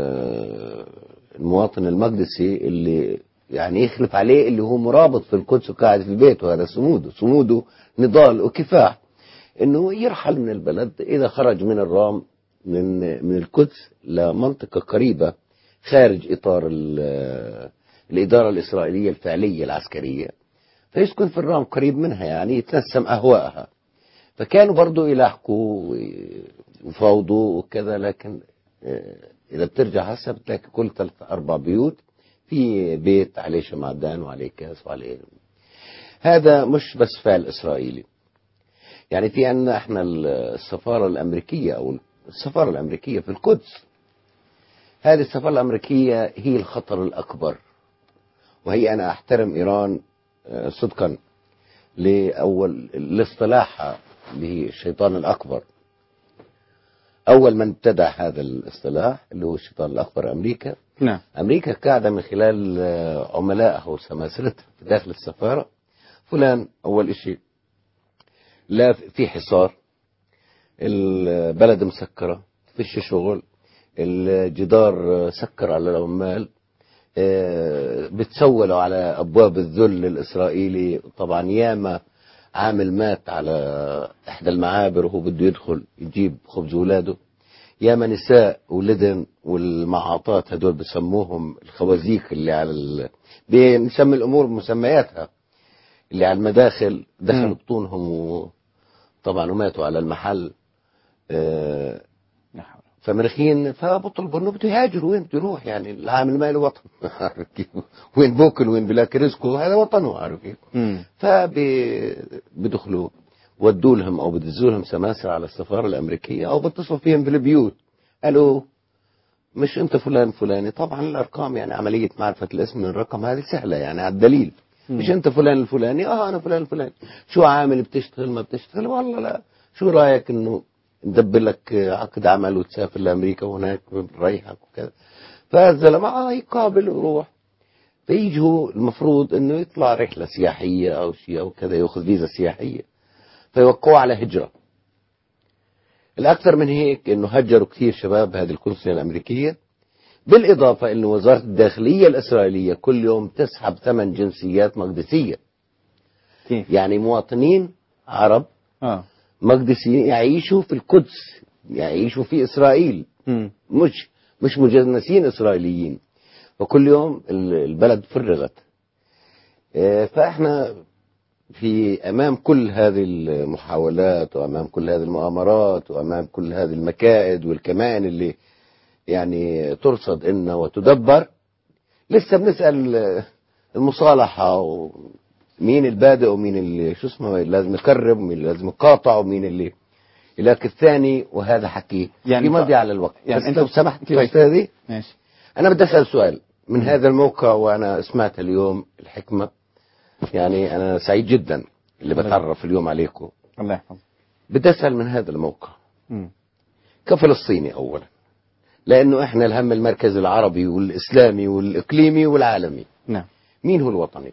المواطن المقدسي اللي يعني يخلف عليه اللي هو مرابط في القدس وقاعد في البيت، وهذا صموده نضال وكفاح، انه يرحل من البلد اذا خرج من الرام من القدس لمنطقة قريبة خارج اطار الادارة الاسرائيلية الفعلية العسكرية، فيسكن في الرام قريب منها، يعني يتنسم اهواءها. فكانوا برضو يلاحقوا ويفاوضوا وكذا، لكن اذا بترجع هسه بتلاقي كل 3-4 بيوت في بيت عليه شمعدان وعليه كاس وعليه. هذا مش بس فعل إسرائيلي، يعني في عندنا احنا السفارة الأمريكية أو السفارة الأمريكية في القدس. هذه السفارة الأمريكية هي الخطر الأكبر، وهي أنا أحترم إيران صدقا لأول الاصطلاح اللي هي الشيطان الأكبر. أول من ابتدع هذا الاصطلاح اللي هو الشيطان الأكبر أمريكا. نعم. أمريكا قاعدة من خلال عملائها وسماسرتها في داخل السفارة، فلان أول إشي لا في حصار، البلد مسكرة، فيش شغل، الجدار سكر على العمال، بتسولوا على أبواب الذل الإسرائيلي. طبعا ياما عامل مات على إحدى المعابر وهو بده يدخل يجيب خبز ولاده، ياما نساء ولدن والمعاطات هدول بسموهم الخوازيق اللي على بنسمي الأمور بمسمياتها، اللي على المداخل دخلوا بطونهم وطبعا وماتوا على المحل. فمرخين، فبطلبوا انه بده يهاجر. وين بده يروح يعني؟ العامل ما له وطن. عارف كيف؟ وين بوكل وين بلاقي رزقه، هذا وطنه. عارف كيف؟ فبدخلوا ودوا لهم او بدزوا لهم سماسرة على السفارة الامريكية، او بتصلوا فيهم في البيوت، قالوا مش انت فلان فلاني. طبعا الارقام يعني عملية معرفة الاسم من الرقم هذه سهلة يعني على الدليل. مش انت فلان الفلاني؟ انا فلان الفلاني. شو عامل؟ بتشتغل ما بتشتغل؟ والله لا. شو رايك انه ندبر لك عقد عمل وتسافر لامريكا وهناك بنريحك وكذا؟ فالزلمه يقابل ويروح. فيجوا المفروض انه يطلع رحله سياحيه او شيء او كذا، ياخذ فيزا سياحيه، فيوقعوا على هجره. الاكثر من هيك انه هجروا كثير شباب هذه القنصليه الامريكيه، بالاضافه انه وزاره الداخليه الاسرائيليه كل يوم تسحب 8 جنسيات مقدسيه. يعني مواطنين عرب مقدسيين يعيشوا في القدس، يعيشوا في إسرائيل، مش مجنسين إسرائيليين. وكل يوم البلد فرغت. فإحنا في أمام كل هذه المحاولات وأمام كل هذه المؤامرات وأمام كل هذه المكائد والكمائن اللي يعني ترصد إنه وتدبر، لسه بنسأل المصالحة مين البادئ ومين اللي شو اسمه لازم يقرب ومين اللي لازم يقاطع ومين اللي لكن الثاني. وهذا حكي يعني مضي على الوقت. يعني انت لو سمحت يا استاذي، ماشي، انا بدي اسال سؤال من هذا الموقع، وانا سمعت اليوم الحكمه. يعني انا سعيد جدا اللي بتعرف اليوم عليكم. الله يحفظك. بدي اسال من هذا الموقع كفلسطيني اولا، لانه احنا الهم المركزي العربي والاسلامي والاقليمي والعالمي. نعم. مين هو الوطني؟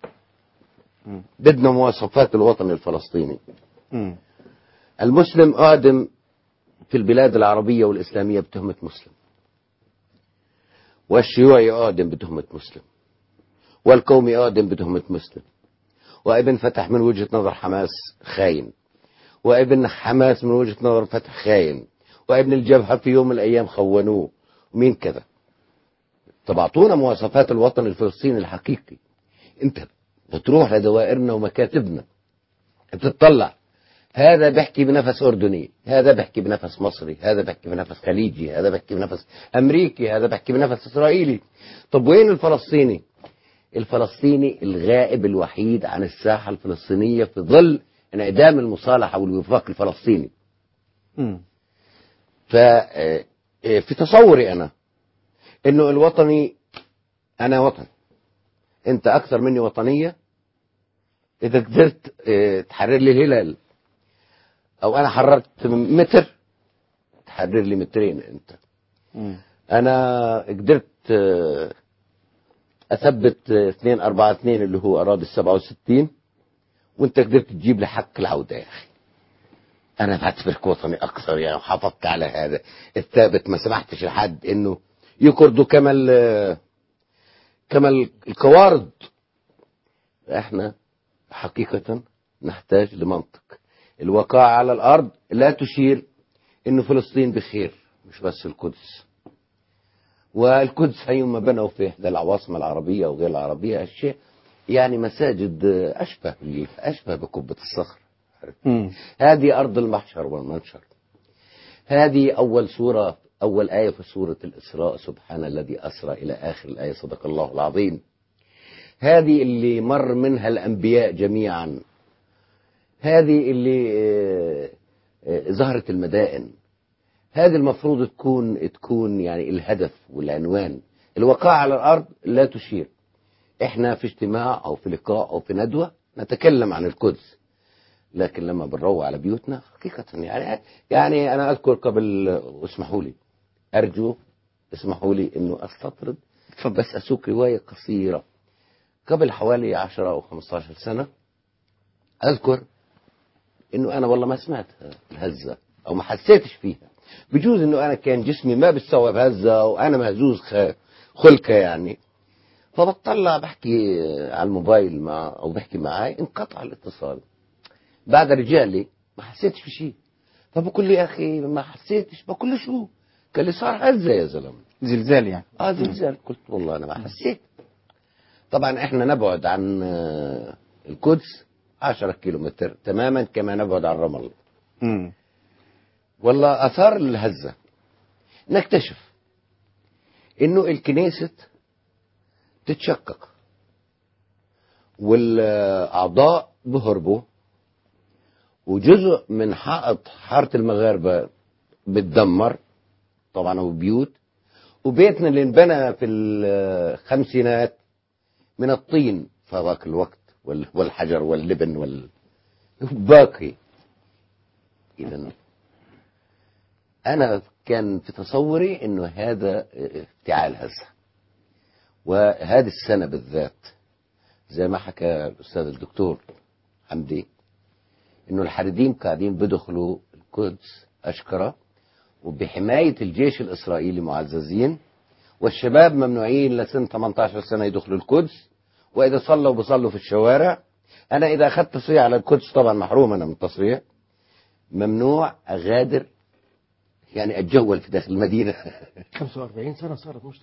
بدنا مواصفات الوطن الفلسطيني. المسلم أعدم في البلاد العربية والإسلامية بتهمة مسلم، والشيوعي أعدم بتهمة مسلم، والقومي أعدم بتهمة مسلم، وابن فتح من وجهة نظر حماس خاين، وابن حماس من وجهة نظر فتح خاين، وابن الجبهة في يوم من الأيام خونوه. ومين كذا؟ طب أعطونا مواصفات الوطن الفلسطيني الحقيقي. أنت بتروح لدوائرنا ومكاتبنا بتطلع، هذا بيحكي بنفس أردني، هذا بيحكي بنفس مصري، هذا بيحكي بنفس خليجي، هذا بيحكي بنفس أمريكي، هذا بيحكي بنفس إسرائيلي. طب وين الفلسطيني؟ الفلسطيني الغائب الوحيد عن الساحة الفلسطينية في ظل انعدام المصالحة والوفاق الفلسطيني. ففي تصوري أنا إنه الوطني، أنا وطن، أنت أكثر مني وطنية. إذا قدرت تحرر لي الهلال، أو أنا حررت متر تحرر لي مترين أنت. أنا قدرت أثبت 242 اللي هو أراضي 67، وأنت قدرت تجيب لي حق العودة. يا أخي أنا بعتبرك وطني أكثر يعني، وحافظت على هذا الثابت. ما سمحتش لحد إنه يكردوا كما القوارض. إحنا حقيقة نحتاج لمنطق. الواقع على الأرض لا تشير إنه فلسطين بخير، مش بس القدس. والقدس هيوم بنوا في إحدى العواصم العربية وغير العربية أشياء يعني مساجد أشبه بقبة الصخر. هذه أرض المحشر والمنشر. هذه أول آية في سورة الإسراء، سبحان الذي أسرى، إلى آخر الآية، صدق الله العظيم. هذه اللي مر منها الأنبياء جميعا. هذه اللي ظهرت المدائن. هذه المفروض تكون يعني الهدف والعنوان. الواقع على الأرض لا تشير. احنا في اجتماع أو في لقاء أو في ندوة نتكلم عن القدس، لكن لما بنروح على بيوتنا حقيقة يعني أنا أذكر قبل، اسمحوا لي أرجو اسمحوا لي إنه أستطرد بس أسوق رواية قصيرة. قبل حوالي 10 أو 15 سنة أذكر إنه أنا والله ما سمعت الهزة أو ما حسيتش فيها. بجوز إنه أنا كان جسمي ما بيستوعب هزة وأنا مهزوز خلقة يعني. فبطلع بحكي على الموبايل أو بحكي معاي، انقطع الاتصال. بعد رجالي ما حسيتش في شيء. فبقول لي يا أخي ما حسيتش. بقول له شو؟ قال لي صار هزة يا زلمة. زلزال يعني. زلزال. قلت والله أنا ما حسيت. طبعا احنا نبعد عن القدس 10 كيلومتر تماما كما نبعد عن رام الله. والله أثار الهزة. نكتشف إنه الكنيسة تتشقق والأعضاء بهربوا، وجزء من حائط حارة المغاربة بتدمر طبعا، وبيوت، وبيتنا اللي انبنى في الخمسينات من الطين في ذاك الوقت والحجر واللبن باقي. إذا أنا كان في تصوري إنه هذا افتعال هسه، وهذه السنة بالذات زي ما حكى الأستاذ الدكتور حمدي إنه الحريديم قاعدين بدخلوا القدس أشكرة، وبحماية الجيش الإسرائيلي معززين، والشباب ممنوعين لسن 18 سنة يدخلوا القدس، وإذا صلوا بصلوا في الشوارع. أنا إذا أخذت تصريح على القدس طبعا محروم أنا من التصريح، ممنوع أغادر يعني أتجول في داخل المدينة. 45 سنة صارت مش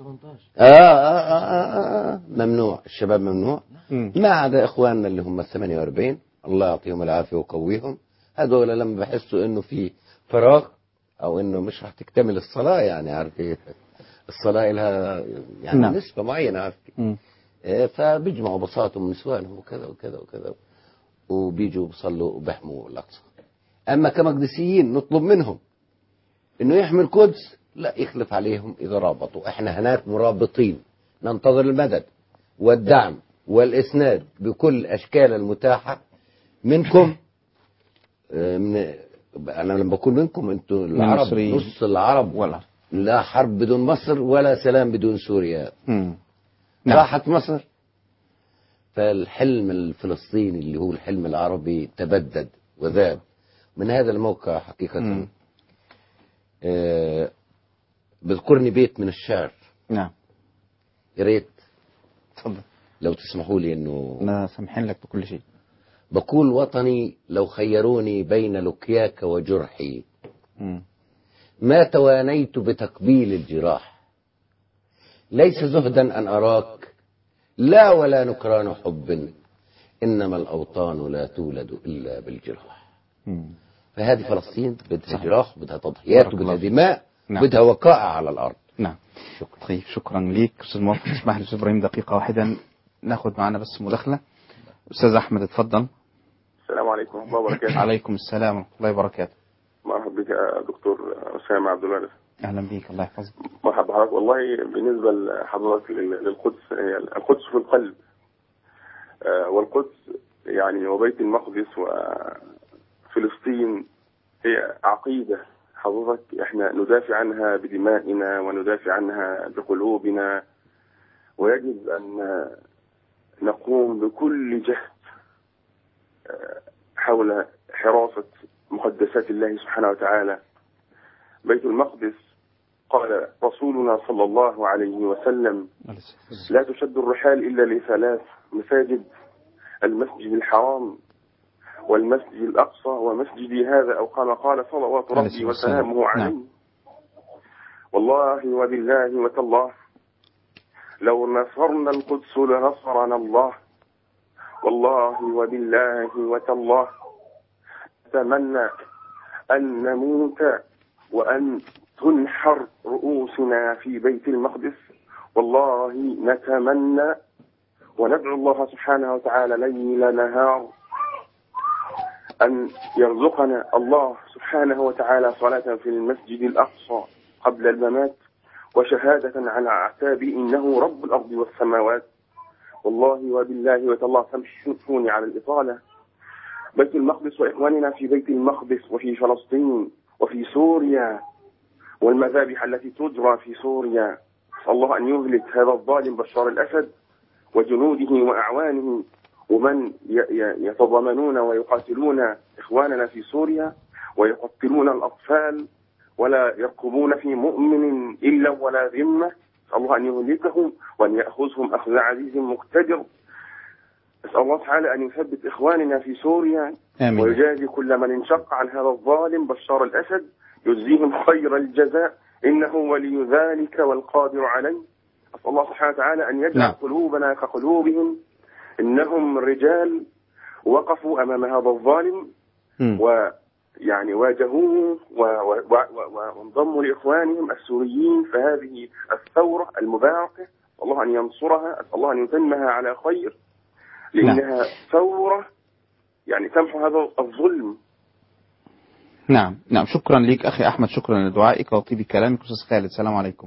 18. ممنوع، الشباب ممنوع، ما عدا إخواننا اللي هم 48 الله يعطيهم العافية ويقويهم. هذول لما بحسوا إنه في فراغ أو إنه مش راح تكتمل الصلاة، يعني عارفين الصلاة لها يعني نسبة معينة عارفين، فبيجمعوا بساطهم نسوانهم وكذا وكذا وكذا، وبيجوا بصلوا وبيحموا الأقصى. أما كمقدسيين نطلب منهم إنه يحمي القدس، لا يخلف عليهم إذا رابطوا. إحنا هناك مرابطين، ننتظر المدد والدعم والإسناد بكل الأشكال المتاحة منكم. أنا لما بقول منكم أنتوا العرب، نص العرب، ولا لا حرب بدون مصر ولا سلام بدون سوريا. راحت مصر، فالحلم الفلسطيني اللي هو الحلم العربي تبدد وذاب من هذا الموقع حقيقة. بذكرني بيت من الشعر. نعم يا ريت تفضل لو تسمحوا لي انه انا سامحين لك بكل شيء. بقول وطني لو خيروني بين لقياك وجرحي ما توانيت بتقبيل الجراح، ليس زهدا ان اراك لا ولا نكران حب، انما الاوطان لا تولد الا بالجراح. فهذه فلسطين بدها جراح، بدها تضحيات، وبدها دماء، بدها وقائع على الأرض. نعم شكرا. طيب شكرا ليك أستاذ موافق. تسمح لي أستاذ إبراهيم دقيقة واحدة ناخذ معنا بس مداخلة. أستاذ أحمد اتفضل. السلام عليكم ورحمة الله وبركاته. عليكم السلام ورحمة الله وبركاته. مرحبا بك يا دكتور أسامة عبد الوارث. أهلا بك الله يحفظك. مرحبا بحضرتك. والله بالنسبة لحضرتك للقدس، القدس في القلب، والقدس يعني وبيت المقدس وفلسطين هي عقيدة حضرتك احنا ندافع عنها بدمائنا وندافع عنها بقلوبنا، ويجب أن نقوم بكل جهد حول حراسة مقدسات الله سبحانه وتعالى. بيت المقدس قال رسولنا صلى الله عليه وسلم لا تشد الرحال إلا لثلاث مساجد: المسجد الحرام والمسجد الأقصى ومسجدي هذا، أو كما قال صلوات ربي وسلامه عليه. والله وبالله وتالله لو نصرنا القدس لنصرنا الله. والله وبالله وتالله أتمنى أن نموت وأن تنحر رؤوسنا في بيت المقدس. والله نتمنى وندعو الله سبحانه وتعالى ليل نهار أن يرزقنا الله سبحانه وتعالى صلاة في المسجد الأقصى قبل الممات، وشهادة على أعتابي إنه رب الأرض والسماوات. والله وبالله وتالله سامحوني على الإطالة. بيت المقدس وإخواننا في بيت المقدس وفي فلسطين وفي سوريا والمذابح التي تجرى في سوريا، الله أن يهلك هذا الظالم بشار الأسد وجنوده وأعوانه ومن يتضامنون ويقاتلون إخواننا في سوريا ويقتلون الأطفال ولا يركبون في مؤمن إلا ولا ذمة. الله أن يهلكهم وأن يأخذهم أخذ عزيز مقتدر. أسأل الله تعالى أن يثبت إخواننا في سوريا ويجازي كل من انشق عن هذا الظالم بشار الأسد، يجزيهم خير الجزاء إنه ولي ذلك والقادر عليه. أسأل الله سبحانه وتعالى أن يجعل قلوبنا كقلوبهم، إنهم رجال وقفوا أمام هذا الظالم يعني واجهوه وانضموا لإخوانهم السوريين. فهذه الثورة المباركة الله أن ينصرها، أسأل الله أن يتمها على خير، لأنها ثورة يعني تمحو هذا الظلم. نعم نعم، شكرا لك أخي أحمد، شكرا لدعائك وطيب كلامك. أستاذ خالد، السلام عليكم.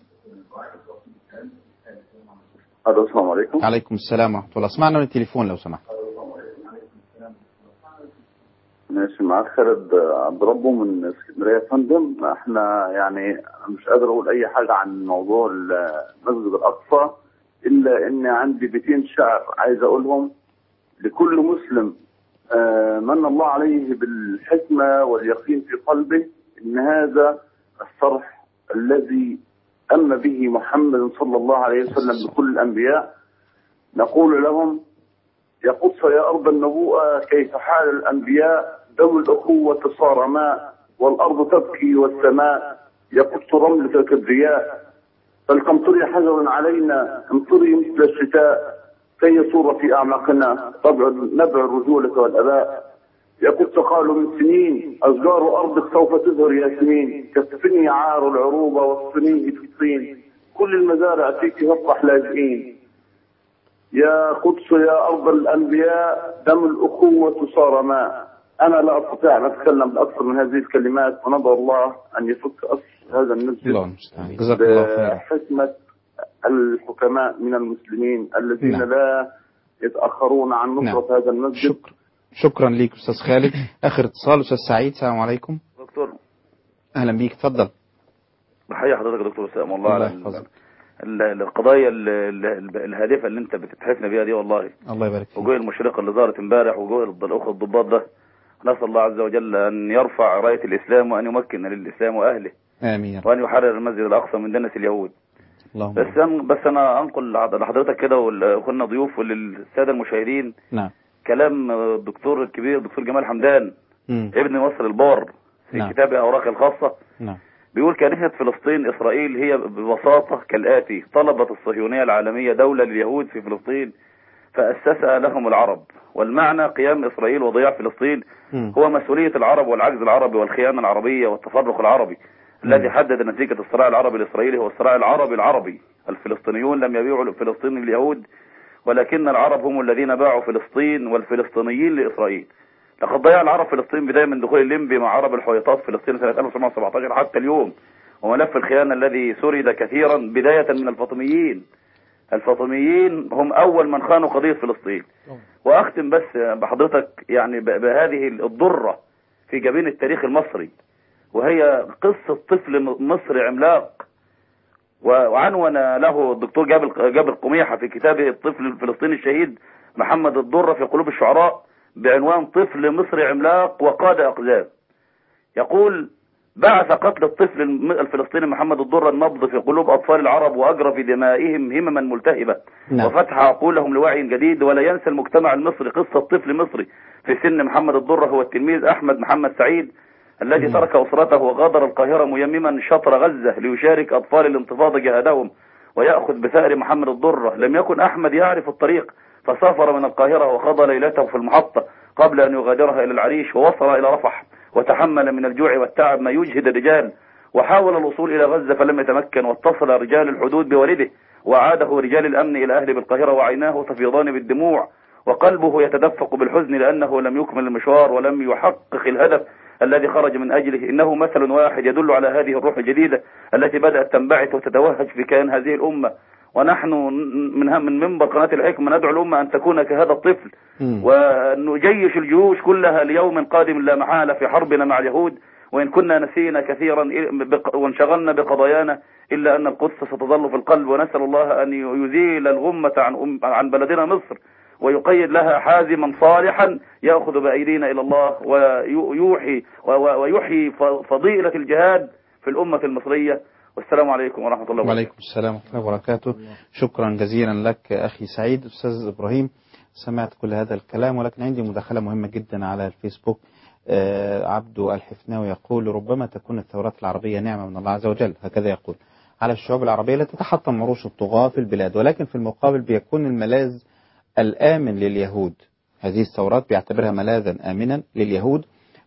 السلام عليكم. عليكم السلام ورحمة الله. اسمعنا من التليفون لو سمحت. ماشي، معاك خالد عبد ربه من اسكندريه يا فندم. احنا يعني مش قادر اقول اي حاجه عن موضوع المسجد الاقصى الا ان عندي بيتين شعر عايز اقولهم لكل مسلم من الله عليه بالحكمه واليقين في قلبه ان هذا الصرح الذي أم به محمد صلى الله عليه وسلم بكل الأنبياء. نقول لهم: يا قدس يا أرض النبوءة كيف حال الأنبياء، دم الأخوة صار ماء، والأرض تبكي والسماء يقص رملك كالضياء، فالقمطري حجر علينا امطري مثل الشتاء، كي يصور في أعماقنا نبع الرجولة والأباء. يقول قالوا من سنين أشجار أرضك سوف تزهر ياسمين، كالسفن عار العروبة والصنيه في الصين، كل المزارع فيك تفرح لاجئين. يا قدس يا أرض الأنبياء دم الأخوة صار ماء. أنا لا أستطيع أن أتكلم بأكثر من هذه الكلمات، وندعو الله أن يفك أسر هذا المسجد بحكمة الحكماء من المسلمين الذين لا يتأخرون عن نصرة هذا المسجد. شكرا ليك أستاذ خالد. آخر اتصال أستاذ سعيد، السلام عليكم. دكتور أهلا بيك، اتفضل. بحيي حضرتك يا دكتور سلام الله على القضايا الهادفة اللي انت بتتحفنا بيها دي، والله الله يبارك فيك. وجوه المشرقة اللي ظهرت امبارح وجوه الأخوة الضباط ده، نسأل الله عز وجل أن يرفع راية الإسلام وأن يمكن للإسلام وأهله، آمين، وأن يحرر المسجد الأقصى من دنس اليهود. بس أنا أنقل لحضرتك كده وأخونا ضيوف وللسادة المشاهدين نعم كلام الدكتور الكبير الدكتور جمال حمدان ابن مصر البار في كتابه أوراق الخاصة. بيقول: كنيسة فلسطين إسرائيل هي ببساطة كالآتي: طلبت الصهيونية العالمية دولة لليهود في فلسطين فأسسها لهم العرب، والمعنى قيام إسرائيل وضياع فلسطين هو مسؤولية العرب والعجز العربي والخيانة العربية والتفرق العربي الذي حدد نتيجة الصراع العربي الإسرائيلي هو الصراع العربي. الفلسطينيون لم يبيعوا فلسطين لليهود، ولكن العرب هم الذين باعوا فلسطين والفلسطينيين لإسرائيل. لقد ضيع العرب فلسطين بداية من دخول الليمبي مع عرب الحويطات فلسطين سنة 1917 حتى اليوم، وملف الخيانة الذي سرد كثيرا بداية من الفاطميين هم أول من خانوا قضية فلسطين. وأختم بس بحضرتك يعني بهذه الضرة في جبين التاريخ المصري، وهي قصة طفل مصري عملاق وعنون له الدكتور جابر قميحة في كتابه الطفل الفلسطيني الشهيد محمد الضرة في قلوب الشعراء بعنوان طفل مصري عملاق وقاد أقزام. يقول: بعث قتل الطفل الفلسطيني محمد الضرة النبض في قلوب أطفال العرب وأجرى في دمائهم همما ملتهبة وفتح عقولهم لوعي جديد. ولا ينسى المجتمع المصري قصة طفل مصري في سن محمد الضرة هو التلميذ أحمد محمد سعيد الذي ترك أسرته وغادر القاهرة ميمما شطر غزة ليشارك أطفال الانتفاضة جهادهم ويأخذ بثأر محمد الضرة. لم يكن أحمد يعرف الطريق فسافر من القاهرة وقضى ليلته في المحطة قبل أن يغادرها إلى العريش، ووصل إلى رفح وتحمل من الجوع والتعب ما يجهد الرجال، وحاول الوصول إلى غزة فلم يتمكن، واتصل رجال الحدود بوالده وعاده رجال الأمن إلى أهله بالقاهرة وعيناه تفيضان بالدموع وقلبه يتدفق بالحزن لأنه لم يكمل المشوار ولم يحقق الهدف الذي خرج من أجله. إنه مثل واحد يدل على هذه الروح الجديدة التي بدأت تنبعث وتتوهج في كيان هذه الأمة، ونحن من منبر قناة الحكمة ندعو الأمة أن تكون كهذا الطفل ونجيش الجيوش كلها ليوم قادم لا محالة في حربنا مع اليهود، وإن كنا نسينا كثيرا وانشغلنا بقضايانا إلا أن القدس ستظل في القلب، ونسأل الله أن يزيل الغمة عن بلدنا مصر ويقيد لها حازما صالحا يأخذ بأيدينا إلى الله ويحيي فضيلة الجهاد في الأمة المصرية. والسلام عليكم ورحمة الله وبركاته. وعليكم السلام ورحمة الله وبركاته. شكرا جزيلا لك أخي سعيد. أستاذ إبراهيم، سمعت كل هذا الكلام، ولكن عندي مداخلة مهمة جدا على الفيسبوك. عبدو الحفناوي يقول: ربما تكون الثورات العربية نعمة من الله عز وجل، هكذا يقول، على الشعوب العربية التي تتحطم عروش الطغاة في البلاد، ولكن في المقابل بيكون الملاذ الآمن لليهود. هذه الثورات بيعتبرها ملاذا آمنا لليهود،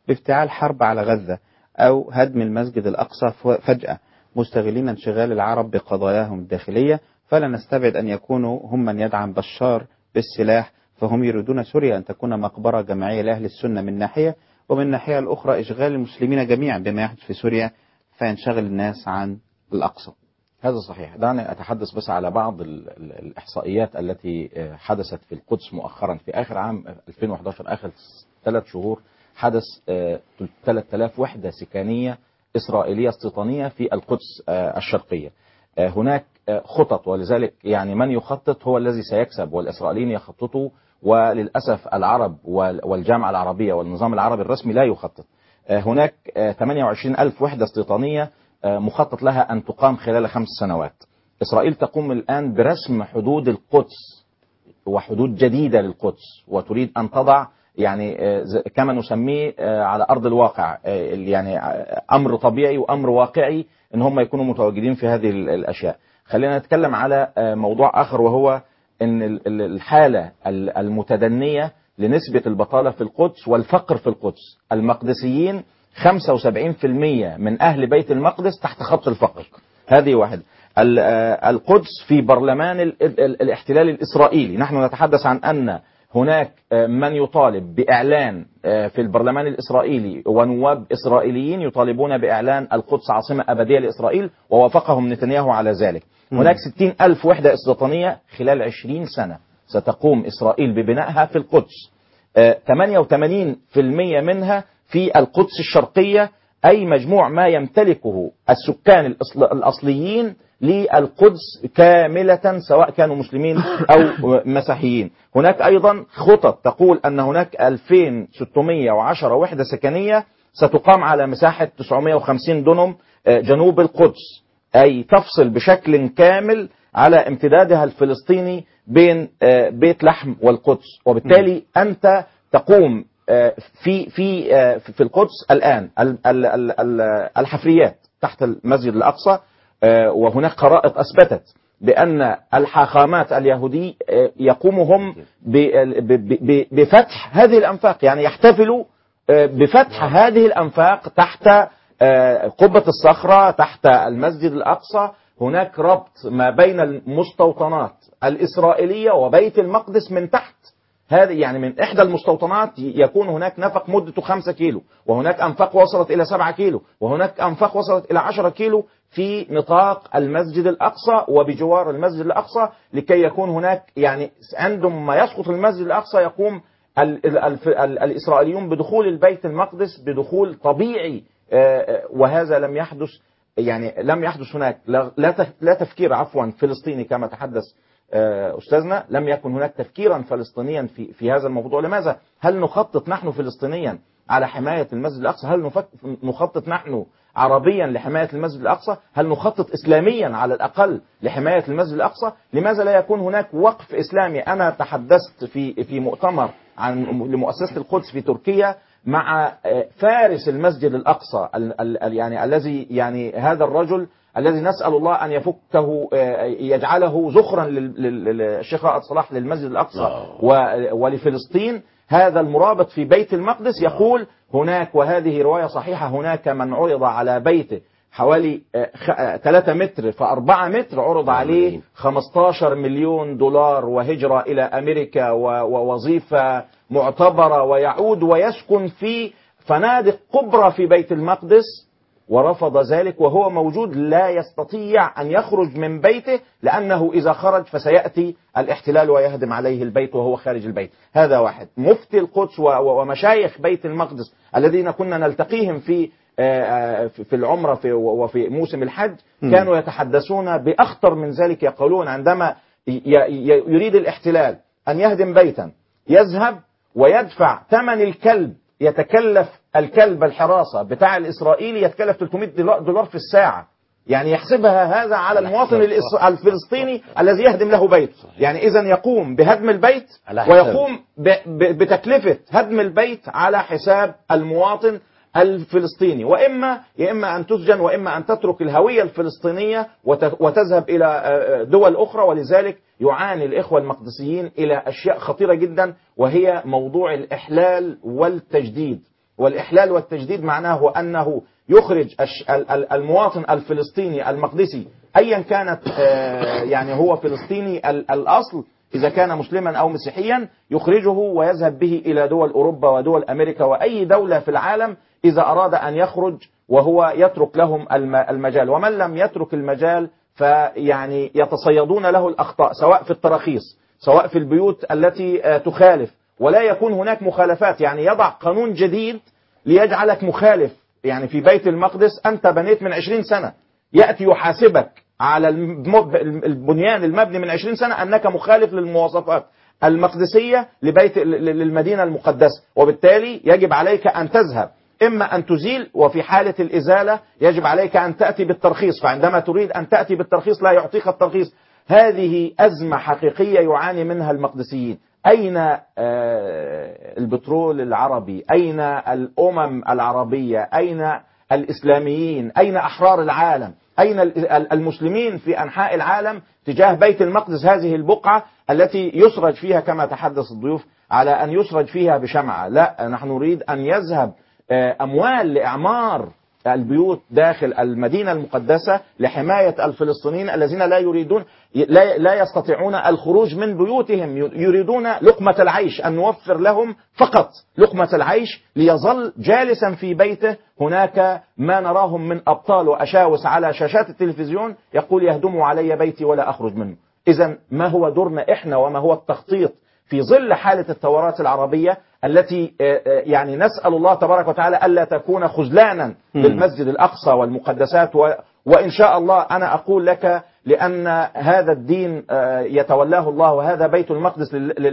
بافتعال حرب على غزة أو هدم المسجد الأقصى فجأة، مستغلين انشغال العرب بقضاياهم الداخلية. فلا نستبعد أن يكونوا هم من يدعم بشار بالسلاح، فهم يريدون سوريا أن تكون مقبرة جماعية لأهل السنة من ناحية، ومن الناحية الأخرى إشغال المسلمين جميعا بما يحدث في سوريا فينشغل الناس عن الأقصى. هذا صحيح. دعني أتحدث بس على بعض الإحصائيات التي حدثت في القدس مؤخرا. في آخر عام 2011 آخر 3 شهور حدث 3000 وحدة سكانية إسرائيلية استيطانية في القدس الشرقية. هناك خطط، ولذلك يعني من يخطط هو الذي سيكسب، والإسرائيليين يخططوا، وللأسف العرب والجامعة العربية والنظام العربي الرسمي لا يخطط. هناك 28,000 وحدة استيطانية مخطط لها أن تقام خلال 5 سنوات. إسرائيل تقوم الآن برسم حدود القدس وحدود جديدة للقدس، وتريد أن تضع يعني كما نسميه على أرض الواقع، يعني أمر طبيعي وأمر واقعي أن هم يكونوا متواجدين في هذه الأشياء. خلينا نتكلم على موضوع آخر، وهو أن الحالة المتدنية لنسبة البطالة في القدس والفقر في القدس. المقدسيين 75% من أهل بيت المقدس تحت خط الفقر. هذه واحدة. القدس في برلمان الاحتلال الإسرائيلي. نحن نتحدث عن أن هناك من يطالب بإعلان في البرلمان الإسرائيلي ونواب إسرائيليين يطالبون بإعلان القدس عاصمة أبدية لإسرائيل، ووافقهم نتنياهو على ذلك. هناك 60,000 وحدة استيطانية خلال 20 سنة ستقوم إسرائيل ببنائها في القدس. 88% منها في القدس الشرقية، أي مجموع ما يمتلكه السكان الأصليين للقدس كاملة سواء كانوا مسلمين أو مسيحيين. هناك أيضا خطط تقول أن هناك 2610 وحدة سكنية ستقام على مساحة 950 دونم جنوب القدس، أي تفصل بشكل كامل على امتدادها الفلسطيني بين بيت لحم والقدس. وبالتالي أنت تقوم في القدس الآن الحفريات تحت المسجد الأقصى، وهناك خرائط أثبتت بأن الحاخامات اليهودي يقوموا هم بفتح هذه الأنفاق، يعني يحتفلوا بفتح هذه الأنفاق تحت قبة الصخرة تحت المسجد الأقصى. هناك ربط ما بين المستوطنات الإسرائيلية وبيت المقدس من تحت. هذه يعني من إحدى المستوطنات يكون هناك نفق مدته 5 كيلو، وهناك أنفاق وصلت إلى 7 كيلو، وهناك أنفاق وصلت إلى 10 كيلو في نطاق المسجد الأقصى وبجوار المسجد الأقصى، لكي يكون هناك يعني عندما يسقط المسجد الأقصى يقوم الإسرائيليون بدخول البيت المقدس بدخول طبيعي. وهذا لم يحدث، يعني لم يحدث هناك لا تفكير فلسطيني كما تحدث أستاذنا. لم يكن هناك تفكيرا فلسطينيا في هذا الموضوع. لماذا؟ هل نخطط نحن فلسطينيا على حماية المسجد الأقصى؟ هل نخطط نحن عربيا لحماية المسجد الأقصى؟ هل نخطط إسلاميا على الأقل لحماية المسجد الأقصى؟ لماذا لا يكون هناك وقف إسلامي؟ أنا تحدثت في مؤتمر لمؤسسة القدس في تركيا مع فارس المسجد الأقصى، يعني الذي يعني هذا الرجل الذي نسأل الله أن يفكه يجعله ذخرا للشيخ رائد صلاح للمسجد الأقصى ولفلسطين. هذا المرابط في بيت المقدس يقول هناك، وهذه رواية صحيحة، هناك من عرض على بيته حوالي 3 متر في 4 متر عرض عليه 15 مليون دولار وهجرة إلى أمريكا ووظيفة معتبرة، ويعود ويسكن في فنادق كبرى في بيت المقدس، ورفض ذلك وهو موجود لا يستطيع أن يخرج من بيته، لأنه إذا خرج فسيأتي الاحتلال ويهدم عليه البيت وهو خارج البيت. هذا واحد. مفتي القدس ومشايخ بيت المقدس الذين كنا نلتقيهم في العمرة وفي موسم الحج كانوا يتحدثون بأخطر من ذلك. يقولون عندما يريد الاحتلال أن يهدم بيتا يذهب ويدفع ثمن الكلب، يتكلف الكلب الحراسة بتاع الإسرائيلي يتكلف 300 دولار في الساعة، يعني يحسبها هذا على المواطن الفلسطيني الذي يهدم له بيت. يعني إذن يقوم بهدم البيت ويقوم بتكلفة هدم البيت على حساب المواطن الفلسطيني، وإما أن تسجن وإما أن تترك الهوية الفلسطينية وتذهب إلى دول أخرى. ولذلك يعاني الإخوة المقدسيين إلى أشياء خطيرة جدا، وهي موضوع الإحلال والتجديد. والإحلال والتجديد معناه أنه يخرج المواطن الفلسطيني المقدسي أيا كانت يعني هو فلسطيني الأصل إذا كان مسلما أو مسيحيا، يخرجه ويذهب به إلى دول أوروبا ودول أمريكا وأي دولة في العالم إذا أراد أن يخرج، وهو يترك لهم المجال. ومن لم يترك المجال فيعني يتصيدون له الأخطاء، سواء في التراخيص سواء في البيوت التي تخالف، ولا يكون هناك مخالفات. يعني يضع قانون جديد ليجعلك مخالف. يعني في بيت المقدس أنت بنيت من 20 سنة، يأتي يحاسبك على البنيان المبني من 20 سنة أنك مخالف للمواصفات المقدسية للمدينة المقدسة، وبالتالي يجب عليك أن تذهب، إما أن تزيل، وفي حالة الإزالة يجب عليك أن تأتي بالترخيص، فعندما تريد أن تأتي بالترخيص لا يعطيك الترخيص. هذه أزمة حقيقية يعاني منها المقدسيين. أين البترول العربي؟ أين الأمم العربية؟ أين الإسلاميين؟ أين أحرار العالم؟ أين المسلمين في أنحاء العالم تجاه بيت المقدس، هذه البقعة التي يسرج فيها كما تحدث الضيوف على أن يسرج فيها بشمعة؟ لا، نحن نريد أن يذهب أموال لإعمار البيوت داخل المدينة المقدسة لحماية الفلسطينيين الذين لا يستطيعون الخروج من بيوتهم، يريدون لقمة العيش، أن نوفر لهم فقط لقمة العيش ليظل جالسا في بيته. هناك ما نراهم من أبطال وأشاوس على شاشات التلفزيون يقول يهدموا علي بيتي ولا أخرج منه. إذن ما هو دورنا إحنا وما هو التخطيط في ظل حالة الثورات العربية التي يعني نسأل الله تبارك وتعالى ألا تكون خذلانا للمسجد الأقصى والمقدسات، وإن شاء الله أنا أقول لك لأن هذا الدين يتولاه الله، وهذا بيت المقدس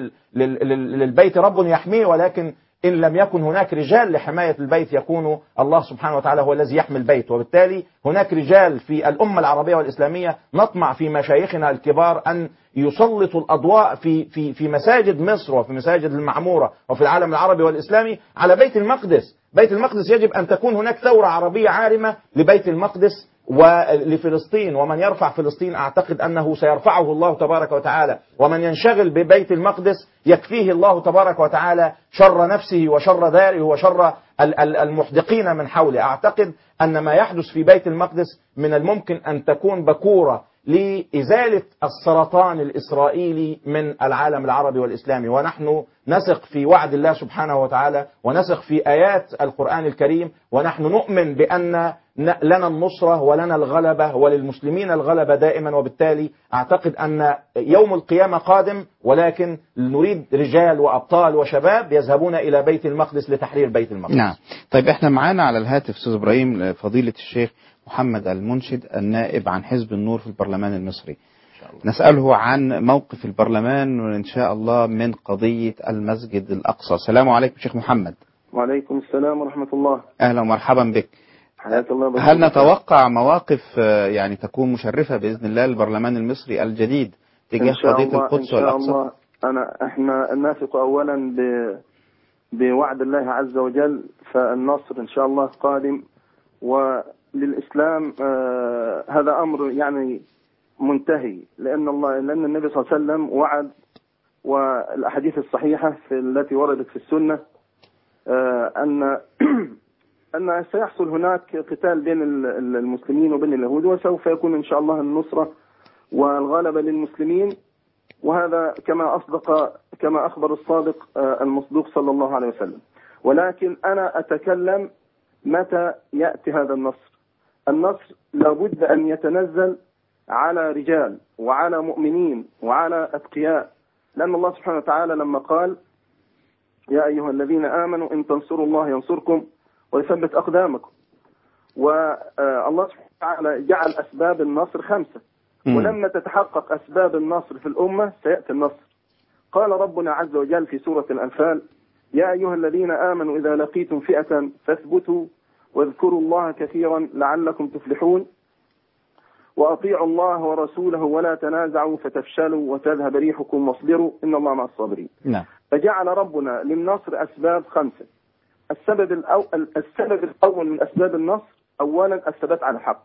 للبيت رب يحميه، ولكن إن لم يكن هناك رجال لحماية البيت يكون الله سبحانه وتعالى هو الذي يحمي البيت. وبالتالي هناك رجال في الأمة العربية والإسلامية نطمع في مشايخنا الكبار أن يسلطوا الأضواء في مساجد مصر وفي مساجد المعمورة وفي العالم العربي والإسلامي على بيت المقدس. بيت المقدس يجب أن تكون هناك ثورة عربية عارمة لبيت المقدس ولفلسطين، ومن يرفع فلسطين أعتقد أنه سيرفعه الله تبارك وتعالى، ومن ينشغل ببيت المقدس يكفيه الله تبارك وتعالى شر نفسه وشر داره وشر المحدقين من حوله. أعتقد أن ما يحدث في بيت المقدس من الممكن أن تكون بكورة لإزالة السرطان الإسرائيلي من العالم العربي والإسلامي، ونحن نثق في وعد الله سبحانه وتعالى ونثق في آيات القرآن الكريم، ونحن نؤمن بأن لنا النصرة ولنا الغلبة وللمسلمين الغلبة دائما. وبالتالي أعتقد أن يوم القيامة قادم، ولكن نريد رجال وأبطال وشباب يذهبون إلى بيت المقدس لتحرير بيت المقدس. نعم. طيب احنا معانا على الهاتف أستاذ إبراهيم فضيلة الشيخ محمد المنشد النائب عن حزب النور في البرلمان المصري. نسأله عن موقف البرلمان إن شاء الله من قضية المسجد الأقصى. السلام عليكم شيخ محمد. وعليكم السلام ورحمة الله. أهلا ومرحبا بك. حياك الله. هل نتوقع مواقف يعني تكون مشرفة بإذن الله للبرلمان المصري الجديد تجاه قضية القدس والأقصى؟ احنا نثق أولا بوعد الله عز وجل، فالنصر إن شاء الله قادم، وللإسلام هذا أمر يعني منتهي، لأن النبي صلى الله عليه وسلم وعد، والأحاديث الصحيحة التي وردت في السنة أن سيحصل هناك قتال بين المسلمين وبين اليهود، وسوف يكون إن شاء الله النصرة والغلبة للمسلمين، وهذا كما أخبر الصادق المصدوق صلى الله عليه وسلم. ولكن أنا أتكلم متى يأتي هذا النصر. النصر لابد أن يتنزل على رجال وعلى مؤمنين وعلى أتقياء، لأن الله سبحانه وتعالى لما قال يا أيها الذين آمنوا إن تنصروا الله ينصركم ويثبت أقدامكم، والله سبحانه وتعالى جعل أسباب النصر 5، ولما تتحقق أسباب النصر في الأمة سيأتي النصر. قال ربنا عز وجل في سورة الأنفال يا أيها الذين آمنوا إذا لقيتم فئة فاثبتوا واذكروا الله كثيرا لعلكم تفلحون وأطيعوا الله ورسوله ولا تنازعوا فتفشلوا وتذهب ريحكم واصبروا إن الله مع الصابرين. نعم. فجعل ربنا للنصر أسباب 5. السبب الأول من أسباب النصر أولا الثبات على الحق.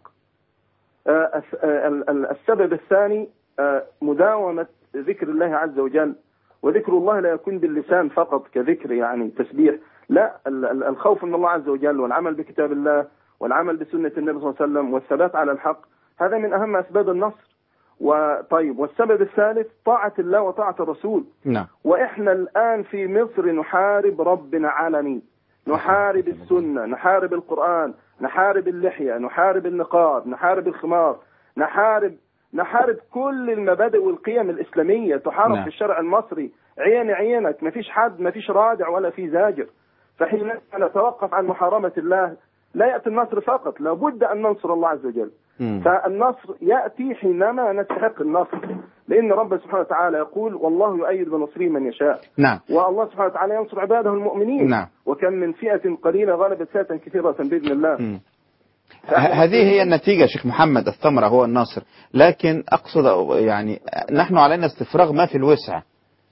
السبب الثاني مداومة ذكر الله عز وجل، وذكر الله لا يكون باللسان فقط كذكر يعني تسبيح، لا، الخوف من الله عز وجل والعمل بكتاب الله والعمل بسنة النبي صلى الله عليه وسلم والثبات على الحق، هذا من أهم أسباب النصر. وطيب، والسبب الثالث طاعة الله وطاعة الرسول. نعم. وإحنا الآن في مصر نحارب ربنا علني، نحارب السنة، نحارب القرآن، نحارب اللحية، نحارب النقاب، نحارب الخمار، نحارب كل المبادئ والقيم الإسلامية تحارب نعم. في الشرع المصري عين عينك، ما فيش حد، ما فيش رادع ولا في زاجر. فحين نتوقف عن محاربة الله لا يأتي النصر فقط، لابد أن ننصر الله عز وجل. فالنصر يأتي حينما نستحق النصر، لأن رب سبحانه وتعالى يقول والله يؤيد بنصره من يشاء. نعم. والله سبحانه وتعالى ينصر عباده المؤمنين. نعم. وكم من فئة قليلة غلبت فئة كثيرة بإذن الله. هذه هي النتيجة شيخ محمد، الثمرة هو الناصر. لكن أقصد يعني نحن علينا استفراغ ما في الوسع.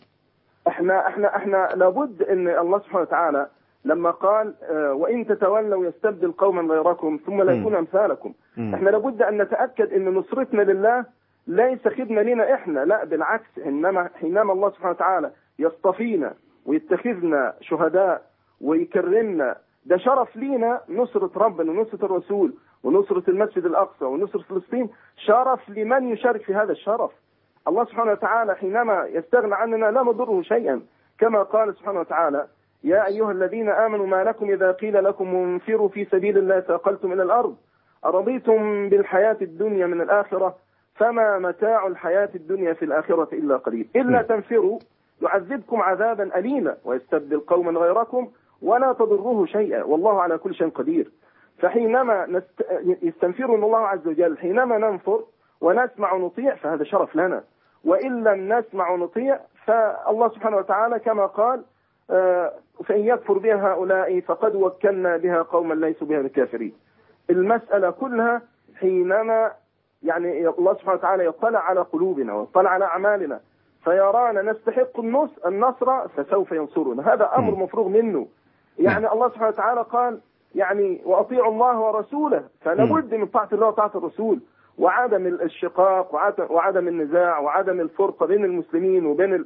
احنا لابد ان الله سبحانه وتعالى لما قال وإن تتولوا يستبدل قوما غيركم ثم لا يكون أمثالكم، احنا لابد أن نتأكد أن نصرتنا لله ليس خدمة لنا احنا، لا بالعكس، إنما حينما الله سبحانه وتعالى يصطفينا ويتخذنا شهداء ويكرمنا، ده شرف لينا. نصرة ربنا ونصرة الرسول ونصرة المسجد الأقصى ونصرة فلسطين شرف لمن يشارك في هذا الشرف. الله سبحانه وتعالى حينما يستغنى عننا لا نضره شيئا، كما قال سبحانه وتعالى يا أيها الذين آمنوا ما لكم إذا قيل لكم انفروا في سبيل الله ثاقلتم إلى الأرض أرضيتم بالحياة الدنيا من الآخرة فما متاع الحياة الدنيا في الآخرة إلا قليل إلا تنفروا يعذبكم عذابا أليما ويستبدل قوما غيركم ولا تضروه شيئا والله على كل شيء قدير. فحينما يستنفرنا الله عز وجل، حينما ننفر ونسمع ونطيع فهذا شرف لنا، وإن لم نسمع ونطيع فالله سبحانه وتعالى كما قال فإن يكفر بها هؤلاء فقد وكلنا بها قوما ليسوا بها بكافرين. المسألة كلها حينما يعني الله سبحانه وتعالى يطلع على قلوبنا ويطلع على أعمالنا فيرانا نستحق النصر فسوف ينصرنا. هذا أمر مفروغ منه. يعني الله سبحانه وتعالى قال يعني وأطيعوا الله ورسوله، فلابد من طاعة الله وطاعة الرسول وعدم الشقاق وعدم النزاع وعدم الفرقة بين المسلمين وبين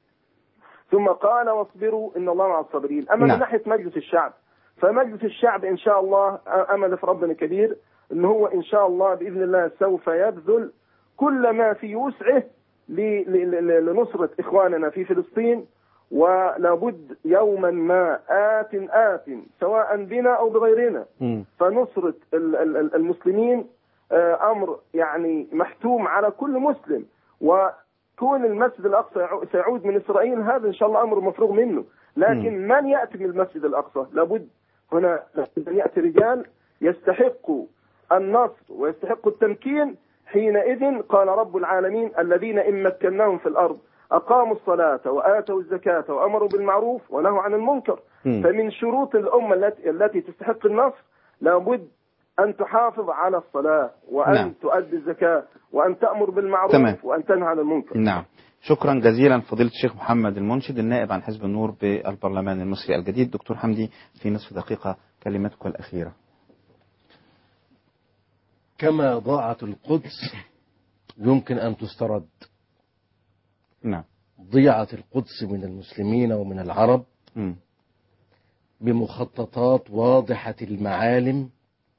ثم قال واصبروا إن الله مع الصابرين. أما من ناحية مجلس الشعب فمجلس الشعب إن شاء الله أمل في ربنا كبير إن هو إن شاء الله بإذن الله سوف يبذل كل ما في وسعه لنصرة إخواننا في فلسطين، ولابد يوما ما آت سواء بنا أو بغيرنا. فنصرة المسلمين أمر يعني محتوم على كل مسلم، وكون المسجد الأقصى سيعود من إسرائيل هذا إن شاء الله أمر مفروغ منه. لكن من يأتي من المسجد الأقصى لابد هنا أن يأتي رجال يستحقوا النصر ويستحقوا التمكين. حينئذ قال رب العالمين الذين إن مكناهم في الأرض أقاموا الصلاة وآتوا الزكاة وأمروا بالمعروف ونهوا عن المنكر. فمن شروط الأمة التي تستحق النصر لابد أن تحافظ على الصلاة وأن تؤدي الزكاة وأن تأمر بالمعروف وأن تنهى عن المنكر. نعم. شكرا جزيلا فضيلة الشيخ محمد المنشد النائب عن حزب النور بالبرلمان المصري الجديد. دكتور حمدي في نصف دقيقة كلمتك الأخيرة. كما ضاعت القدس يمكن أن تسترد. نعم. ضيعت القدس من المسلمين ومن العرب بمخططات واضحة المعالم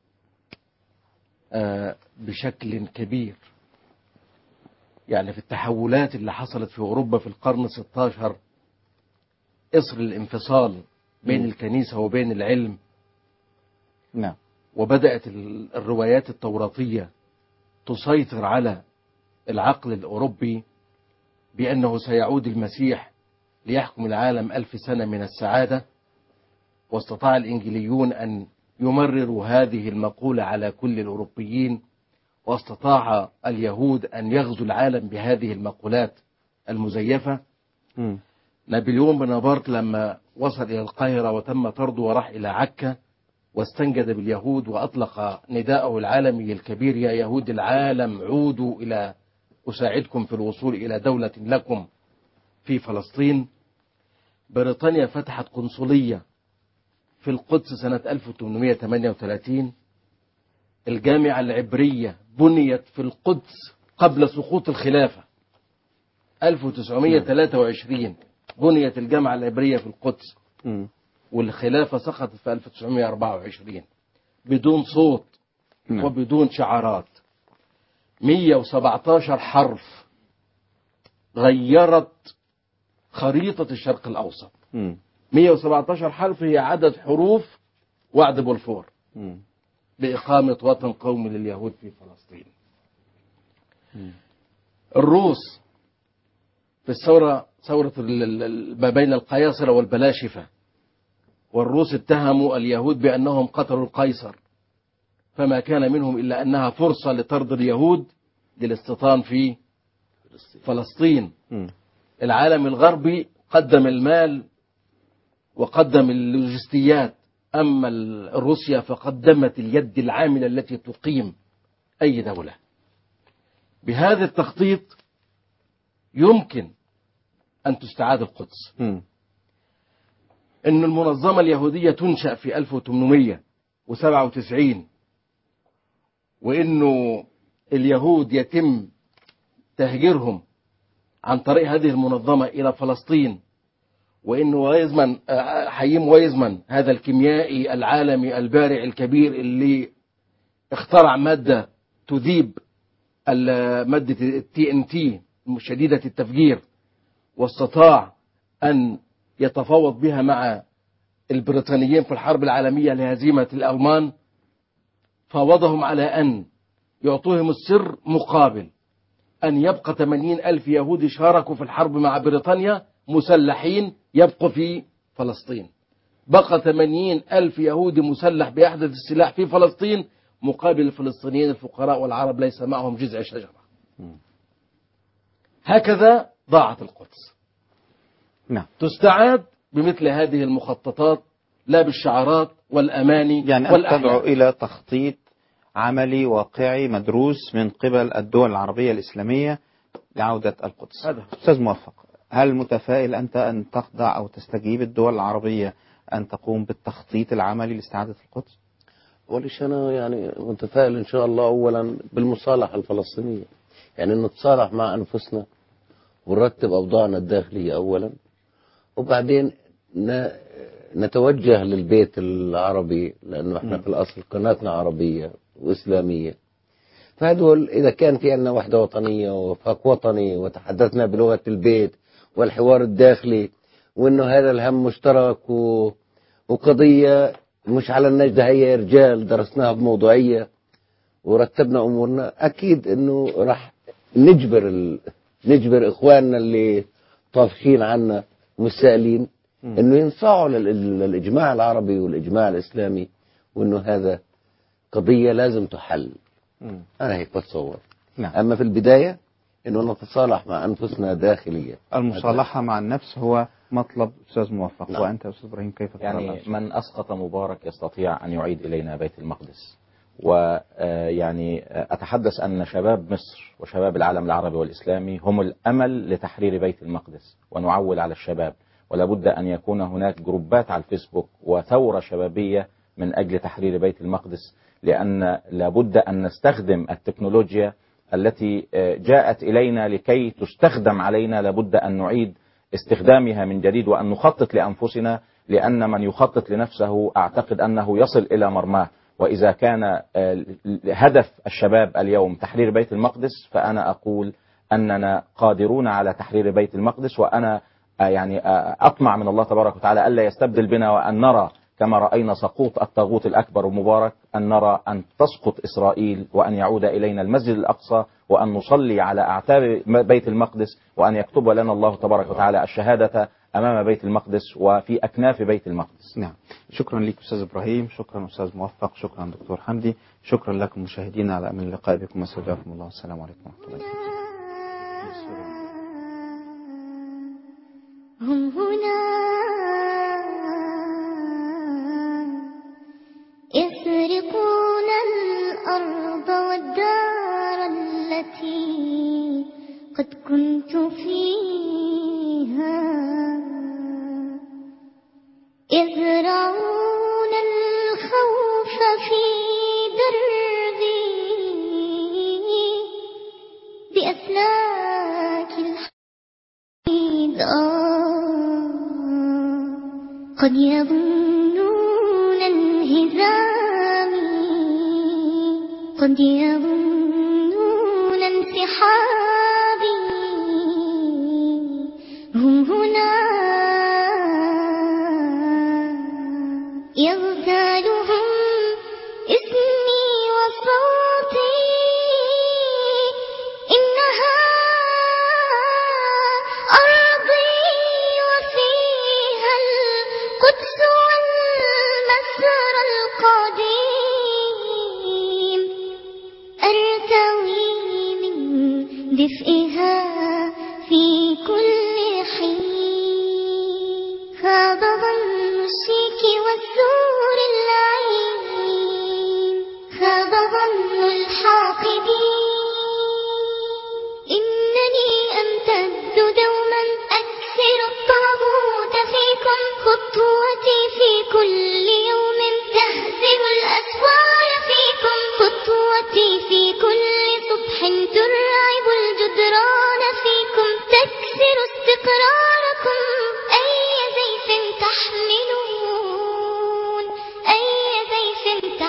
بشكل كبير. يعني في التحولات اللي حصلت في أوروبا في القرن 16 إصر الانفصال بين الكنيسة وبين العلم. نعم. وبدأت الروايات التوراتية تسيطر على العقل الأوروبي بأنه سيعود المسيح ليحكم العالم 1000 سنة من السعادة، واستطاع الإنجليون أن يمرروا هذه المقولة على كل الأوروبيين، واستطاع اليهود أن يغزوا العالم بهذه المقولات المزيفة. نابليون بونابرت لما وصل إلى القاهرة وتم طرده وراح إلى عكا واستنجد باليهود وأطلق نداءه العالمي الكبير يا يهود العالم عودوا إلى أساعدكم في الوصول إلى دولة لكم في فلسطين. بريطانيا فتحت قنصلية في القدس سنة 1838. الجامعة العبرية بنيت في القدس قبل سقوط الخلافة 1923 بنيت الجامعة العبرية في القدس. والخلافة سقطت في 1924 بدون صوت وبدون شعارات. 117 حرف غيرت خريطة الشرق الأوسط. 117 حرف هي عدد حروف وعد بلفور بإقامة وطن قومي لليهود في فلسطين. الروس في ثورة ما بين القياصرة والبلاشفة، والروس اتهموا اليهود بأنهم قتلوا القيصر، فما كان منهم إلا أنها فرصة لطرد اليهود للاستيطان في فلسطين. العالم الغربي قدم المال وقدم اللوجستيات، أما روسيا فقدمت اليد العاملة التي تقيم أي دولة. بهذا التخطيط يمكن أن تستعاد القدس. أن المنظمة اليهودية تنشأ في 1897، وأنه اليهود يتم تهجيرهم عن طريق هذه المنظمة إلى فلسطين، وأنه ويزمان حييم ويزمان هذا الكيميائي العالمي البارع الكبير اللي اخترع مادة تذيب مادة TNT شديدة التفجير، واستطاع أن يتفاوض بها مع البريطانيين في الحرب العالمية لهزيمة الألمان، فاوضهم على أن يعطوهم السر مقابل أن يبقى 80,000 يهودي شاركوا في الحرب مع بريطانيا مسلحين يبقوا في فلسطين. بقى 80,000 يهودي مسلح بأحدث السلاح في فلسطين مقابل الفلسطينيين الفقراء والعرب ليس معهم جذع شجرة. هكذا ضاعت القدس. تستعاد بمثل هذه المخططات، لا بالشعارات والأماني يعني أن تدعو إلى تخطيط عملي واقعي مدروس من قبل الدول العربية الإسلامية لعودة القدس. أستاذ موفق، هل متفائل أنت أن تخضع أو تستجيب الدول العربية أن تقوم بالتخطيط العملي لاستعادة القدس؟ وليش أنا يعني متفائل إن شاء الله أولا بالمصالحة الفلسطينية، يعني نتصالح مع أنفسنا ونرتب أوضاعنا الداخلية أولا، وبعدين نتوجه للبيت العربي، لأنه احنا في الأصل قناتنا عربية وإسلامية. فهدول إذا كان في عندنا وحدة وطنية ووفاق وطني وتحدثنا بلغة البيت والحوار الداخلي، وإنه هذا الهم مشترك وقضية مش على النجدة، هي رجال درسناها بموضوعية ورتبنا أمورنا، أكيد إنه راح نجبر إخواننا اللي طافخين عنا ومسائلين إنه ينصاعوا للإجماع العربي والإجماع الإسلامي، وإنه هذا قضية لازم تحل. أنا هيك بتصور. أما في البداية إنه نتصالح مع أنفسنا داخليا. المصالحة مع النفس هو مطلب أستاذ موفق. وأنت أستاذ إبراهيم كيف ترى؟ يعني من أسقط مبارك يستطيع أن يعيد إلينا بيت المقدس. ويعني أتحدث أن شباب مصر وشباب العالم العربي والإسلامي هم الأمل لتحرير بيت المقدس، ونعول على الشباب، ولا بد أن يكون هناك جروبات على الفيسبوك وثورة شبابية من أجل تحرير بيت المقدس، لأن لابد أن نستخدم التكنولوجيا التي جاءت إلينا لكي تستخدم علينا، لابد أن نعيد استخدامها من جديد وأن نخطط لأنفسنا، لأن من يخطط لنفسه أعتقد أنه يصل إلى مرماه. وإذا كان هدف الشباب اليوم تحرير بيت المقدس، فأنا أقول أننا قادرون على تحرير بيت المقدس، وأنا يعني أطمع من الله تبارك وتعالى ألا يستبدل بنا، وأن نرى كما رأينا سقوط الطاغوت الأكبر مبارك، أن نرى أن تسقط إسرائيل وأن يعود إلينا المسجد الأقصى، وأن نصلي على أعتاب بيت المقدس، وأن يكتب لنا الله تبارك وتعالى الشهادة أمام بيت المقدس وفي أكناف بيت المقدس. نعم. شكرا لك أستاذ إبراهيم، شكرا أستاذ موفق، شكرا دكتور حمدي، شكرا لكم مشاهدينا، على أمل اللقاء بكم، واستودعكم الله، والسلام عليكم ورحمة الله وبركاته. هم هنا يسرقون الأرض والدار التي قد كنت فيها، يزرعون الخوف في دربي بأسلاك الحديد. قد يظن الهزام قد يظنون انسحابي هم هنا يغتالهم اسمي وصوتي إنها أرضي وفيها القدس والمسر القديم أرتوي من دفئها في كل حين خاب ظن الشيك والزور اللعين خاب ظن الحاقدين إنني أمتد دوما أكسر الطاغوت فيكم خطوتي في كل يوم تهزم الأسوار فيكم خطوتي في كل صبح ترعب الجدران فيكم تكسر استقراركم أي زيف تحملون أي زيف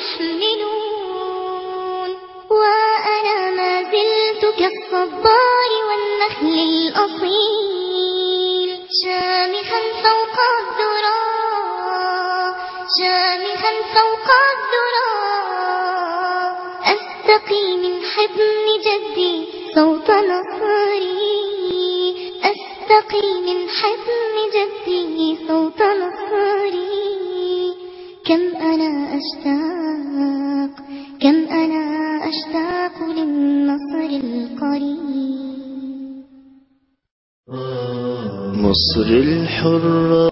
تحملون وأنا ما زلت كالصبار والنخل الأصيل شامخا فوق الذرى شامخا فوق الذرى أستقي من حضن جدي صوت نصري أستقي من حضن جدي صوت نصري كم أنا أشتاق كم أنا أشتاق للنصر القريب مصر الحرة